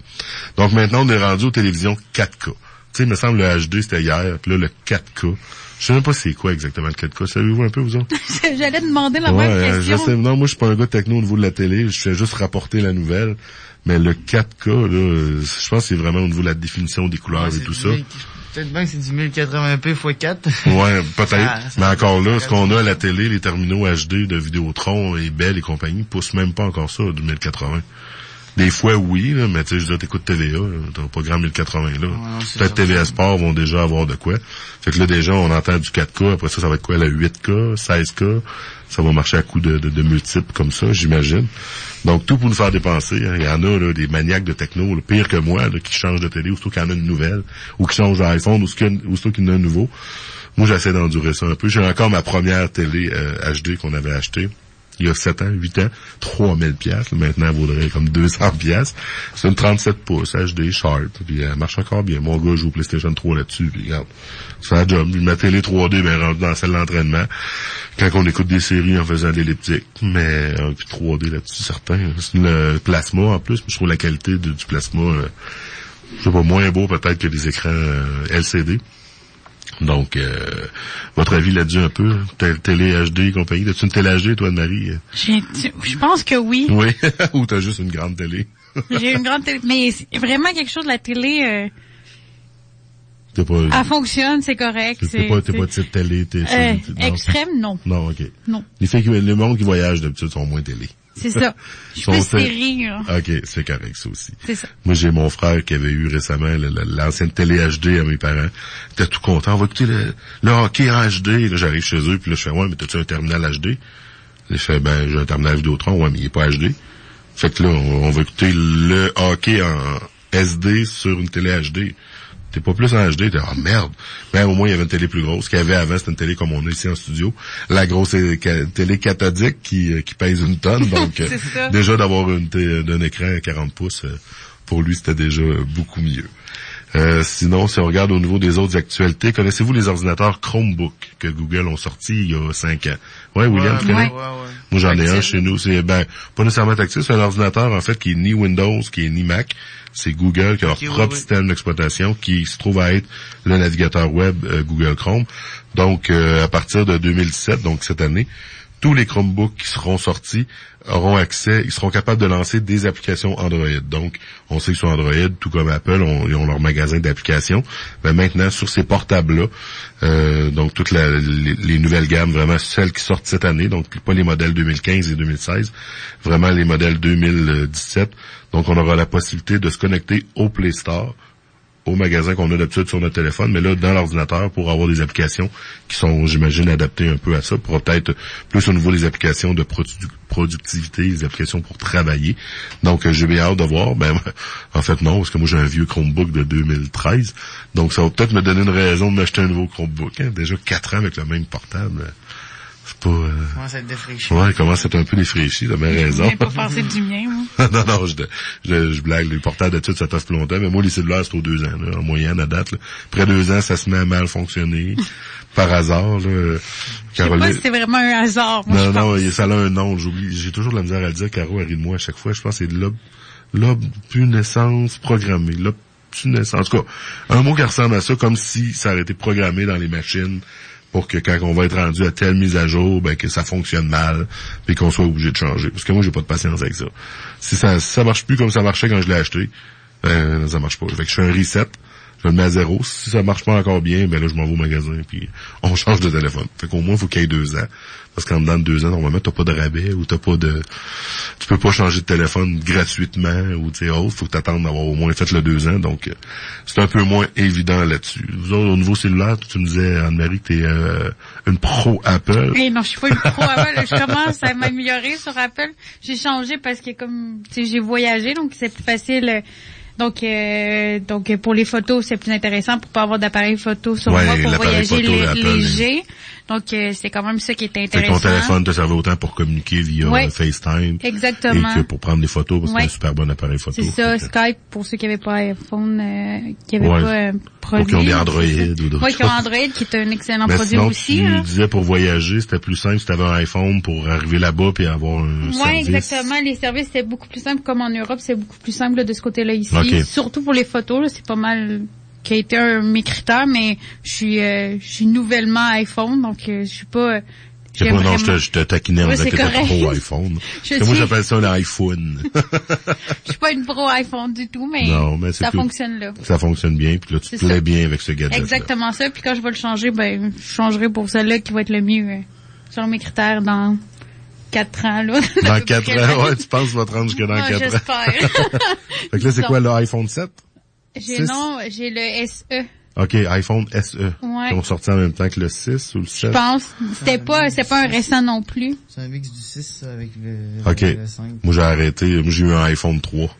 Donc maintenant, on est rendu aux télévisions quatre K. Tu sais, il me semble le H D, c'était hier, puis là, le quatre K. Je sais même pas c'est quoi exactement le quatre K. Savez-vous un peu, vous autres? J'allais demander la ouais, même question. Je sais, non, moi, je suis pas un gars techno au niveau de la télé. Je fais juste rapporter la nouvelle. Mais le quatre K, là, je pense que c'est vraiment au niveau de la définition des couleurs ouais, et tout ça. mille, peut-être bien que c'est du mille quatre-vingts p fois quatre. Ouais, peut-être. Ça, ça mais encore là, ce qu'on a à la ça. télé, les terminaux H D de Vidéotron et Bell et compagnie, poussent même pas encore ça, du mille quatre-vingts. Des fois, oui, là, mais tu sais, je veux dire, t'écoutes T V A, là, t'as pas grand mille quatre-vingts, là. Ouais, peut-être T V A Sport vont déjà avoir de quoi. Fait que là, déjà, on entend du quatre K, après ça, ça va être quoi, la huit K, seize K, ça va marcher à coup de, de, de multiples comme ça, j'imagine. Donc, tout pour nous faire dépenser. Hein. Il y en a là, des maniaques de techno, là, pire que moi, là, qui changent de télé, aussitôt qu'il y en a une nouvelle, ou qui changent d'iPhone, aussitôt qu'il y en a un nouveau. Moi, j'essaie d'endurer ça un peu. J'ai encore ma première télé euh, H D qu'on avait achetée il y a sept ans, huit ans, trois mille piastres. Maintenant, elle vaudrait comme deux cents piastres. C'est une trente-sept pouces H D Sharp, puis elle marche encore bien. Mon gars joue au PlayStation trois là-dessus, puis regarde, c'est un job. Ma télé trois D, ben, rentre dans la salle d'entraînement. Quand on écoute des séries en faisant de l'elliptique, mais euh, puis trois D là-dessus, certain. C'est le plasma, en plus. Je trouve la qualité de, du plasma, euh, je sais pas, moins beau peut-être que les écrans euh, L C D. Donc, euh, votre avis là-dessus un peu? Télé H D et compagnie. As-tu une télé H D, toi, Anne-Marie? J'ai, je pense que oui. Oui. Ou t'as juste une grande télé? J'ai une grande télé. Mais c'est vraiment quelque chose, la télé, euh, t'es pas, elle fonctionne, c'est correct. T'es c'est, pas, t'es c'est, pas de cette télé, t'es, euh, t'es, non, extrême, non. Non, ok. Non. Les filles qui, le monde qui voyage d'habitude sont moins télé. C'est ça. Je suis plus série, là. OK, c'est correct, ça aussi. C'est ça. Moi, j'ai mon frère qui avait eu récemment le, le, l'ancienne télé H D à mes parents. Il était tout content. On va écouter le, le hockey en H D. Là, j'arrive chez eux, puis là, je fais, ouais, mais t'as-tu un terminal H D? Là, je fais, ben, j'ai un terminal Vidéotron. Ouais, mais il est pas H D. Fait que là, on, on va écouter le hockey en S D sur une télé H D. T'es pas plus en H D, t'es, oh merde. Mais au moins, il y avait une télé plus grosse. Ce qu'il y avait avant, c'était une télé comme on a ici en studio. La grosse télé cathodique qui, qui pèse une tonne. Donc, déjà d'avoir une t- d'un écran à quarante pouces, pour lui, c'était déjà beaucoup mieux. Euh, sinon, si on regarde au niveau des autres actualités, connaissez-vous les ordinateurs Chromebook que Google ont sortis il y a cinq ans? Ouais, William, tu connais? Ouais, ouais, ouais. Moi, j'en ai un chez nous. C'est, ben, pas nécessairement tactile. C'est un ordinateur, en fait, qui est ni Windows, qui est ni Mac. C'est Google qui a leur okay, propre oui, système d'exploitation qui se trouve à être le navigateur web euh, Google Chrome. Donc, euh, à partir de deux mille dix-sept, donc cette année, tous les Chromebooks qui seront sortis auront accès, ils seront capables de lancer des applications Android. Donc, on sait que sur Android, tout comme Apple, on, ils ont leur magasin d'applications. Mais maintenant, sur ces portables-là, euh, donc toutes la, les, les nouvelles gammes, vraiment celles qui sortent cette année, donc pas les modèles deux mille quinze et deux mille seize, vraiment les modèles deux mille dix-sept. Donc, on aura la possibilité de se connecter au Play Store, au magasin qu'on a d'habitude sur notre téléphone, mais là, dans l'ordinateur, pour avoir des applications qui sont, j'imagine, adaptées un peu à ça, pour peut-être plus au niveau des applications de produ- productivité, des applications pour travailler. Donc, j'ai bien hâte de voir. Ben, en fait, non, parce que moi, j'ai un vieux Chromebook de deux mille treize. Donc, ça va peut-être me donner une raison de m'acheter un nouveau Chromebook. Hein. Déjà quatre ans avec le même portable. C'est pas... Euh... Commence à être défraîchi. Ouais, il commence à être un peu défraîchi, t'as bien raison. Je pas penser du mien, moi. non, non, je, je, je blague. Les portables d'études, ça t'offre longtemps. Mais moi, les cellulaires, c'est aux deux ans, là, en moyenne, à date. Là. Après deux ans, ça se met à mal fonctionner. Par hasard, là. Caroline... Je sais pas si c'est vraiment un hasard, moi, Non, je non, pense. ça a un nom. J'oublie. J'ai toujours de la misère à le dire. Caro, elle rit de moi à chaque fois. Je pense que c'est l'ob... l'obtunescence programmée. L'obtunescence. En tout cas, un mot qui ressemble à ça, comme si ça aurait été programmé dans les machines pour que quand on va être rendu à telle mise à jour, ben que ça fonctionne mal, puis qu'on soit obligé de changer. Parce que moi, j'ai pas de patience avec ça. Si ça, si ça marche plus comme ça marchait quand je l'ai acheté, ben, ça marche pas. Fait que je fais un reset, je le mets à zéro. Si ça marche pas encore bien, ben là, je m'en vais au magasin, puis on change de téléphone. Fait qu'au moins, il faut qu'il y ait deux ans. Parce qu'en dedans de deux ans, normalement, t'as pas de rabais, ou t'as pas de... Tu peux pas changer de téléphone gratuitement, ou tu sais, autre. Faut que t'attendes d'avoir au moins fait le deux ans. Donc, euh, c'est un peu moins évident là-dessus. Vous autres, au niveau cellulaire, tu me disais, Anne-Marie, que t'es euh, une pro Apple. Eh non, je suis pas une pro Apple. Je commence à m'améliorer sur Apple. J'ai changé parce que comme, tu sais, j'ai voyagé, donc c'est plus facile... Donc, euh, donc pour les photos, c'est plus intéressant pour pas avoir d'appareil photo sur ouais, moi pour voyager lé- léger. Mais... Donc, euh, c'est quand même ça qui est intéressant. Ton téléphone te servait autant pour communiquer via ouais, FaceTime. Exactement. Et que pour prendre des photos, parce que ouais. c'est un super bon appareil photo. C'est ça, que... Skype, pour ceux qui n'avaient pas iPhone, euh, qui n'avaient ouais. pas un produit. Pour qui ont des Android ou d'autres Oui, qui ont Android, qui est un excellent mais produit sinon, aussi. Tu là. disais pour voyager, c'était plus simple si tu avais un iPhone pour arriver là-bas puis avoir un ouais, service. Oui, exactement. Les services, c'est beaucoup plus simple. Comme en Europe, c'est beaucoup plus simple là, de ce côté-là ici. Okay. Surtout pour les photos, là, c'est pas mal qui a été un de mes critères, mais je suis euh, je suis nouvellement iPhone, donc euh, je suis pas... Euh, c'est pas, non, je te, je te taquinais en oui, disant que t'étais pro iPhone. je suis... Moi, j'appelle ça un iPhone. Je suis pas une pro iPhone du tout, mais, non, mais ça cool. Fonctionne là. Ça fonctionne bien, puis là, tu te plais ça. Bien avec ce gadget. Exactement ça, puis quand je vais le changer, ben, je changerai pour celle-là qui va être le mieux, euh, selon mes critères, dans quatre ans, là. Dans quatre ans, ouais, tu penses que ça va te rendre jusque dans ah, quatre ans. J'espère. Fait que là, c'est quoi, l'iPhone sept? J'ai, non, j'ai le S E. OK, iPhone S E. Ouais. Qui ont sorti en même temps que le six ou le sept? Je pense. C'était pas, c'était pas un récent non plus. C'est un mix du six, ça, avec le, OK. le cinq. Moi, j'ai arrêté. Moi, j'ai eu un iPhone trois.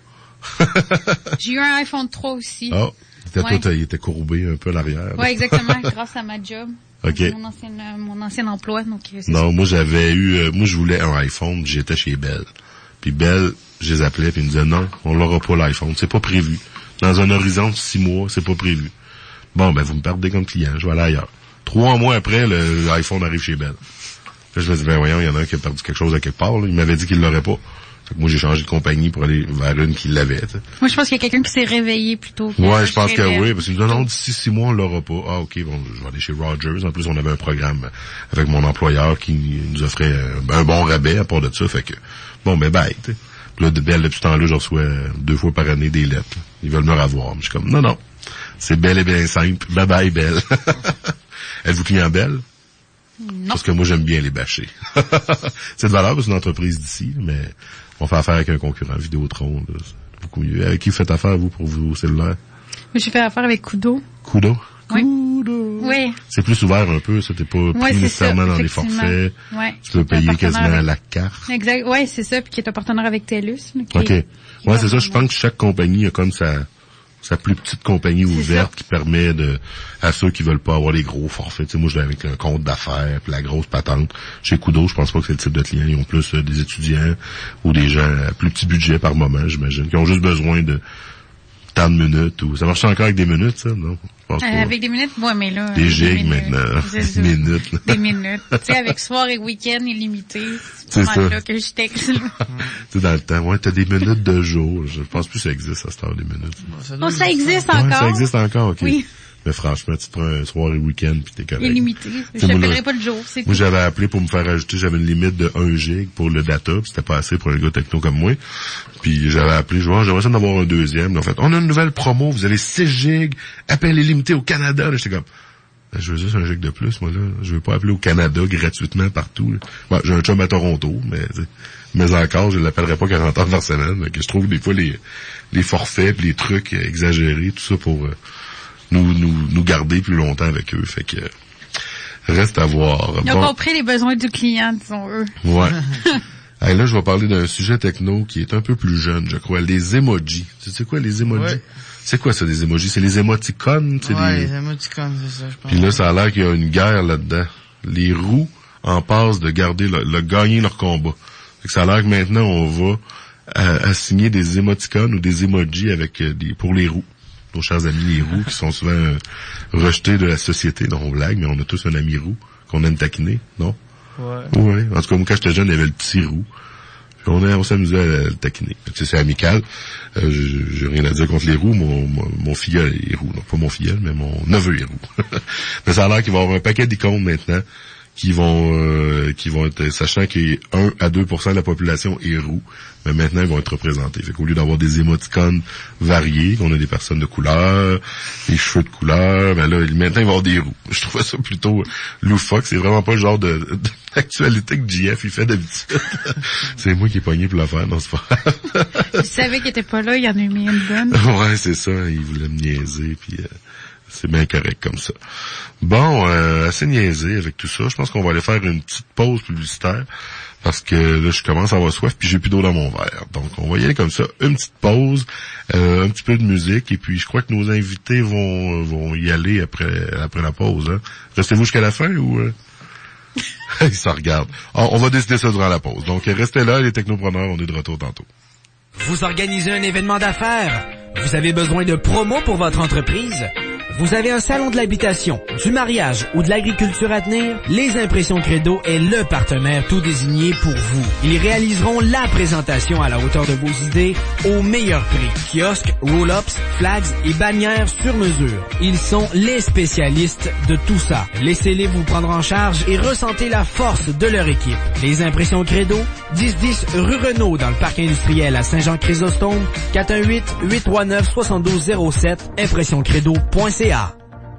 J'ai eu un iPhone trois aussi. Ah. C'était Ouais. tout, il était courbé un peu à l'arrière. Ouais, exactement, grâce à ma job. OK. Mon ancien, euh, mon ancien emploi, donc euh, c'est Non, ça. moi, j'avais eu, euh, moi, je voulais un iPhone, puis j'étais chez Bell. Puis Bell, je les appelais, puis ils me disaient, non, on l'aura pas l'iPhone, c'est pas prévu. Dans un horizon de six mois, c'est pas prévu. Bon, ben, vous me perdez comme client, je vais aller ailleurs. Trois mois après, le, l'iPhone arrive chez Bell. Là, je me dis, ben, voyons, il y en a un qui a perdu quelque chose à quelque part, là. Il m'avait dit qu'il l'aurait pas. Fait que moi, j'ai changé de compagnie pour aller vers une qui l'avait, t'sais. Moi, je pense qu'il y a quelqu'un qui s'est réveillé plutôt que Ouais, je pense chez que Bell. oui, parce qu'il me dit, non, d'ici six mois, on l'aura pas. Ah, ok, bon, je vais aller chez Rogers. En plus, on avait un programme avec mon employeur qui nous offrait un, un bon rabais à part de ça, fait que, bon, ben, bye, t'sais. Puis là, de Bell, depuis ce temps-là, je reçois deux fois par année des lettres. Ils veulent me revoir. Je suis comme, non, non. C'est bel et bien simple. Bye bye, Bell. Êtes-vous client Bell? Non. Parce que moi, j'aime bien les bâcher. C'est de valeur, c'est une entreprise d'ici, mais on fait affaire avec un concurrent, Vidéotron, là. C'est beaucoup mieux. Avec qui vous faites affaire, vous, pour vos cellulaires? J'ai fait affaire avec Kudo. Kudo? Oui. Kudo. Oui. C'est plus ouvert un peu, ça, t'es pas Ouais, pris c'est nécessairement ça, dans les effectivement. forfaits. Ouais. Tu peux Un payer partenaire quasiment à avec- la carte. Exact. Ouais, c'est ça, puis qui est un partenaire avec TELUS. là, qui OK. est- qui Ouais, est c'est ça. Je pense que chaque compagnie a comme sa, sa plus petite compagnie ouverte qui permet de, à ceux qui veulent pas avoir les gros forfaits. Tu sais, moi, je l'ai avec un compte d'affaires puis la grosse patente. Chez Kudo, je pense pas que c'est le type de client. Ils ont plus euh, des étudiants ou des gens à plus petit budget par moment, j'imagine, qui ont juste besoin de tant de minutes ou, ça marche encore avec des minutes, ça? Non? Je pense Euh, pas. avec des minutes, ouais, mais là... Des euh, gigs minutes, maintenant. c'est ça. Des minutes, là. Des minutes. Tu sais, avec soir et week-end illimité, C'est c'est pas mal ça. là que je texte. là. Tu sais, dans le temps, ouais, t'as des minutes de jour. Je pense plus que ça existe à cette heure, des minutes. Oh, ça existe Ouais, encore. ça existe encore, ok. Oui. Mais franchement, tu te prends un soir et week-end puis t'es correct. Illimité. Je C'est moi, t'appellerai là. pas le jour, c'est Moi, tout. j'avais appelé pour me faire ajouter, j'avais une limite de un gig pour le data, puis c'était pas assez pour un gars techno comme moi. Puis j'avais appelé, je vois, j'aimerais ça d'en avoir un deuxième. En fait, on a une nouvelle promo, vous avez six gigs, appel illimité au Canada. Là, j'étais comme, ben, je veux juste un gig de plus, moi, là. Je veux pas appeler au Canada gratuitement partout, là. Bon, j'ai un chum à Toronto, mais, tu sais, mais encore, je l'appellerai pas quarante heures par semaine. Que je trouve des fois les, les forfaits pis les trucs euh, exagérés, tout ça pour, euh, nous, nous, nous garder plus longtemps avec eux. Fait que, euh, reste à voir. Ils ont Bon. compris les besoins du client, disons eux. Ouais. Hey, là, je vais parler d'un sujet techno qui est un peu plus jeune, je crois. Les emojis. Tu sais quoi, les emojis? Ouais. C'est quoi ça, des emojis? C'est les émoticônes? C'est Ouais, des... les émoticônes, c'est ça, je pense. Puis là, ça a l'air qu'il y a une guerre là-dedans. Les roues en passent de garder, le, le gagner leur combat. Fait que ça a l'air que maintenant, on va euh, assigner des émoticônes ou des emojis avec euh, des, pour les roues. Nos chers amis les roues qui sont souvent euh, rejetés de la société. Non, on blague, mais on a tous un ami roux qu'on aime taquiner, non? Ouais. Ouais. En tout cas, moi, quand j'étais jeune, il y avait le petit roux. Puis on, a- on s'amusait à le taquiner. Fait que, tu sais, c'est amical. Euh, j'ai j'ai rien à dire contre les roux. Mon, mon, mon filleul est roux. Non, pas mon filleul, mais mon neveu est roux. Mais ça a l'air qu'il va y avoir un paquet d'icônes maintenant qui vont euh, qui vont être, sachant que un à deux pour cent de la population est roux, mais maintenant ils vont être représentés. Fait qu'au lieu d'avoir des émoticônes variés, qu'on a des personnes de couleur, des cheveux de couleur, ben là, maintenant il va y avoir des roux. Je trouvais ça plutôt loufoque. C'est vraiment pas le genre de, de d'actualité que J F il fait d'habitude. C'est moi qui ai pogné pour le faire, non, c'est pas grave. Je savais qu'il était pas là, il y en a eu mis une bonne. Ouais, c'est ça, il voulait me niaiser, puis euh, c'est bien correct comme ça. Bon, euh, assez niaisé avec tout ça. Je pense qu'on va aller faire une petite pause publicitaire, parce que là, je commence à avoir soif, puis j'ai plus d'eau dans mon verre. Donc, on va y aller comme ça, une petite pause, euh, un petit peu de musique, et puis je crois que nos invités vont vont y aller après après la pause. Hein. Restez-vous jusqu'à la fin, ou... Euh... Ils se regardent. On, on va décider ça durant la pause. Donc, restez là, les technopreneurs, on est de retour tantôt. Vous organisez un événement d'affaires? Vous avez besoin de promos pour votre entreprise? Vous avez un salon de l'habitation, du mariage ou de l'agriculture à tenir? Les Impressions Credo est le partenaire tout désigné pour vous. Ils réaliseront la présentation à la hauteur de vos idées au meilleur prix. Kiosques, roll-ups, flags et bannières sur mesure. Ils sont les spécialistes de tout ça. Laissez-les vous prendre en charge et ressentez la force de leur équipe. Les Impressions Credo, dix dix rue Renault dans le parc industriel à Saint-Jean-Chrysostome, quatre un huit, huit trois neuf, six deux zéro sept, impression credo point c a.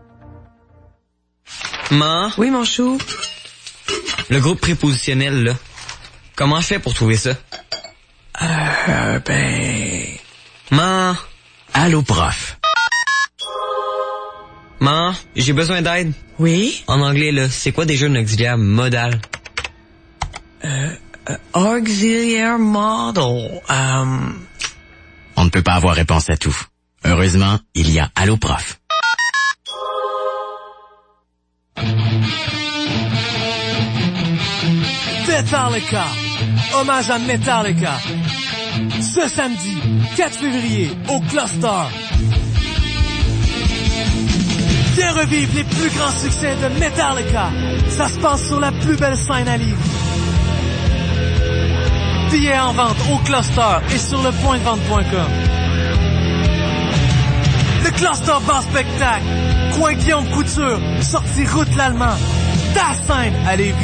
Ma? Oui, mon chou? Le groupe prépositionnel, là. Comment je fais pour trouver ça? Euh, ben... Ma? Allô, prof. Maman, j'ai besoin d'aide. Oui? En anglais, là, c'est quoi déjà un auxiliaire modal? Euh, euh, auxiliaire model. Um... On ne peut pas avoir réponse à tout. Heureusement, il y a Allo Prof. Metallica. Hommage à Metallica. Ce samedi, quatre février, au Cluster. Viens revivre les plus grands succès de Metallica. Ça se passe sur la plus belle scène à Lévis. Billets en vente au Cluster et sur le point de vente point com. Le Cluster Bar Spectacle. Coin Guillaume Couture. Sortie route l'Allemand. Ta scène à Lévis.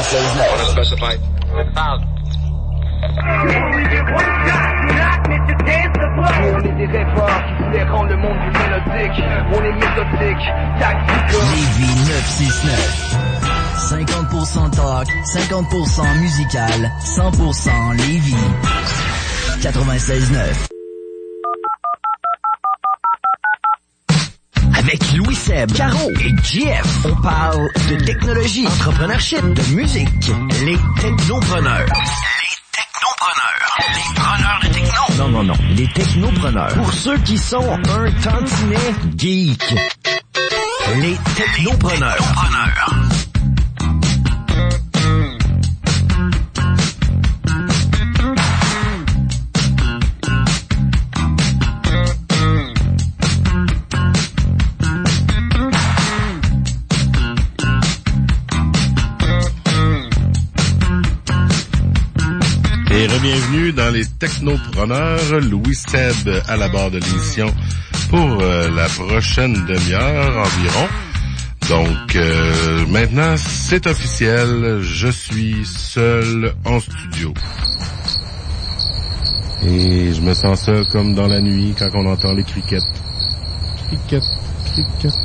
quatre-vingt-seize neuf. On est des rêveurs qui voulaient rendre le monde plus mélodique. On est méthodique, tactique. Lévis neuf cent soixante-neuf. cinquante pour cent talk, cinquante pour cent musical, cent pour cent Lévis. quatre-vingt-seize neuf. Avec Louis Seb, Caro et J F, on parle de technologie, entrepreneurship, de musique. Les technopreneurs. Les technopreneurs. Les preneurs de techno. Non, non, non. Les technopreneurs. Pour ceux qui sont un tantinet geek. Les technopreneurs. technopreneurs. Et re-bienvenue dans les technopreneurs. Louis Seb à la barre de l'émission pour euh, la prochaine demi-heure environ. Donc euh, maintenant c'est officiel, je suis seul en studio. Et je me sens seul comme dans la nuit quand on entend les criquettes. Criquettes, criquettes.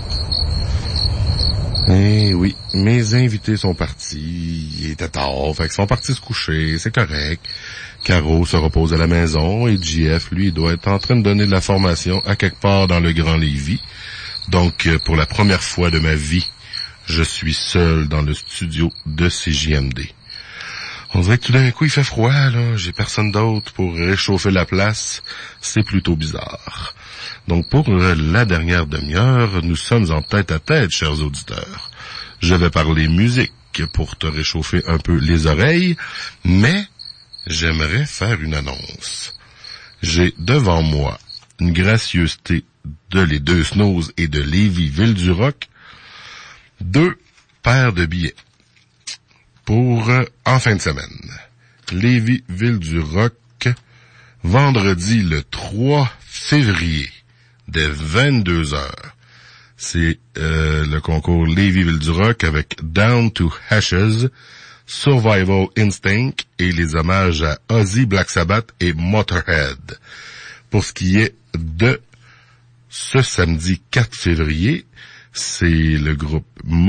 Eh oui, mes invités sont partis, il était tard, fait qu'ils sont partis se coucher, c'est correct. Caro se repose à la maison et J F, lui, doit être en train de donner de la formation à quelque part dans le Grand Lévis. Donc, pour la première fois de ma vie, je suis seul dans le studio de C J M D. On dirait que tout d'un coup, il fait froid, là, j'ai personne d'autre pour réchauffer la place, c'est plutôt bizarre. Donc, pour la dernière demi-heure, nous sommes en tête-à-tête, chers auditeurs. Je vais parler musique pour te réchauffer un peu les oreilles, mais j'aimerais faire une annonce. J'ai devant moi une gracieuseté de les deux Snows et de Lévis Ville-du-Roc, deux paires de billets pour euh, en fin de semaine. Lévis Ville-du-Roc, vendredi le trois février. Dès vingt-deux heures. C'est euh, le concours Lévis-Ville-du-Roc avec Down to Ashes, Survival Instinct et les hommages à Ozzy, Black Sabbath et Motorhead. Pour ce qui est de ce samedi quatre février, c'est le groupe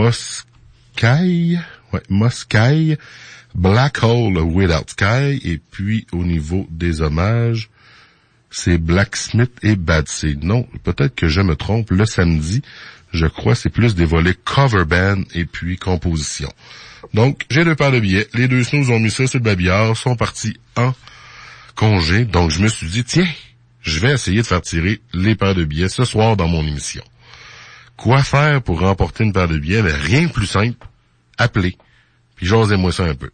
Moskai, ouais, Moskai, Black Hole Without Sky, et puis au niveau des hommages, c'est Blacksmith et Bad Seed. Non, peut-être que je me trompe. Le samedi, je crois, c'est plus des volets cover band et puis composition. Donc, j'ai deux paires de billets. Les deux snooze ont mis ça sur le babillard, sont partis en congé. Donc, je me suis dit, tiens, je vais essayer de faire tirer les paires de billets ce soir dans mon émission. Quoi faire pour remporter une paire de billets? Ben, rien de plus simple. Appelez. Puis jasez-moi ça un peu.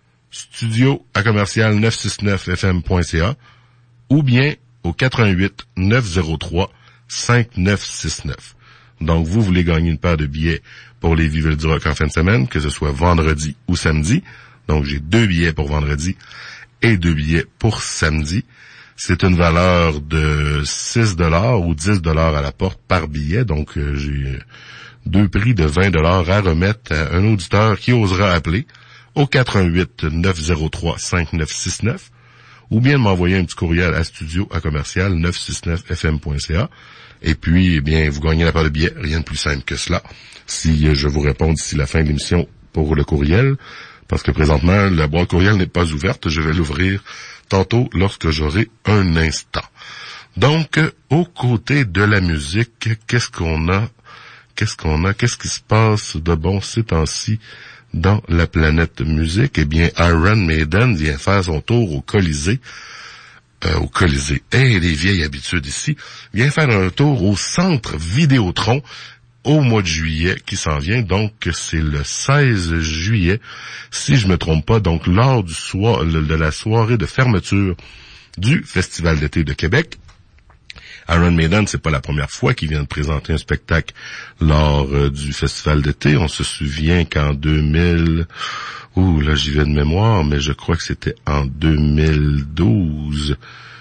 Studio à commercial neuf cent soixante-neuf f m point c a ou bien au quatre un huit neuf zéro trois cinq neuf six neuf. Donc, vous voulez gagner une paire de billets pour les Ville-du-Roc en fin de semaine, que ce soit vendredi ou samedi. Donc, j'ai deux billets pour vendredi et deux billets pour samedi. C'est une valeur de six dollars ou dix dollars à la porte par billet. Donc, euh, j'ai deux prix de vingt dollars à remettre à un auditeur qui osera appeler au quatre un huit neuf zéro trois cinq neuf six neuf. Ou bien de m'envoyer un petit courriel à studio à commercial neuf cent soixante-neuf f m point c a. Et puis, eh bien, vous gagnez la paire de billets. Rien de plus simple que cela. Si je vous réponds d'ici la fin de l'émission pour le courriel, parce que présentement, la boîte courriel n'est pas ouverte, je vais l'ouvrir tantôt lorsque j'aurai un instant. Donc, aux côtés de la musique, qu'est-ce qu'on a? Qu'est-ce qu'on a? Qu'est-ce qui se passe de bon ces temps-ci dans la planète musique? Eh bien, Iron Maiden vient faire son tour au Colisée. Euh, au Colisée. Eh, hey, les vieilles habitudes ici. Vient faire un tour au Centre Vidéotron au mois de juillet qui s'en vient. Donc, c'est le seize juillet, si je me trompe pas. Donc, lors du soir, de la soirée de fermeture du Festival d'été de Québec. Iron Maiden, c'est pas la première fois qu'ils viennent présenter un spectacle lors euh, du Festival d'été. On se souvient qu'en deux mille... Ouh, là, j'y vais de mémoire, mais je crois que c'était en deux mille douze.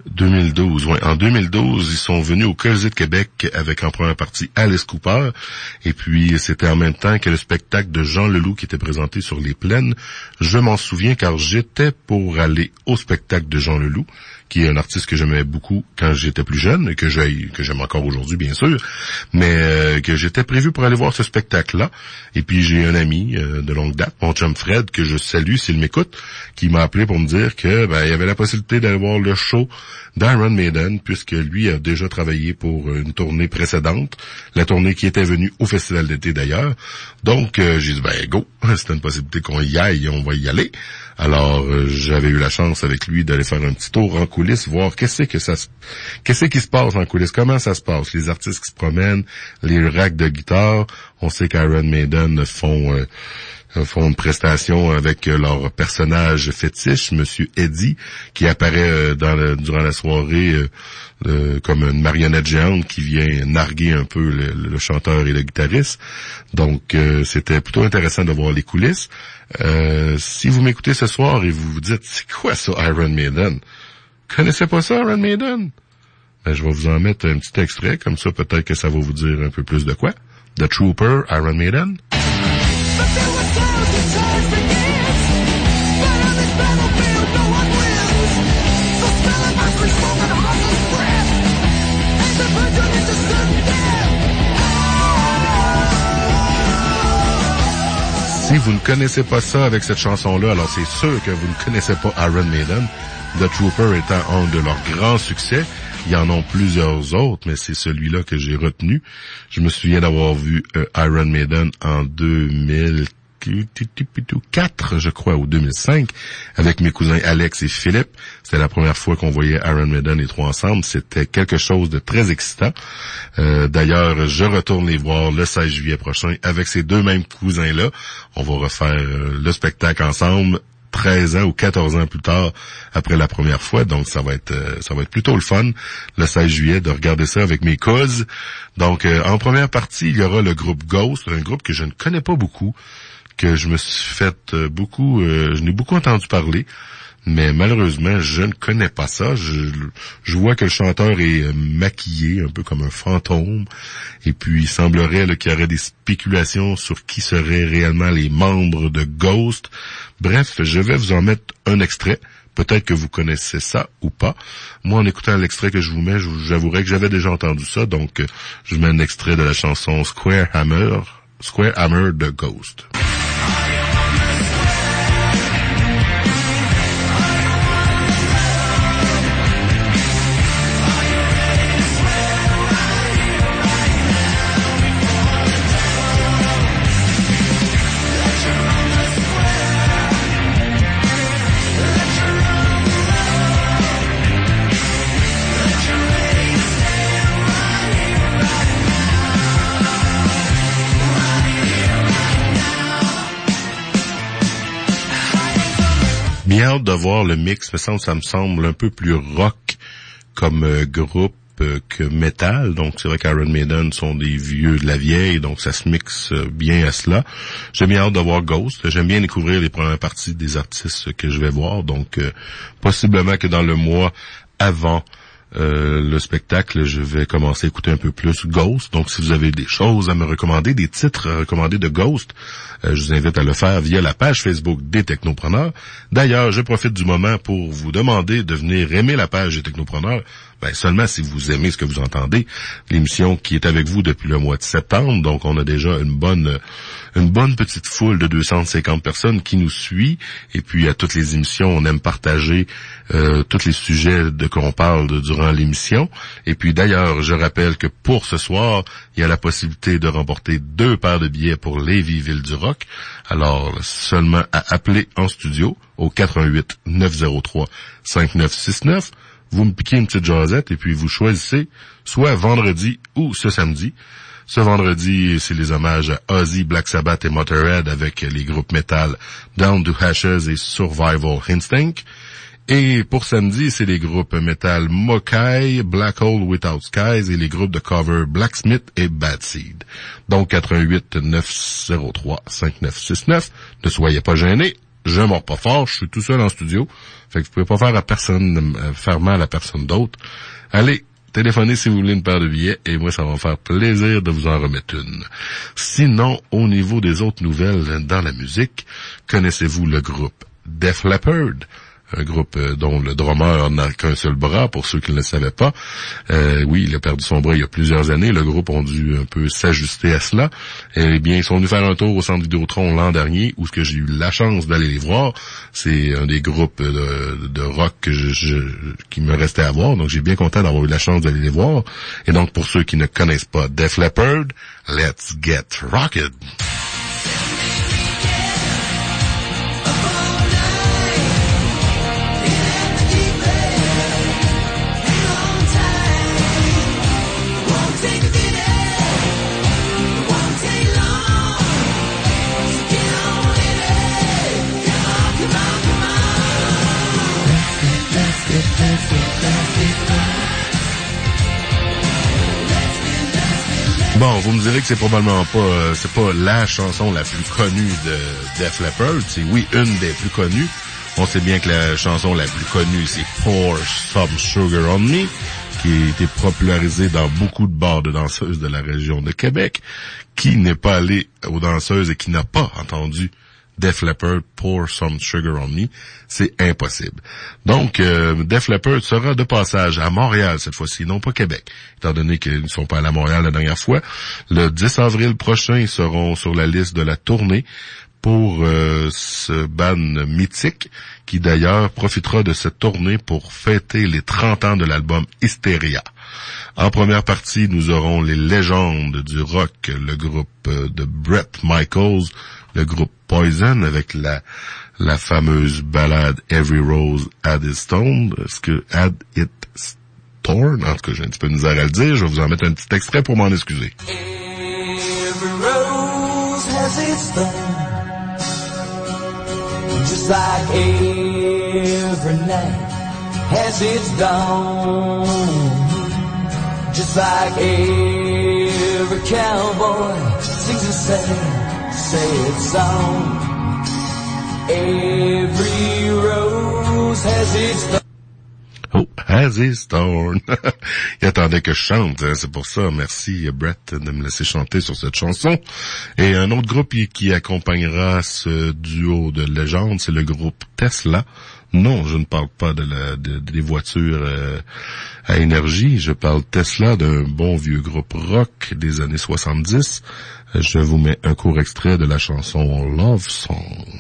deux mille douze, ouais. En deux mille douze, ils sont venus au Colisée de Québec avec en première partie Alice Cooper. Et puis, c'était en même temps que le spectacle de Jean Leloup qui était présenté sur les plaines. Je m'en souviens car j'étais pour aller au spectacle de Jean Leloup, qui est un artiste que j'aimais beaucoup quand j'étais plus jeune, et que j'aime, que j'aime encore aujourd'hui, bien sûr, mais euh, que j'étais prévu pour aller voir ce spectacle-là. Et puis, j'ai un ami euh, de longue date, mon chum Fred, que je salue s'il m'écoute, qui m'a appelé pour me dire que ben, il y avait la possibilité d'aller voir le show d'Iron Maiden, puisque lui a déjà travaillé pour une tournée précédente, la tournée qui était venue au Festival d'été d'ailleurs. Donc, euh, j'ai dit, ben go, c'est une possibilité qu'on y aille, on va y aller. Alors, euh, j'avais eu la chance avec lui d'aller faire un petit tour en coulisses, voir qu'est-ce que ça se, qu'est-ce qui se passe en coulisses, comment ça se passe, les artistes qui se promènent, les racks de guitare. On sait qu'Iron Maiden font... Euh, font une prestation avec leur personnage fétiche, Monsieur Eddie, qui apparaît dans le, durant la soirée euh, euh, comme une marionnette géante qui vient narguer un peu le, le chanteur et le guitariste. Donc, euh, c'était plutôt intéressant de voir les coulisses. Euh, si vous m'écoutez ce soir et vous vous dites, c'est quoi ça, Iron Maiden? Connaissez pas ça, Iron Maiden? Ben, je vais vous en mettre un petit extrait, comme ça peut-être que ça va vous dire un peu plus de quoi. The Trooper, Iron Maiden. Si vous ne connaissez pas ça avec cette chanson-là, alors c'est sûr que vous ne connaissez pas Iron Maiden. The Trooper étant un de leurs grands succès. Il y en a plusieurs autres, mais c'est celui-là que j'ai retenu. Je me souviens d'avoir vu euh, Iron Maiden en deux mille quatre, je crois, ou deux mille cinq, avec mes cousins Alex et Philippe. C'était la première fois qu'on voyait Iron Maiden les trois ensemble. C'était quelque chose de très excitant. Euh, d'ailleurs, je retourne les voir le seize juillet prochain avec ces deux mêmes cousins-là. On va refaire euh, le spectacle ensemble treize ans ou quatorze ans plus tard après la première fois. Donc, ça va être euh, ça va être plutôt le fun, le seize juillet, de regarder ça avec mes cousins. Donc, euh, en première partie, il y aura le groupe Ghost, un groupe que je ne connais pas beaucoup, que je me suis fait euh, beaucoup, euh, je n'ai beaucoup entendu parler, mais malheureusement, je ne connais pas ça. Je, je vois que le chanteur est euh, maquillé, un peu comme un fantôme, et puis il semblerait là, qu'il y aurait des spéculations sur qui seraient réellement les membres de Ghost. Bref, je vais vous en mettre un extrait. Peut-être que vous connaissez ça ou pas. Moi, en écoutant l'extrait que je vous mets, j'avouerais que j'avais déjà entendu ça, donc euh, je mets un extrait de la chanson Square Hammer, Square Hammer de Ghost. Bien hâte de voir le mix, mais ça, ça me semble un peu plus rock comme euh, groupe euh, que métal. Donc c'est vrai qu'Iron Maiden sont des vieux de la vieille, donc ça se mixe euh, bien à cela. J'ai bien hâte de voir Ghost. J'aime bien découvrir les premières parties des artistes que je vais voir. Donc euh, possiblement que dans le mois avant Euh, le spectacle, je vais commencer à écouter un peu plus Ghost. Donc, si vous avez des choses à me recommander, des titres à recommander de Ghost, euh, je vous invite à le faire via la page Facebook des Technopreneurs. D'ailleurs, je profite du moment pour vous demander de venir aimer la page des Technopreneurs. Ben, seulement si vous aimez ce que vous entendez. L'émission qui est avec vous depuis le mois de septembre. Donc, on a déjà une bonne, une bonne petite foule de deux cent cinquante personnes qui nous suit. Et puis, à toutes les émissions, on aime partager euh, tous les sujets de qu'on parle de, durant l'émission. Et puis, d'ailleurs, je rappelle que pour ce soir, il y a la possibilité de remporter deux paires de billets pour Lévis Ville du Rock. Alors, seulement à appeler en studio au quatre un huit neuf zéro trois cinq neuf six neuf. Vous me piquez une petite jasette et puis vous choisissez soit vendredi ou ce samedi. Ce vendredi, c'est les hommages à Ozzy, Black Sabbath et Motorhead avec les groupes metal Down to Ashes et Survival Instinct. Et pour samedi, c'est les groupes metal Mokai, Black Hole Without Skies et les groupes de cover Blacksmith et Bad Seed. Donc quatre un huit neuf zéro trois cinq neuf six neuf. Ne soyez pas gênés. je mords pas fort, je suis tout seul en studio. Fait que vous pouvez pas faire à personne, euh, faire mal à personne d'autre. Allez, téléphonez si vous voulez une paire de billets et moi, ça va me faire plaisir de vous en remettre une. Sinon, au niveau des autres nouvelles dans la musique, connaissez-vous le groupe Def Leppard? Un groupe euh, dont le drummer n'a qu'un seul bras, pour ceux qui ne le savaient pas. Euh, oui, il a perdu son bras il y a plusieurs années. Le groupe a dû un peu s'ajuster à cela. Eh bien, ils sont venus faire un tour au Centre Vidéotron l'an dernier, où ce que j'ai eu la chance d'aller les voir. C'est un des groupes de, de rock que je, je, qui me restait à voir. Donc, j'ai bien content d'avoir eu la chance d'aller les voir. Et donc, pour ceux qui ne connaissent pas Def Leppard, let's get rocked! Bon, vous me direz que c'est probablement pas, euh, c'est pas la chanson la plus connue de Def Leppard. C'est oui une des plus connues. On sait bien que la chanson la plus connue c'est Pour Some Sugar on Me, qui a été popularisée dans beaucoup de bars de danseuses de la région de Québec. Qui n'est pas allé aux danseuses et qui n'a pas entendu Def Leppard Pour Some Sugar on Me, c'est impossible. Donc, euh, Def Leppard sera de passage à Montréal cette fois-ci, non pas Québec, étant donné qu'ils ne sont pas allés à Montréal la dernière fois. Le dix avril prochain, ils seront sur la liste de la tournée pour euh, ce band mythique, qui d'ailleurs profitera de cette tournée pour fêter les trente ans de l'album Hysteria. En première partie, nous aurons les légendes du rock, le groupe de Bret Michaels, le groupe Poison, avec la la fameuse ballade Every Rose Had Its Thorn. Est-ce que Had Its Thorn? En tout cas, j'ai un petit peu de misère à le dire. Je vais vous en mettre un petit extrait pour m'en excuser. Every rose has its thorn, just like every night has its dawn, just like every cowboy sings a sad, sad song. Every rose has its thorn. Oh, has its thorn. Il attendait que je chante, hein, c'est pour ça. Merci, Brett, de me laisser chanter sur cette chanson. Et un autre groupe qui accompagnera ce duo de légendes, c'est le groupe Tesla. Non, je ne parle pas de la, de, des voitures euh, à énergie. Je parle Tesla, d'un bon vieux groupe rock des années soixante-dix. Je vous mets un court extrait de la chanson Love Song.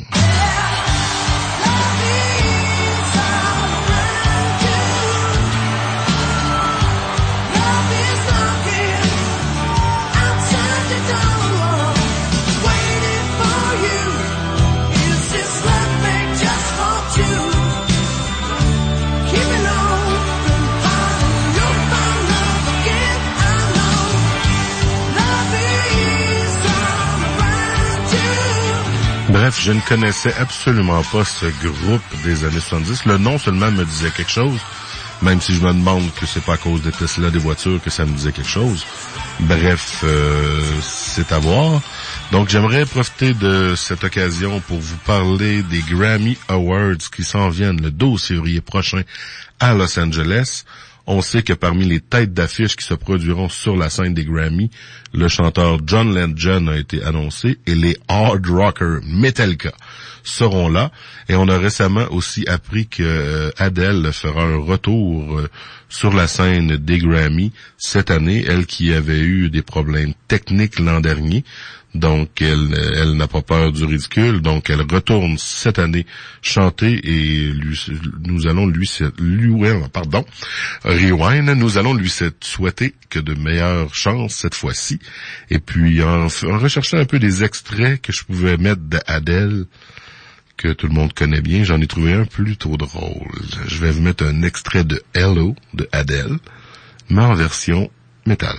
Bref, je ne connaissais absolument pas ce groupe des années soixante-dix. Le nom seulement me disait quelque chose, même si je me demande que c'est pas à cause des Tesla des voitures que ça me disait quelque chose. Bref, euh, c'est à voir. Donc, j'aimerais profiter de cette occasion pour vous parler des Grammy Awards qui s'en viennent le douze février prochain à Los Angeles. On sait que parmi les têtes d'affiche qui se produiront sur la scène des Grammy, le chanteur John Legend a été annoncé et les hard rockers Metallica seront là. Et on a récemment aussi appris que euh, Adele fera un retour euh, sur la scène des Grammy cette année, elle qui avait eu des problèmes techniques l'an dernier. Donc, elle, elle n'a pas peur du ridicule. Donc, elle retourne cette année chanter et lui, nous allons lui, lui, pardon, rewind, nous allons lui souhaiter que de meilleures chances cette fois-ci. Et puis, en, en recherchant un peu des extraits que je pouvais mettre d'Adele, que tout le monde connaît bien, j'en ai trouvé un plutôt drôle. Je vais vous mettre un extrait de Hello de Adele, mais en version métal.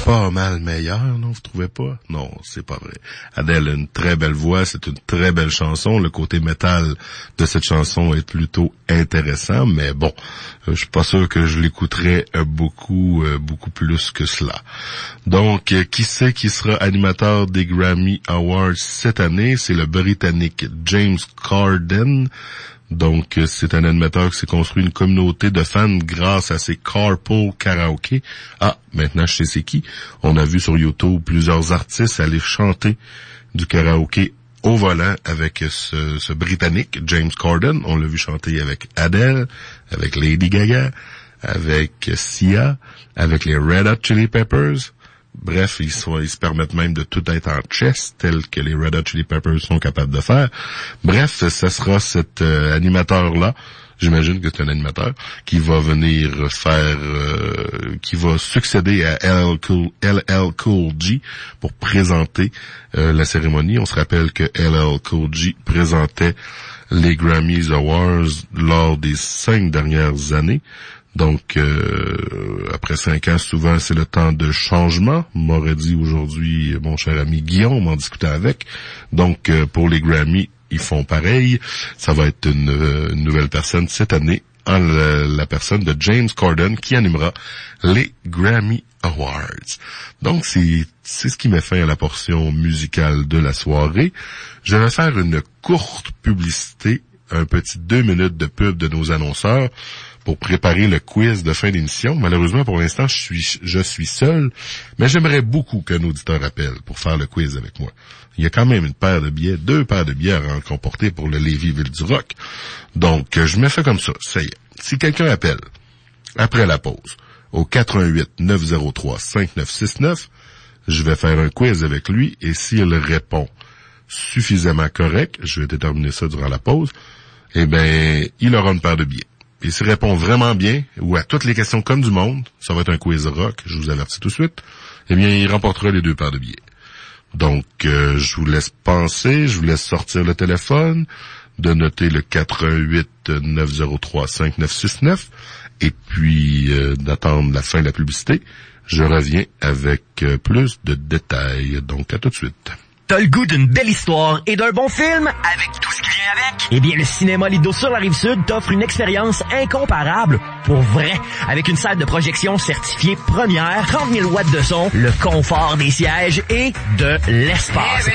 pas mal meilleur, non, vous trouvez pas? Non, c'est pas vrai. Adele a une très belle voix, c'est une très belle chanson. Le côté métal de cette chanson est plutôt intéressant, mais bon, euh, je suis pas sûr que je l'écouterais euh, beaucoup, euh, beaucoup plus que cela. Donc, euh, qui c'est qui sera animateur des Grammy Awards cette année? C'est le Britannique James Corden. Donc, c'est un animateur qui s'est construit une communauté de fans grâce à ses Carpool Karaoke. Ah, maintenant je sais c'est qui. On a vu sur YouTube plusieurs artistes aller chanter du karaoké au volant avec ce, ce Britannique, James Corden. On l'a vu chanter avec Adele, avec Lady Gaga, avec Sia, avec les Red Hot Chili Peppers. Bref, ils, sont, ils se permettent même de tout être en chess, tel que les Red Hot Chili Peppers sont capables de faire. Bref, ce sera cet euh, animateur-là, j'imagine que c'est un animateur, qui va venir faire, euh, qui va succéder à L L Cool, L L Cool J pour présenter euh, la cérémonie. On se rappelle que L L Cool J présentait les Grammys Awards lors des cinq dernières années. Donc, euh, après cinq ans, souvent, c'est le temps de changement, m'aurait dit aujourd'hui mon cher ami Guillaume en discutant avec. Donc, euh, pour les Grammy, ils font pareil. Ça va être une, euh, une nouvelle personne cette année, en la, la personne de James Corden, qui animera les Grammy Awards. Donc, c'est, c'est ce qui met fin à la portion musicale de la soirée. Je vais faire une courte publicité, un petit deux minutes de pub de nos annonceurs, pour préparer le quiz de fin d'émission. Malheureusement, pour l'instant, je suis, je suis seul, mais j'aimerais beaucoup qu'un auditeur appelle pour faire le quiz avec moi. Il y a quand même une paire de billets, deux paires de billets à comporter pour le Lévis Ville du Rock. Donc, je me fais comme ça. Ça y est. Si quelqu'un appelle, après la pause, au quatre un huit neuf zéro trois cinq neuf six neuf, je vais faire un quiz avec lui, et s'il répond suffisamment correct, je vais déterminer ça durant la pause, eh ben, il aura une paire de billets. Et s'il répond vraiment bien, ou à toutes les questions comme du monde, ça va être un quiz rock, je vous avertis tout de suite, eh bien, il remportera les deux paires de billets. Donc, euh, je vous laisse penser, je vous laisse sortir le téléphone, de noter le quatre un huit neuf zéro trois cinq neuf six neuf, et puis euh, d'attendre la fin de la publicité. Je reviens avec euh, plus de détails. Donc, à tout de suite. T'as le goût d'une belle histoire et d'un bon film avec tout ce qui vient avec? Eh bien, le Cinéma Lido sur la Rive-Sud t'offre une expérience incomparable, pour vrai, avec une salle de projection certifiée première, trente mille watts de son, le confort des sièges et de l'espace.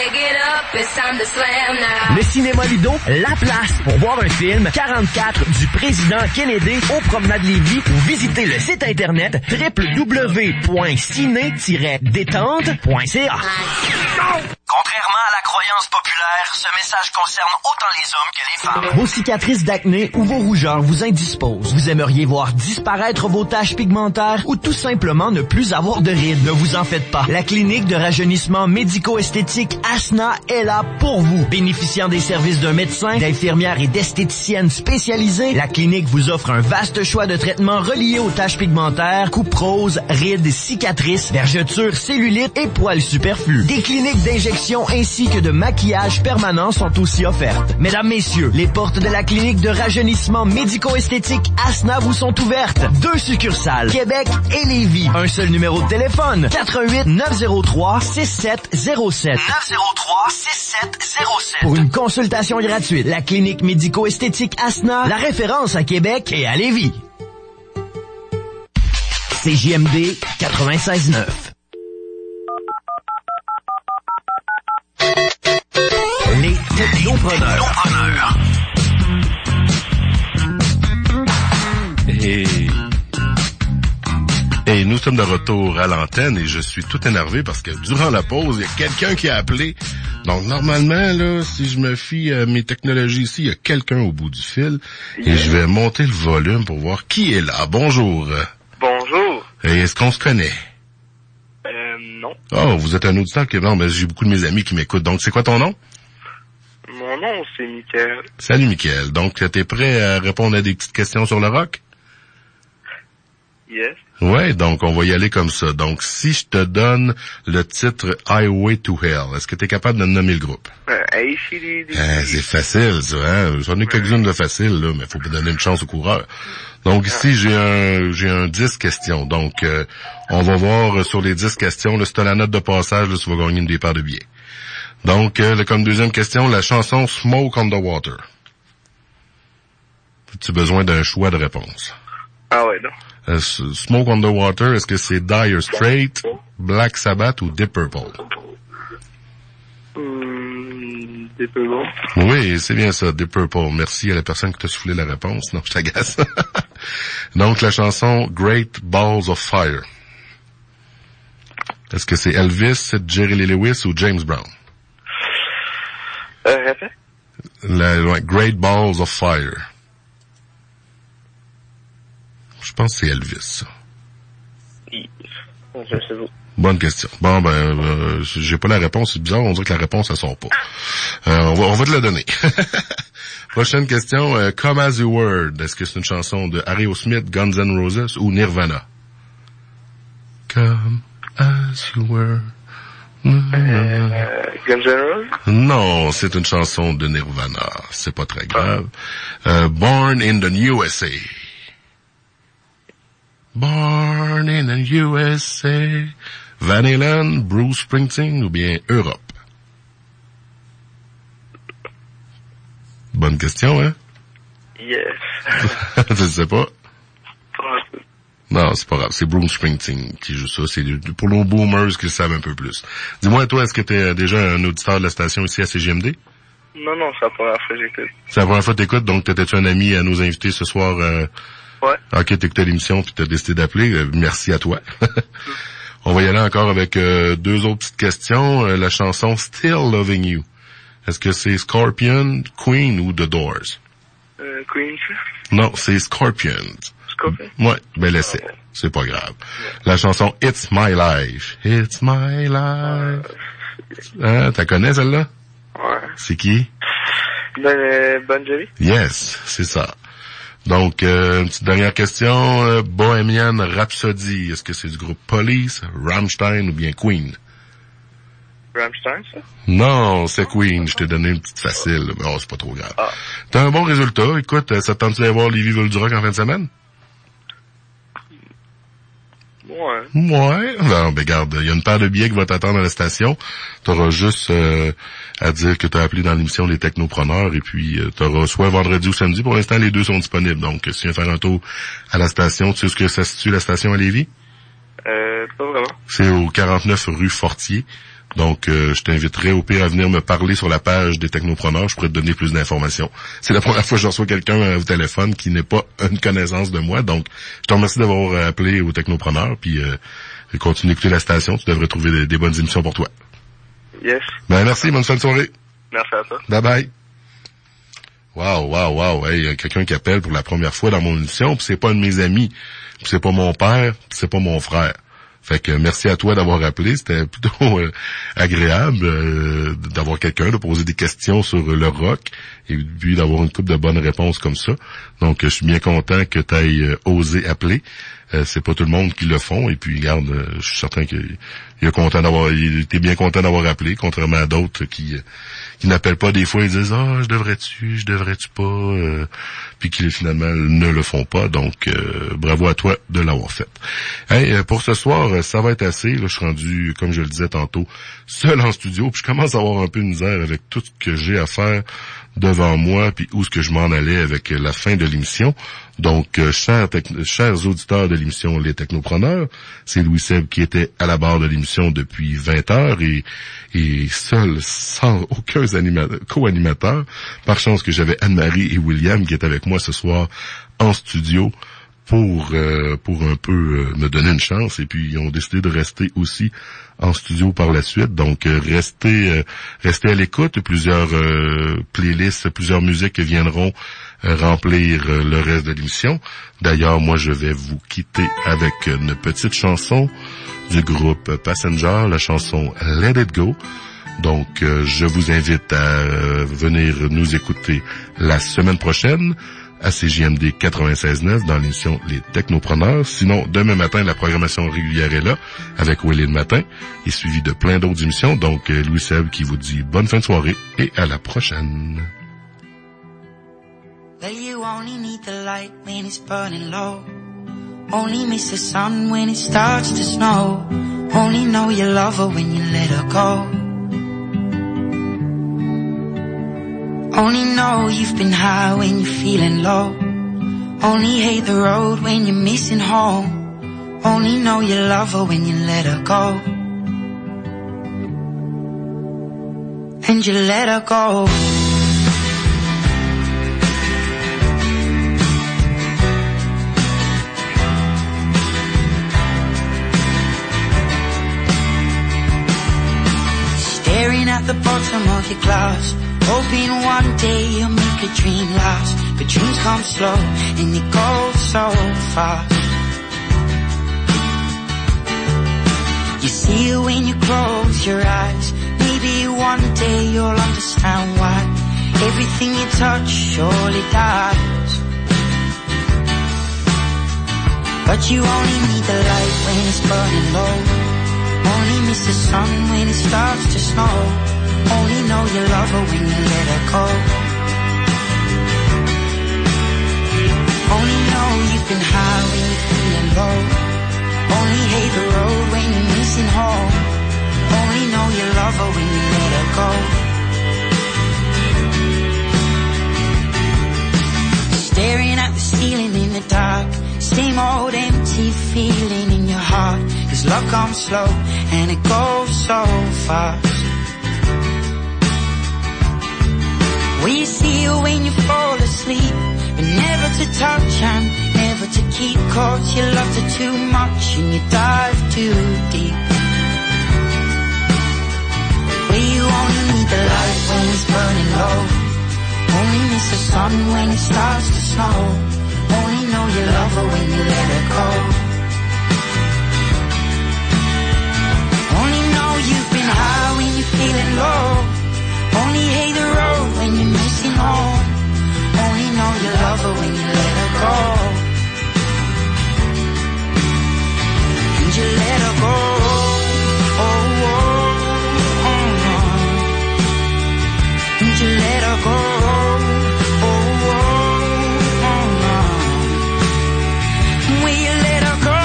Le Cinéma Lido, la place pour voir un film quarante-quatre du président Kennedy au Promenade Lévis, ou visiter le site internet w w w point ciné tiret détente point c a. Contrairement à la croyance populaire, ce message concerne autant les hommes que les femmes. Vos cicatrices d'acné ou vos rougeurs vous indisposent. Vous aimeriez voir disparaître vos taches pigmentaires ou tout simplement ne plus avoir de rides. Ne vous en faites pas. La clinique de rajeunissement médico-esthétique Asna est là pour vous. Bénéficiant des services d'un médecin, d'infirmières et d'esthéticiennes spécialisées, la clinique vous offre un vaste choix de traitements reliés aux taches pigmentaires, coupe rose, rides, cicatrices, vergetures, cellulite et poils superflus. Des cliniques d'injection ainsi que de maquillage permanent sont aussi offertes. Mesdames, messieurs, les portes de la clinique de rajeunissement médico-esthétique Asna vous sont ouvertes. Deux succursales, Québec et Lévis. Un seul numéro de téléphone, quatre un huit neuf zéro trois six sept zéro sept. neuf zéro trois six sept zéro sept. Pour une consultation gratuite, la clinique médico-esthétique Asna, la référence à Québec et à Lévis. C J M D quatre-vingt-seize neuf. Les technopreneurs. Et... et nous sommes de retour à l'antenne et je suis tout énervé parce que durant la pause, il y a quelqu'un qui a appelé. Donc normalement, là, si je me fie à mes technologies ici, il y a quelqu'un au bout du fil et je vais monter le volume pour voir qui est là. Bonjour. Bonjour. Et est-ce qu'on se connaît? Euh, non. Oh, vous êtes un auditeur qui... Non, mais j'ai beaucoup de mes amis qui m'écoutent. Donc, c'est quoi ton nom? Mon nom, c'est Mickaël. Salut, Mickaël. Donc, t'es prêt à répondre à des petites questions sur le rock? Yes. Ouais, donc on va y aller comme ça. Donc, si je te donne le titre Highway to Hell, est-ce que tu es capable de nommer le groupe? Euh, A C D C. Ah, c'est facile, ça, hein? J'en ai quelques-unes de faciles, là, mais faut pas donner une chance au coureur. Donc, ici, j'ai un, j'ai un dix questions. Donc, euh, on va voir sur les dix questions, là, si t'as la note de passage, là, tu vas gagner une des paires de billets. Donc, euh, comme deuxième question, la chanson Smoke on the Water. As-tu besoin d'un choix de réponse? Ah ouais, non. Uh, Smoke on the Water, est-ce que c'est Dire Straits, Black Sabbath ou Deep Purple? Hum, Deep Purple. Oui, c'est bien ça, Deep Purple. Merci à la personne qui t'a soufflé la réponse. Non, je t'agace. Donc, la chanson Great Balls of Fire. Est-ce que c'est Elvis, Jerry Lee Lewis ou James Brown? Euh, répète. La, ouais, Great Balls of Fire. Je pense que c'est Elvis, ça. Je sais pas. Bonne question. Bon, ben, euh, j'ai pas la réponse. C'est bizarre, on dirait que la réponse, elle sort pas. Euh, on va, on va te la donner. Prochaine question. Euh, Come As You Were. Est-ce que c'est une chanson de Aerosmith, Guns N' Roses ou Nirvana? Come As You Were. Euh, Guns N' Roses? Non, c'est une chanson de Nirvana. C'est pas très grave. Euh, Born in the U S A. Born in the U S A. Van Halen, Bruce Springsteen ou bien Europe? Bonne question, hein? Yes. Je sais pas. Non, c'est pas grave. C'est Bruce Springsteen qui joue ça. C'est pour nos boomers qui le savent un peu plus. Dis-moi, toi, est-ce que tu es déjà un auditeur de la station ici à C G M D? Non, non, c'est la première fois que j'écoute. C'est la première fois que t'écoutes, donc t'étais-tu un ami à nous inviter ce soir? Euh... Ouais. Ok, t'écoutais l'émission puis t'as décidé d'appeler. Euh, merci à toi. On va y aller encore avec euh, deux autres petites questions. Euh, la chanson Still Loving You. Est-ce que c'est Scorpion, Queen ou The Doors? Euh, Queen. Non, c'est Scorpion. Scorpion? Ouais, ben laissez. C'est pas grave. La chanson It's My Life. It's My Life. Hein, t'as connais celle-là? Ouais. C'est qui? Ben, euh, Bon Jovi? Yes, c'est ça. Donc, euh, une petite dernière question. Euh, Bohemian Rhapsody. Est-ce que c'est du groupe Police, Rammstein ou bien Queen? Rammstein, ça? Non, c'est Queen. Je t'ai donné une petite facile. Mais oh, c'est pas trop grave. Ah. T'as un bon résultat. Écoute, ça te tente-tu d'aller voir Lévis Veulent du Rock en fin de semaine? Ouais. Ouais. Non, ben garde, il y a une paire de billets qui va t'attendre à la station. T'auras juste euh, à dire que t'as appelé dans l'émission Les Technopreneurs et puis euh, t'auras soit vendredi ou samedi. Pour l'instant, les deux sont disponibles. Donc, si tu viens faire un tour à la station, tu sais où est-ce que ça se situe, la station à Lévis? Euh, pas vraiment. C'est au quarante-neuf rue Fortier. Donc, euh, je t'inviterai au pire à venir me parler sur la page des Technopreneurs. Je pourrais te donner plus d'informations. C'est la première fois que je reçois quelqu'un au téléphone qui n'est pas une connaissance de moi. Donc, je te remercie d'avoir appelé aux Technopreneurs. Puis, euh, continue d'écouter la station. Tu devrais trouver des, des bonnes émissions pour toi. Yes. Ben, merci. Bonne fin de soirée. Merci à toi. Bye bye. Wow, wow, wow. Hey, y a quelqu'un qui appelle pour la première fois dans mon émission. Puis c'est pas un de mes amis. Puis c'est pas mon père. Puis c'est pas mon frère. Fait que merci à toi d'avoir appelé, c'était plutôt euh, agréable euh, d'avoir quelqu'un de poser des questions sur le rock et puis d'avoir une couple de bonnes réponses comme ça. Donc je suis bien content que tu ailles euh, osé appeler. Euh, c'est pas tout le monde qui le font et puis regarde, euh, je suis certain qu'il est content d'avoir, il était bien content d'avoir appelé, contrairement à d'autres qui euh, qui n'appellent pas des fois, ils disent ah oh, je devrais-tu, je devrais-tu pas, euh, puis qui finalement ne le font pas. Donc euh, bravo à toi de l'avoir fait. Hey, euh, pour ce soir, ça va être assez. Là, je suis rendu, comme je le disais tantôt, seul en studio, puis je commence à avoir un peu de misère avec tout ce que j'ai à faire devant moi, puis où est-ce que je m'en allais avec la fin de l'émission. Donc, euh, chers, tec- chers auditeurs de l'émission Les Technopreneurs, c'est Louis Seb qui était à la barre de l'émission depuis vingt heures et, et seul, sans aucun anima- co-animateur. Par chance que j'avais Anne-Marie et William qui étaient avec moi ce soir en studio pour euh, pour un peu euh, me donner une chance, et puis ils ont décidé de rester aussi en studio par la suite. Donc euh, restez euh, restez à l'écoute. Plusieurs euh, playlists, plusieurs musiques viendront euh, remplir euh, le reste de l'émission. D'ailleurs, moi je vais vous quitter avec une petite chanson du groupe Passenger, la chanson Let It Go. Donc euh, je vous invite à euh, venir nous écouter la semaine prochaine à C J M D quatre-vingt-seize neuf dans l'émission Les Technopreneurs. Sinon, demain matin, la programmation régulière est là avec Willy le matin et suivi de plein d'autres émissions. Donc, euh, Louis Seb qui vous dit bonne fin de soirée et à la prochaine. Well, you only need the light when it's burning low. Only miss the sun when it starts to snow. Only know you love her when you let her go. Only know you've been high when you're feeling low. Only hate the road when you're missing home. Only know you love her when you let her go. And you let her go. Staring at the bottom of your glass, hoping one day you'll make a dream last. But dreams come slow and they go so fast. You see it when you close your eyes. Maybe one day you'll understand why everything you touch surely dies. But you only need the light when it's burning low. Only miss the sun when it starts to snow. Only know you love her when you let her go. Only know you've been high when you're feeling low. Only hate the road when you're missing home. Only know you love her when you let her go. Staring at the ceiling in the dark, same old empty feeling in your heart. Cause love comes slow and it goes so fast. Well, you see her when you fall asleep, but never to touch and never to keep. Cause you loved her too much and you dive too deep. Well, you only need the light when it's burning low. Only miss the sun when it starts to snow. Only know you love her when you let her go. Only know you've been high when you're feeling low. Only hate the road when you're missing home. Only know you love her when you let her go. And you let her go. Oh, oh, oh, oh. And you let her go. Oh, oh, oh, oh. Will you let her go?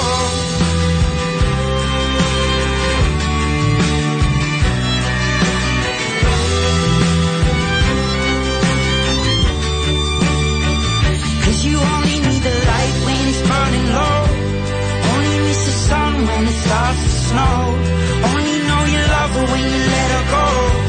You only need the light when it's burning low. Only miss the sun when it starts to snow. Only know you love her when you let her go.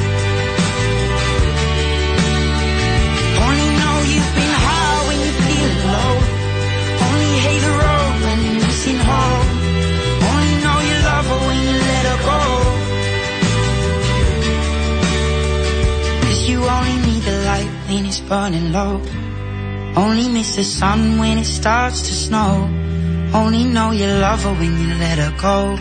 Only know you've been high when you're feeling low. Only hate the road when you're missing home. Only know you love her when you let her go. Cause you only need the light when it's burning low. Only miss the sun when it starts to snow. Only know you love her when you let her go.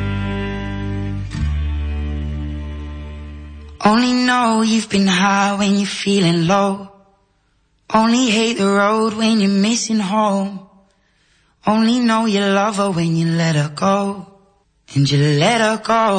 Only know you've been high when you're feeling low. Only hate the road when you're missing home. Only know you love her when you let her go. And you let her go.